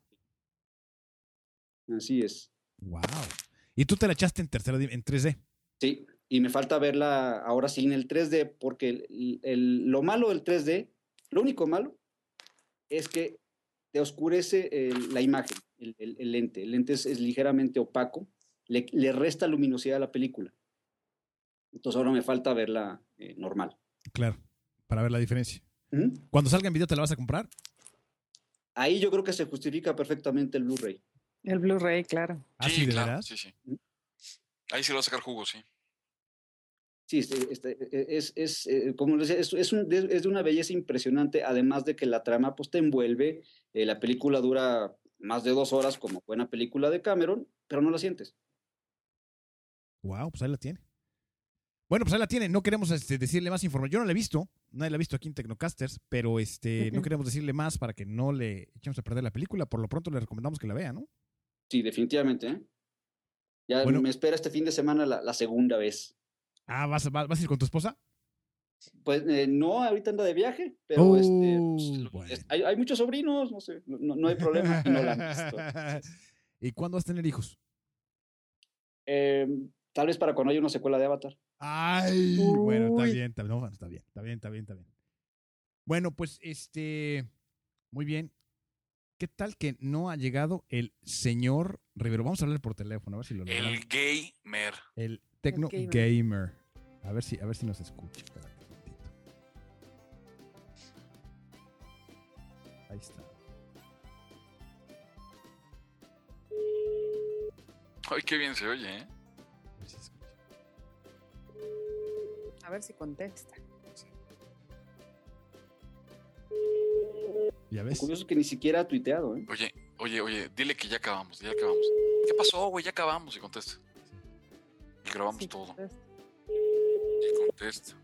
[SPEAKER 7] Así es.
[SPEAKER 8] Wow. ¿Y tú te la echaste en tercera en tres D?
[SPEAKER 7] Sí, y me falta verla ahora sí en el tres D, porque el, el, lo malo del tres D, lo único malo, es que te oscurece el, la imagen, el, el, el lente. El lente es, es ligeramente opaco, le, le resta luminosidad a la película. Entonces ahora me falta verla eh, normal.
[SPEAKER 8] Claro, para ver la diferencia.
[SPEAKER 7] ¿Mm?
[SPEAKER 8] Cuando salga en video, ¿te la vas a comprar?
[SPEAKER 7] Ahí yo creo que se justifica perfectamente el Blu-ray.
[SPEAKER 5] El Blu-ray, claro.
[SPEAKER 8] ¿Ah, sí,
[SPEAKER 6] sí
[SPEAKER 8] de
[SPEAKER 6] claro,
[SPEAKER 8] veras?
[SPEAKER 6] Sí, sí. Ahí sí lo va a sacar jugo, sí.
[SPEAKER 7] Sí, este, este, es, es, es, como les decía, es, es, un, es de una belleza impresionante, además de que la trama pues, te envuelve. Eh, la película dura más de dos horas como buena película de Cameron, pero no la sientes.
[SPEAKER 8] Wow, pues ahí la tiene. Bueno, pues ahí la tiene. No queremos este, decirle más información. Yo no la he visto. Nadie la ha visto aquí en Tecnocasters, pero este, uh-huh. no queremos decirle más para que no le echemos a perder la película. Por lo pronto le recomendamos que la vea, ¿no?
[SPEAKER 7] Sí, definitivamente. ¿eh? Ya
[SPEAKER 8] bueno,
[SPEAKER 7] me espera este fin de semana la, la segunda vez.
[SPEAKER 8] Ah, ¿vas, vas, ¿vas a ir con tu esposa?
[SPEAKER 7] Pues eh, no, ahorita anda de viaje, pero
[SPEAKER 8] uh,
[SPEAKER 7] este, pues,
[SPEAKER 8] bueno.
[SPEAKER 7] es, hay, hay muchos sobrinos, no sé, no, no hay problema. Y no la han visto.
[SPEAKER 8] ¿Y cuándo vas a tener hijos?
[SPEAKER 7] Eh, tal vez para cuando haya una secuela de Avatar.
[SPEAKER 8] Ay, Uy. bueno, está bien, está, no, está bien, está bien, está bien, está bien. Bueno, pues este, muy bien. ¿Qué tal que no ha llegado el señor Rivero? Vamos a hablar por teléfono, a ver si lo logramos.
[SPEAKER 6] El gamer.
[SPEAKER 8] El Tecno el gamer. gamer. A ver si, a ver si nos escucha. Espérate un momentito. Ahí está.
[SPEAKER 6] Ay, qué bien se oye, ¿eh?
[SPEAKER 8] A ver si se escucha.
[SPEAKER 5] A ver si contesta.
[SPEAKER 8] ¿Ya ves?
[SPEAKER 7] Lo curioso es que ni siquiera ha tuiteado, ¿eh?
[SPEAKER 6] Oye, oye, oye, dile que ya acabamos, ya acabamos. ¿Qué pasó, güey? Ya acabamos y contesta. Y grabamos sí, todo. Contesta. Y contesta.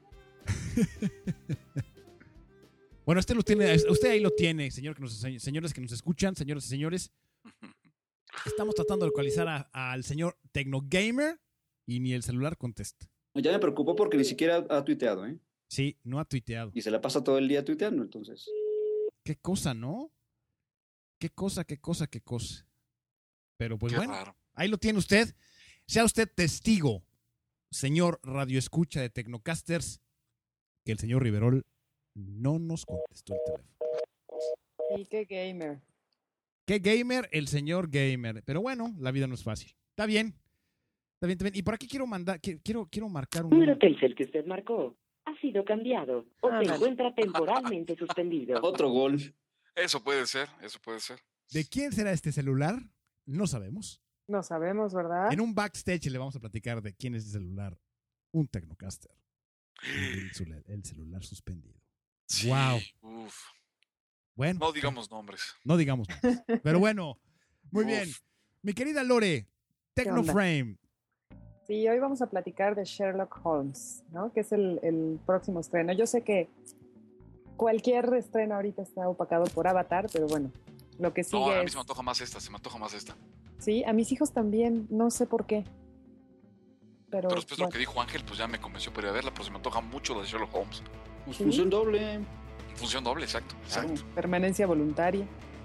[SPEAKER 8] Bueno, usted lo tiene, usted ahí lo tiene, señor que nos, señores que nos escuchan, señoras y señores. Estamos tratando de localizar a, a, al señor Tecnogamer y ni el celular contesta.
[SPEAKER 7] Ya me preocupó porque ni siquiera ha tuiteado, ¿eh?
[SPEAKER 8] Sí, no ha tuiteado.
[SPEAKER 7] Y se la pasa todo el día tuiteando, entonces.
[SPEAKER 8] Qué cosa, ¿no? Qué cosa, qué cosa, qué cosa. Pero pues
[SPEAKER 6] qué
[SPEAKER 8] bueno,
[SPEAKER 6] raro.
[SPEAKER 8] Ahí lo tiene usted. Sea usted testigo, señor radioescucha de Tecnocasters, que el señor Riverol no nos contestó el teléfono.
[SPEAKER 5] Y qué gamer.
[SPEAKER 8] Qué gamer, el señor gamer. Pero bueno, la vida no es fácil. Está bien. Está bien, está bien. Y por aquí quiero mandar, quiero, quiero marcar un...
[SPEAKER 19] número Telcel que usted marcó ha sido cambiado o ah, se vale. encuentra temporalmente suspendido.
[SPEAKER 7] Otro gol.
[SPEAKER 6] Eso puede ser, eso puede ser.
[SPEAKER 8] ¿De quién será este celular? No sabemos.
[SPEAKER 5] No sabemos, ¿verdad?
[SPEAKER 8] En un backstage le vamos a platicar de quién es el celular. Un Tecnocaster. El, el, el celular suspendido.
[SPEAKER 6] Sí,
[SPEAKER 8] wow.
[SPEAKER 6] Uf.
[SPEAKER 8] Bueno.
[SPEAKER 6] No digamos nombres.
[SPEAKER 8] No digamos nombres. Pero bueno, muy uf. bien. Mi querida Lore, Tecnoframe.
[SPEAKER 5] Sí, hoy vamos a platicar de Sherlock Holmes, ¿no? Que es el, el próximo estreno. Yo sé que cualquier estreno ahorita está opacado por Avatar, pero bueno, lo que sigue
[SPEAKER 6] No, a mí
[SPEAKER 5] es...
[SPEAKER 6] se me antoja más esta, se me antoja más esta.
[SPEAKER 5] Sí, a mis hijos también, no sé por qué. Pero,
[SPEAKER 6] pero después
[SPEAKER 5] bueno.
[SPEAKER 6] Lo que dijo Ángel, pues ya me convenció para ir a verla, pero se me antoja mucho la de Sherlock Holmes.
[SPEAKER 7] Pues
[SPEAKER 5] Sí.
[SPEAKER 7] función doble.
[SPEAKER 6] Función doble, exacto. exacto.
[SPEAKER 5] Permanencia voluntaria.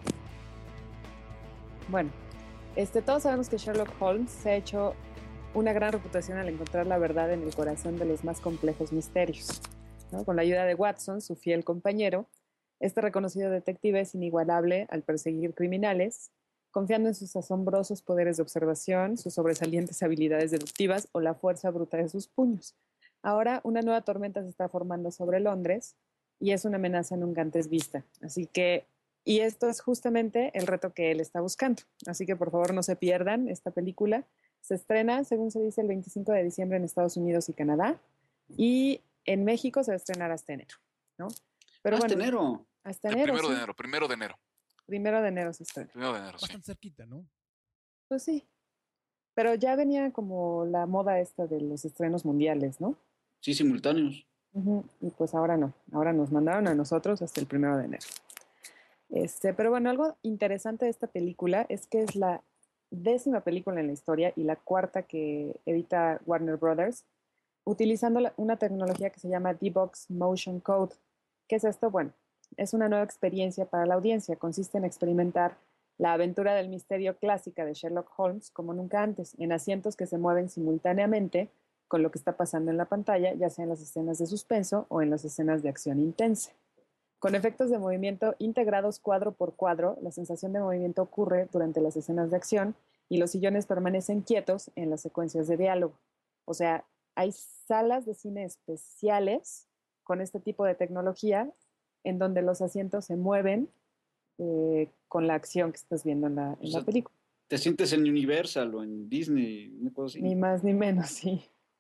[SPEAKER 5] Bueno, este, todos sabemos que Sherlock Holmes se ha hecho una gran reputación al encontrar la verdad en el corazón de los más complejos misterios, ¿no? Con la ayuda de Watson, su fiel compañero, este reconocido detective es inigualable al perseguir criminales, confiando en sus asombrosos poderes de observación, sus sobresalientes habilidades deductivas o la fuerza bruta de sus puños. Ahora, una nueva tormenta se está formando sobre Londres y es una amenaza nunca antes vista. Así que, y esto es justamente el reto que él está buscando. Así que por favor no se pierdan esta película. Se estrena, según se dice, el veinticinco de diciembre en Estados Unidos y Canadá. Y en México se va a estrenar hasta enero, ¿no? Pero
[SPEAKER 7] hasta
[SPEAKER 5] bueno,
[SPEAKER 7] enero.
[SPEAKER 5] Hasta
[SPEAKER 6] El
[SPEAKER 5] enero.
[SPEAKER 6] primero
[SPEAKER 5] sí.
[SPEAKER 6] de enero, primero de enero.
[SPEAKER 5] Primero de enero se estrena.
[SPEAKER 6] Primero de enero, sí.
[SPEAKER 8] Bastante cerquita, ¿no?
[SPEAKER 5] Pues sí. Pero ya venía como la moda esta de los estrenos mundiales, ¿no?
[SPEAKER 7] Sí, simultáneos.
[SPEAKER 5] Ujú. Y pues ahora no. Ahora nos mandaron a nosotros hasta el primero de enero. Este, pero bueno, algo interesante de esta película es que es la décima película en la historia y la cuarta que edita Warner Brothers, utilizando la- una tecnología que se llama D-Box Motion Code. ¿Qué es esto? Bueno, es una nueva experiencia para la audiencia. Consiste en experimentar la aventura del misterio clásica de Sherlock Holmes como nunca antes, en asientos que se mueven simultáneamente con lo que está pasando en la pantalla, ya sea en las escenas de suspenso o en las escenas de acción intensa. Con efectos de movimiento integrados cuadro por cuadro, la sensación de movimiento ocurre durante las escenas de acción y los sillones permanecen quietos en las secuencias de diálogo. O sea, hay salas de cine especiales con este tipo de tecnología en donde los asientos se mueven eh, con la acción que estás viendo en la, en
[SPEAKER 7] O
[SPEAKER 5] la
[SPEAKER 7] sea,
[SPEAKER 5] película.
[SPEAKER 7] Te sientes en Universal o en Disney, una cosa así.
[SPEAKER 5] Ni más ni menos, sí.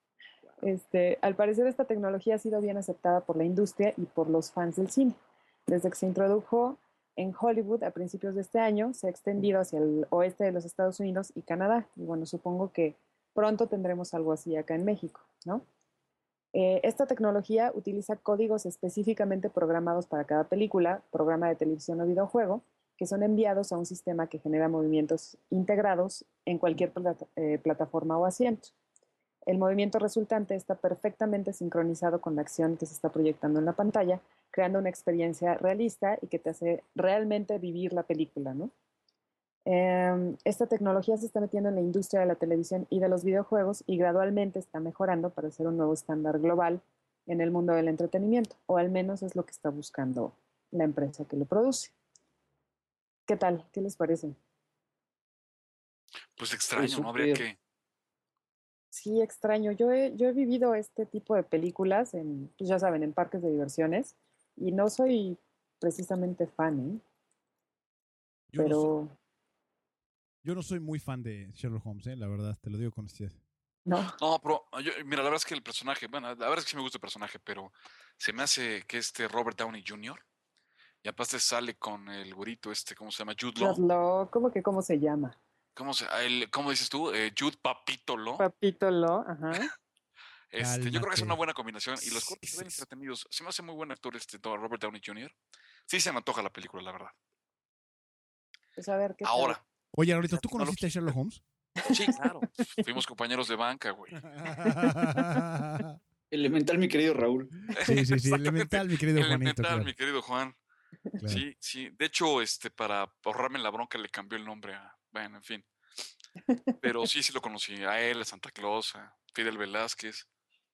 [SPEAKER 5] Este, al parecer esta tecnología ha sido bien aceptada por la industria y por los fans del cine. Desde que se introdujo en Hollywood a principios de este año, se ha extendido hacia el oeste de los Estados Unidos y Canadá. Y bueno, supongo que pronto tendremos algo así acá en México, ¿no? Eh, esta tecnología utiliza códigos específicamente programados para cada película, programa de televisión o videojuego, que son enviados a un sistema que genera movimientos integrados en cualquier plata- eh, plataforma o asiento. El movimiento resultante está perfectamente sincronizado con la acción que se está proyectando en la pantalla, creando una experiencia realista y que te hace realmente vivir la película, ¿no? Eh, esta tecnología se está metiendo en la industria de la televisión y de los videojuegos y gradualmente está mejorando para ser un nuevo estándar global en el mundo del entretenimiento, o al menos es lo que está buscando la empresa que lo produce. ¿Qué tal? ¿Qué les parece?
[SPEAKER 6] Pues extraño, ¿no? Habría que...
[SPEAKER 5] Sí, extraño. Yo he, yo he vivido este tipo de películas en, pues ya saben, en parques de diversiones y no soy precisamente fan, ¿eh?
[SPEAKER 8] Yo no
[SPEAKER 5] Pero
[SPEAKER 8] soy- Yo no soy muy fan de Sherlock Holmes, ¿eh? La verdad, te lo digo con honestidad.
[SPEAKER 5] no.
[SPEAKER 6] No, pero yo- mira, la verdad es que el personaje, bueno, la verdad es que sí me gusta el personaje, pero se me hace que este Robert Downey junior y aparte sale con el güerito este, ¿cómo se llama? Jude Law.
[SPEAKER 5] Jude Law, ¿cómo que cómo se llama?
[SPEAKER 6] ¿Cómo, se, el, ¿Cómo dices tú? Eh, Jude Papito Law.
[SPEAKER 5] Papito Law, ajá.
[SPEAKER 6] Este, yo creo que es
[SPEAKER 8] Cálmate.
[SPEAKER 6] una buena combinación y los cortes se ven entretenidos. Se me hace muy buen actor este Robert Downey junior Sí se me antoja la película, la verdad.
[SPEAKER 5] Pues a ver qué tal?
[SPEAKER 6] Ahora,
[SPEAKER 8] Oye, ahorita, ¿tú conociste a Sherlock Holmes?
[SPEAKER 6] sí, claro. Fuimos compañeros de banca, güey.
[SPEAKER 7] Elemental, mi querido Raúl.
[SPEAKER 8] Sí, sí, sí,
[SPEAKER 6] Exactamente.
[SPEAKER 8] elemental, mi querido Juanito.
[SPEAKER 6] Elemental,
[SPEAKER 8] claro.
[SPEAKER 6] mi querido Juan.
[SPEAKER 8] Claro.
[SPEAKER 6] Sí, sí. De hecho, este, para ahorrarme la bronca le cambió el nombre a. Bueno, en fin. Pero sí, sí lo conocí. A él, a Santa Claus, a Fidel Velázquez.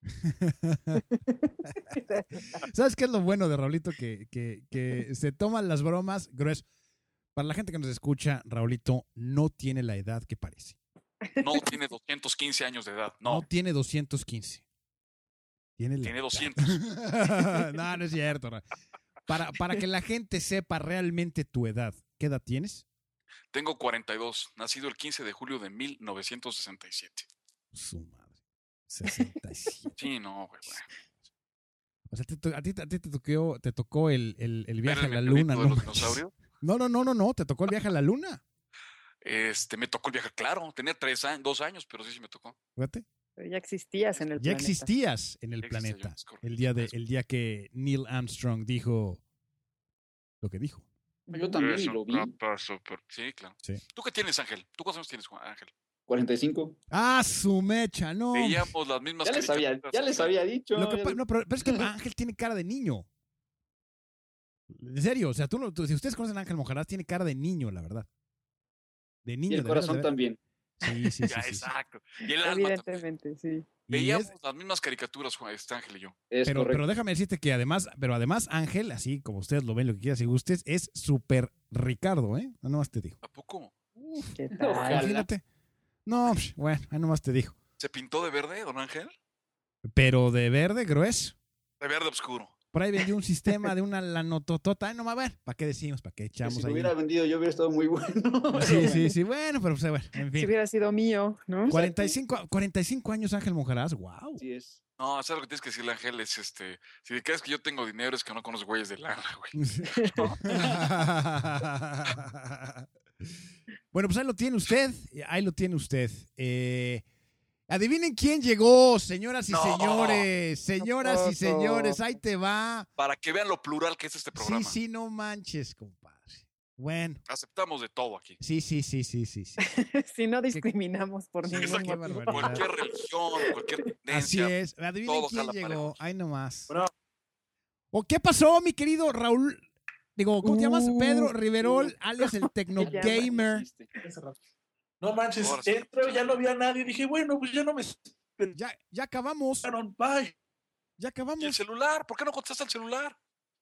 [SPEAKER 8] ¿Sabes qué es lo bueno de Raulito? Que, que, que se toman las bromas gruesas. Para la gente que nos escucha, Raulito no tiene la edad que parece.
[SPEAKER 6] No tiene doscientos quince años de edad. No,
[SPEAKER 8] No tiene doscientos quince. Tiene, la
[SPEAKER 6] tiene
[SPEAKER 8] edad.
[SPEAKER 6] doscientos.
[SPEAKER 8] No, no es cierto. Ra- Para, para que la gente sepa realmente tu edad, ¿qué edad tienes?
[SPEAKER 6] Tengo cuarenta y dos. Nacido el quince de julio de mil novecientos sesenta y siete.
[SPEAKER 8] Su madre. sesenta y siete.
[SPEAKER 6] Sí, no, güey. güey.
[SPEAKER 8] O sea, te to- a, ti, a ti te tocó, te tocó el, el, el viaje a
[SPEAKER 6] ¿Ver
[SPEAKER 8] la
[SPEAKER 6] el
[SPEAKER 8] luna,
[SPEAKER 6] meteorito
[SPEAKER 8] ¿no?
[SPEAKER 6] de los
[SPEAKER 8] manches.
[SPEAKER 6] dinosaurios?
[SPEAKER 8] No, no, no, no, no, te tocó el viaje a la luna.
[SPEAKER 6] Este, me tocó el viaje, claro. Tenía tres años, dos años, pero sí, sí me tocó.
[SPEAKER 8] Fíjate.
[SPEAKER 5] Pero ya existías en el
[SPEAKER 8] Ya
[SPEAKER 5] planeta.
[SPEAKER 8] existías en el
[SPEAKER 6] Ya existía yo,
[SPEAKER 8] planeta.
[SPEAKER 6] es correcto,
[SPEAKER 8] El día, de,
[SPEAKER 6] es
[SPEAKER 8] el día que Neil Armstrong dijo lo que dijo.
[SPEAKER 7] Yo también y
[SPEAKER 6] Eso,
[SPEAKER 7] lo vi.
[SPEAKER 6] papá, súper. Sí, claro.
[SPEAKER 8] Sí.
[SPEAKER 6] ¿Tú qué tienes, Ángel? ¿Tú cuántos años tienes, Juan- Ángel?
[SPEAKER 7] cuarenta y cinco.
[SPEAKER 8] Ah, su mecha, no.
[SPEAKER 6] Veíamos las mismas
[SPEAKER 7] ya les había, ya les había dicho.
[SPEAKER 8] Lo que pa- no, pero, pero es que Ángel tiene cara de niño. En serio, o sea, tú, no, tú si ustedes conocen a Ángel Monjaraz, tiene cara de niño, la verdad. De niño.
[SPEAKER 7] Y el
[SPEAKER 8] de
[SPEAKER 7] corazón
[SPEAKER 8] verdad, de
[SPEAKER 7] también.
[SPEAKER 8] Sí, sí, sí.
[SPEAKER 6] Ya,
[SPEAKER 8] sí, sí.
[SPEAKER 6] exacto. Y el alma
[SPEAKER 5] Evidentemente, sí.
[SPEAKER 8] Y
[SPEAKER 6] Veíamos
[SPEAKER 8] es-
[SPEAKER 6] las mismas caricaturas, Juan, este Ángel y yo.
[SPEAKER 7] Es
[SPEAKER 8] pero,
[SPEAKER 7] correcto.
[SPEAKER 8] pero déjame decirte que además, pero además Ángel, así como ustedes lo ven, lo que quieras y gustes, es súper Ricardo, ¿eh? No nomás te digo.
[SPEAKER 6] ¿A poco?
[SPEAKER 5] ¿Qué tal?
[SPEAKER 7] Ojalá.
[SPEAKER 8] Imagínate. No, psh, bueno, ahí nomás te digo.
[SPEAKER 6] ¿Se pintó de verde, don Ángel?
[SPEAKER 8] Pero de verde grueso.
[SPEAKER 6] De verde oscuro.
[SPEAKER 8] Por ahí vendió un sistema de una lanototota. Ay, no va a ver. ¿Para qué decimos? ¿Para qué echamos
[SPEAKER 7] Si lo
[SPEAKER 8] ahí?
[SPEAKER 7] hubiera vendido yo hubiera estado muy bueno.
[SPEAKER 8] Sí, sí, sí. Bueno, pero pues, bueno, en
[SPEAKER 5] Si
[SPEAKER 8] fin.
[SPEAKER 5] hubiera sido mío, ¿no?
[SPEAKER 8] cuarenta y cinco, cuarenta y cinco años Ángel Monjaraz. Wow.
[SPEAKER 7] Así es.
[SPEAKER 6] No, ¿sabes lo que tienes que decirle, Ángel? Es este. Si crees que yo tengo dinero, es que no conoces güeyes de lana, güey.
[SPEAKER 8] Bueno, pues ahí lo tiene usted. Ahí lo tiene usted. Eh, adivinen quién llegó, señoras y
[SPEAKER 6] No.
[SPEAKER 8] señores. Señoras y
[SPEAKER 5] Tampoco.
[SPEAKER 8] señores, ahí te va.
[SPEAKER 6] Para que vean lo plural que es este programa.
[SPEAKER 8] Sí, sí, no manches, compadre. Bueno,
[SPEAKER 6] Aceptamos de todo aquí.
[SPEAKER 8] sí, sí, sí, sí, sí. sí.
[SPEAKER 5] Si no discriminamos por
[SPEAKER 6] Sí,
[SPEAKER 5] ningún
[SPEAKER 6] exacto.
[SPEAKER 5] motivo.
[SPEAKER 8] barbaridad.
[SPEAKER 6] Cualquier religión, cualquier
[SPEAKER 8] Así
[SPEAKER 6] tendencia.
[SPEAKER 8] es. Adivinen
[SPEAKER 6] todo
[SPEAKER 8] quién
[SPEAKER 6] jala
[SPEAKER 8] llegó.
[SPEAKER 6] parejo.
[SPEAKER 8] Ahí nomás.
[SPEAKER 9] Bueno.
[SPEAKER 8] ¿O qué pasó, mi querido Raúl? Digo, ¿cómo te llamas?
[SPEAKER 5] Uh,
[SPEAKER 8] Pedro Riverol, alias el Tecno
[SPEAKER 5] llama?
[SPEAKER 8] Gamer.
[SPEAKER 9] Hace rato. No manches,
[SPEAKER 6] Ahora sí.
[SPEAKER 9] entro, ya no había nadie. Dije, bueno, pues ya no me
[SPEAKER 8] Ya, ya acabamos.
[SPEAKER 9] esperaron. Bye.
[SPEAKER 8] Ya
[SPEAKER 6] ¿Y el
[SPEAKER 8] acabamos.
[SPEAKER 6] celular? ¿Por qué no contestaste el celular?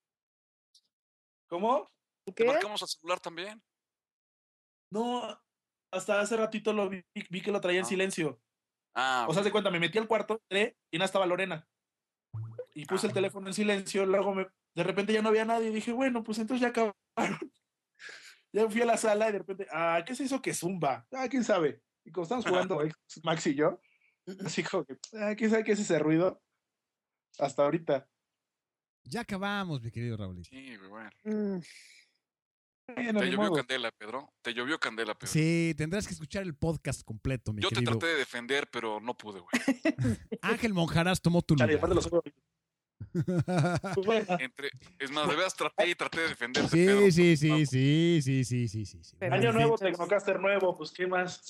[SPEAKER 9] ¿Cómo?
[SPEAKER 6] Te
[SPEAKER 5] ¿Qué?
[SPEAKER 6] marcamos al celular también.
[SPEAKER 9] No, hasta hace ratito lo vi, vi que lo traía en
[SPEAKER 6] Ah.
[SPEAKER 9] silencio.
[SPEAKER 6] Ah,
[SPEAKER 9] O sea, de cuenta, me metí al cuarto, entré y no estaba Lorena. Y puse el teléfono en silencio, luego me, de repente ya no había nadie y dije, bueno, pues entonces ya acabaron. Ya fui a la sala y de repente, ah, ¿qué es eso que zumba? Ah, quién sabe. Y como estamos jugando Max y yo, así como que, ah, quién sabe qué es ese ruido. Hasta ahorita.
[SPEAKER 8] Ya acabamos, mi querido Raúl.
[SPEAKER 6] sí, güey, bueno.
[SPEAKER 5] Mm,
[SPEAKER 9] Bueno,
[SPEAKER 6] Te
[SPEAKER 9] ni
[SPEAKER 6] llovió
[SPEAKER 9] modo.
[SPEAKER 6] candela, Pedro. Te llovió candela, Pedro.
[SPEAKER 8] Sí, tendrás que escuchar el podcast completo, mi
[SPEAKER 6] Yo te
[SPEAKER 8] querido.
[SPEAKER 6] traté de defender, pero no pude, güey.
[SPEAKER 8] Ángel Monjaraz tomó tu
[SPEAKER 9] Chale,
[SPEAKER 8] lugar.
[SPEAKER 9] aparte los ojos. Pues bueno,
[SPEAKER 6] Entre, es más, de veras traté y traté de defenderte,
[SPEAKER 8] Sí,
[SPEAKER 6] Pedro.
[SPEAKER 8] sí, sí, sí, sí, sí, sí, sí, sí.
[SPEAKER 5] Pero-
[SPEAKER 9] año
[SPEAKER 8] En
[SPEAKER 9] nuevo,
[SPEAKER 8] fin.
[SPEAKER 9] Tecnocaster nuevo, pues qué más.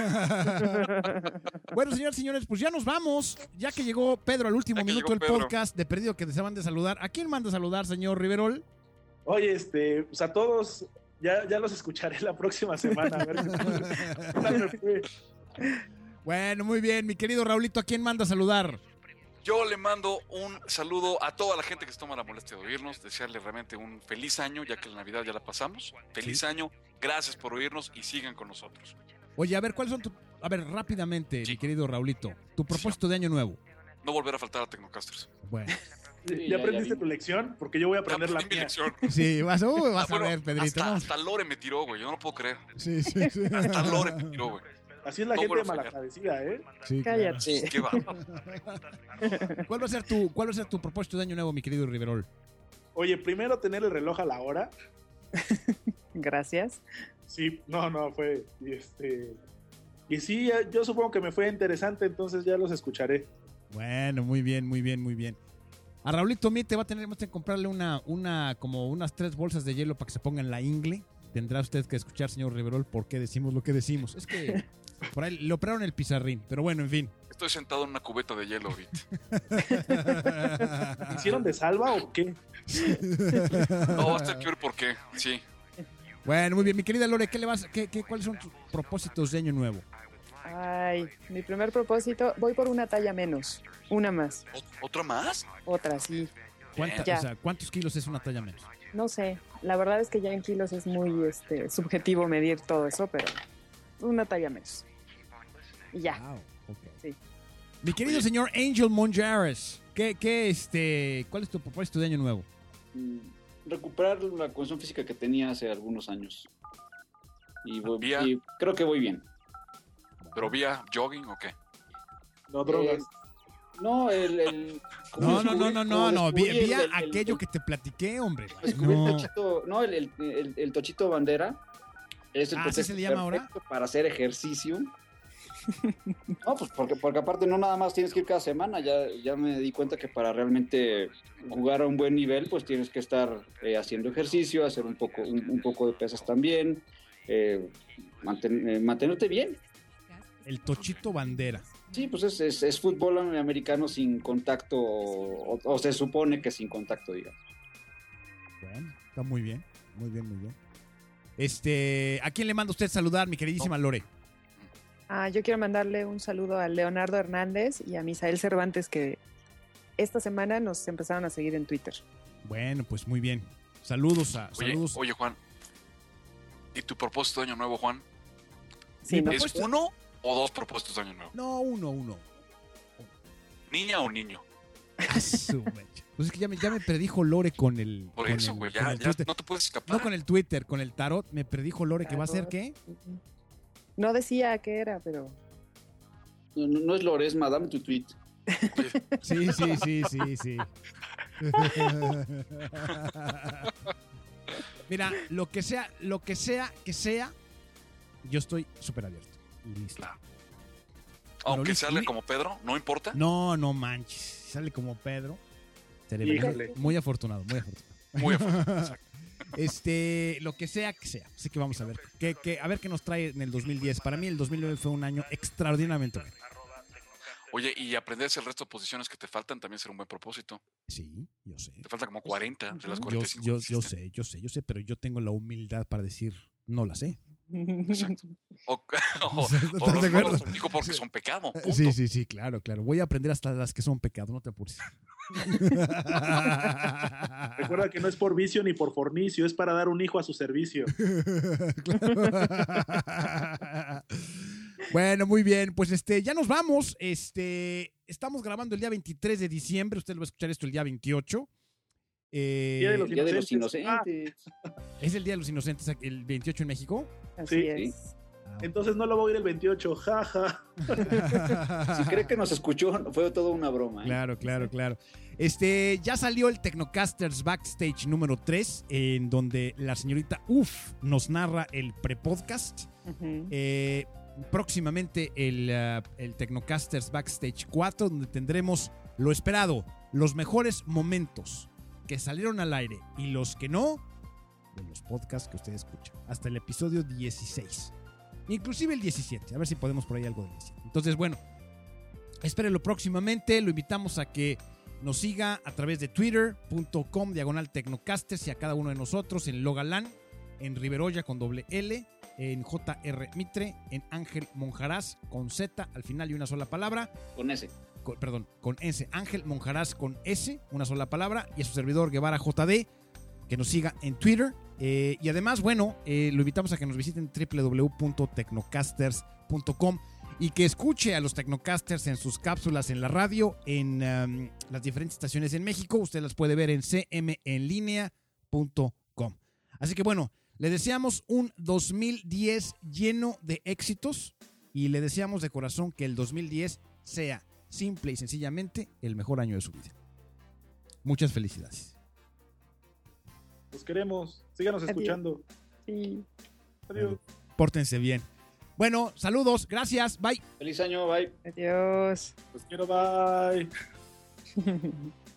[SPEAKER 8] Bueno, señores, señores, pues ya nos vamos. Ya que llegó Pedro al último
[SPEAKER 6] Ya que
[SPEAKER 8] minuto
[SPEAKER 6] llegó
[SPEAKER 8] del
[SPEAKER 6] Pedro.
[SPEAKER 8] podcast de Perdido que deseaban de saludar. ¿A quién manda a saludar, señor Riverol?
[SPEAKER 9] Oye, este, pues a todos, ya, ya los escucharé la próxima semana. A ver qué tal- qué tal me fue.
[SPEAKER 8] Bueno, muy bien, mi querido Raulito, ¿a quién manda a saludar?
[SPEAKER 6] Yo le mando un saludo a toda la gente que se toma la molestia de oírnos, desearle realmente un feliz año, ya que la Navidad ya la pasamos. Feliz
[SPEAKER 8] Sí.
[SPEAKER 6] año, gracias por oírnos y sigan con nosotros.
[SPEAKER 8] Oye, a ver, ¿cuáles son tu... A ver, rápidamente,
[SPEAKER 6] Sí.
[SPEAKER 8] mi querido Raulito, tu propósito de año nuevo.
[SPEAKER 6] No volver a faltar a Tecnocasters.
[SPEAKER 8] Bueno,
[SPEAKER 7] Sí,
[SPEAKER 9] ¿Ya
[SPEAKER 7] ya,
[SPEAKER 9] aprendiste
[SPEAKER 7] ya vi.
[SPEAKER 9] tu lección? Porque yo voy a
[SPEAKER 6] Ya
[SPEAKER 9] aprender la
[SPEAKER 6] aprendí mi
[SPEAKER 9] mía.
[SPEAKER 6] lección.
[SPEAKER 8] sí, vas, uh, vas
[SPEAKER 6] Ah, bueno,
[SPEAKER 8] a ver, Pedrito.
[SPEAKER 6] hasta,
[SPEAKER 8] ¿no?
[SPEAKER 6] hasta Lore me tiró, güey. Yo no lo puedo creer.
[SPEAKER 8] Sí, sí, sí.
[SPEAKER 6] Hasta Lore me tiró, güey.
[SPEAKER 9] Así es la
[SPEAKER 6] No
[SPEAKER 9] gente
[SPEAKER 6] vuelvo a fallar.
[SPEAKER 9] malagradecida, ¿eh?
[SPEAKER 8] Sí,
[SPEAKER 5] Cállate.
[SPEAKER 7] Sí.
[SPEAKER 6] Qué va.
[SPEAKER 8] ¿Cuál va a ser tu, cuál va a ser tu propósito de año nuevo, mi querido Riverol?
[SPEAKER 9] Oye, primero tener el reloj a la hora.
[SPEAKER 5] Gracias.
[SPEAKER 9] Sí, no, no, fue. Y este. Y sí, eh, yo supongo que me fue interesante, entonces ya los escucharé.
[SPEAKER 8] Bueno, muy bien, muy bien, muy bien. A Raulito Mí te va a tener vamos a comprarle una, una, como unas tres bolsas de hielo para que se ponga en la ingle. Tendrá usted que escuchar, señor Riverol, por qué decimos lo que decimos. Es que por ahí le operaron el pizarrín, pero bueno, en fin.
[SPEAKER 6] Estoy sentado en una cubeta de hielo ahorita.
[SPEAKER 9] ¿Hicieron de salva o qué?
[SPEAKER 6] No, vas a tener que ver por qué. Sí.
[SPEAKER 8] Bueno, muy bien, mi querida Lore, ¿qué le vas, qué, qué, ¿cuáles son tus propósitos de año nuevo?
[SPEAKER 5] Ay, mi primer propósito, voy por una talla menos. Una más.
[SPEAKER 6] ¿Ot- ¿Otra más?
[SPEAKER 5] Otra, sí.
[SPEAKER 8] ¿Cuánta-
[SPEAKER 5] Ya.
[SPEAKER 8] o sea, ¿Cuántos kilos es una talla menos?
[SPEAKER 5] No sé. La verdad es que ya en kilos es muy este, subjetivo medir todo eso, pero una talla menos. Y ya.
[SPEAKER 8] Wow, ok.
[SPEAKER 5] Sí.
[SPEAKER 8] Mi querido
[SPEAKER 6] Oye.
[SPEAKER 8] señor Angel Monjares, ¿qué, qué, este, ¿cuál es tu propósito de año nuevo?
[SPEAKER 7] Mm, Recuperar la condición física que tenía hace algunos años. Y, voy-
[SPEAKER 6] Vía.
[SPEAKER 7] y creo que voy bien.
[SPEAKER 6] ¿Pero vía jogging o qué?
[SPEAKER 9] No drogas.
[SPEAKER 7] Eh, no, el... el como
[SPEAKER 8] No, no, no,
[SPEAKER 7] descubrí-
[SPEAKER 8] no,
[SPEAKER 7] como
[SPEAKER 8] no, no, vi-
[SPEAKER 7] descubrí
[SPEAKER 8] vi
[SPEAKER 7] el- el-
[SPEAKER 8] aquello
[SPEAKER 7] el-
[SPEAKER 8] que te platiqué, hombre.
[SPEAKER 7] Descubrí el
[SPEAKER 8] No.
[SPEAKER 7] tochito, no, el, el, el- el tochito bandera. Es el
[SPEAKER 8] Ah, ¿así
[SPEAKER 7] pretexto
[SPEAKER 8] se le llama ahora?
[SPEAKER 7] perfecto para hacer ejercicio. No, pues porque, porque aparte no nada más tienes que ir cada semana, ya, ya me di cuenta que para realmente jugar a un buen nivel, pues tienes que estar eh, haciendo ejercicio, hacer un poco, un, un poco de pesas también, eh, manten- eh, mantenerte bien.
[SPEAKER 8] El Tochito Bandera.
[SPEAKER 7] Sí, pues es, es, es fútbol americano sin contacto, o, o se supone que sin contacto, digamos.
[SPEAKER 8] Bueno, está muy bien, muy bien, muy bien. Este, ¿a quién le manda usted saludar, mi queridísima Lore?
[SPEAKER 5] Ah, yo quiero mandarle un saludo a Leonardo Hernández y a Misael Cervantes, que esta semana nos empezaron a seguir en Twitter.
[SPEAKER 8] Bueno, pues muy bien. Saludos a...
[SPEAKER 6] Oye,
[SPEAKER 8] saludos.
[SPEAKER 6] oye Juan, ¿y tu propósito de año nuevo, Juan?
[SPEAKER 5] Sí, ¿no?
[SPEAKER 6] ¿Es uno o dos propósitos de año nuevo?
[SPEAKER 8] No, uno, uno.
[SPEAKER 6] ¿Niña o niño?
[SPEAKER 8] Ah, su mecha. Pues es que ya me, ya me predijo Lore con el...
[SPEAKER 6] Por
[SPEAKER 8] con
[SPEAKER 6] eso,
[SPEAKER 8] el-
[SPEAKER 6] güey,
[SPEAKER 8] con
[SPEAKER 6] ya,
[SPEAKER 8] el
[SPEAKER 6] ya
[SPEAKER 8] Twitter.
[SPEAKER 6] no te puedes escapar.
[SPEAKER 8] No con el Twitter, con el tarot. Me predijo Lore que va a ser ¿qué?
[SPEAKER 5] No decía qué era, pero...
[SPEAKER 7] No, no, no es Loresma, dame tu tweet.
[SPEAKER 8] Sí, sí, sí, sí, sí. Mira, lo que sea, lo que sea que sea, yo estoy súper abierto. Y listo.
[SPEAKER 6] Aunque
[SPEAKER 8] listo,
[SPEAKER 6] salga
[SPEAKER 8] li-
[SPEAKER 6] como Pedro, ¿no importa?
[SPEAKER 8] No, no manches. Si sale como Pedro, seré muy,
[SPEAKER 9] Híjole.
[SPEAKER 8] muy afortunado, muy afortunado.
[SPEAKER 6] Muy afortunado, exacto.
[SPEAKER 8] Este, lo que sea que sea. Así que vamos a ver. Que, que, a ver qué nos trae en el dos mil diez. Para mí el dos mil nueve fue un año extraordinariamente bueno.
[SPEAKER 6] Oye, y aprenderse el resto de posiciones que te faltan también será un buen propósito.
[SPEAKER 8] Sí, yo sé.
[SPEAKER 6] Te faltan como cuarenta de las
[SPEAKER 8] Yo,
[SPEAKER 6] cuarenta y cinco.
[SPEAKER 8] yo, yo sé, yo sé, yo sé, pero yo tengo la humildad para decir, no la sé.
[SPEAKER 6] Exacto. O, o,
[SPEAKER 8] ¿Estás
[SPEAKER 6] o
[SPEAKER 8] de
[SPEAKER 6] los, no
[SPEAKER 8] acuerdo?
[SPEAKER 6] los aplico porque son pecado. Punto.
[SPEAKER 8] Sí, sí, sí, claro, claro. Voy a aprender hasta las que son pecado, no te apures.
[SPEAKER 9] Recuerda que no es por vicio ni por fornicio, es para dar un hijo a su servicio.
[SPEAKER 8] Bueno, muy bien, pues este, ya nos vamos. Este, estamos grabando el día veintitrés de diciembre. Usted lo va a escuchar esto el día veintiocho. Eh,
[SPEAKER 9] Día de los
[SPEAKER 7] Día de los
[SPEAKER 9] Inocentes.
[SPEAKER 7] Inocentes.
[SPEAKER 8] ¿Es el Día de los Inocentes el veintiocho en México?
[SPEAKER 5] Así
[SPEAKER 9] Sí.
[SPEAKER 5] es.
[SPEAKER 9] Entonces no lo voy a ir el veintiocho, jaja.
[SPEAKER 7] Si cree que nos escuchó, fue todo una broma. ¿eh?
[SPEAKER 8] Claro, claro, claro. Este, ya salió el Tecnocasters Backstage número tres, en donde la señorita Uf nos narra el pre-podcast.
[SPEAKER 5] Ujú.
[SPEAKER 8] Eh, próximamente el, uh, el Tecnocasters Backstage cuatro, donde tendremos lo esperado, los mejores momentos que salieron al aire y los que no, de los podcasts que ustedes escuchan. Hasta el episodio dieciséis. Inclusive el diecisiete. A ver si podemos por ahí algo de diecisiete. Entonces, bueno, espérenlo próximamente. Lo invitamos a que nos siga a través de twitter punto com diagonal Tecnocasters y a cada uno de nosotros en Logalán, en Riveroya con doble L, en J R Mitre, en Ángel Monjarás con Z al final y una sola palabra.
[SPEAKER 7] Con ese.
[SPEAKER 8] Con, perdón, con S. Ángel Monjarás con S, una sola palabra. Y a su servidor Guevara J D, que nos siga en Twitter. Eh, y además, bueno, eh, lo invitamos a que nos visiten doble u doble u doble u punto tecnocasters punto com y que escuche a los Tecnocasters en sus cápsulas en la radio, en um, las diferentes estaciones en México. Usted las puede ver en c m en línea punto com. Así que bueno, le deseamos un dos mil diez lleno de éxitos y le deseamos de corazón que el dos mil diez sea simple y sencillamente el mejor año de su vida. Muchas felicidades.
[SPEAKER 9] Los queremos. Síganos
[SPEAKER 5] Adiós.
[SPEAKER 9] escuchando.
[SPEAKER 5] Sí.
[SPEAKER 9] Adiós.
[SPEAKER 8] Pórtense bien. Bueno, saludos, gracias, bye.
[SPEAKER 7] Feliz año, bye.
[SPEAKER 5] Adiós.
[SPEAKER 9] Los quiero, bye.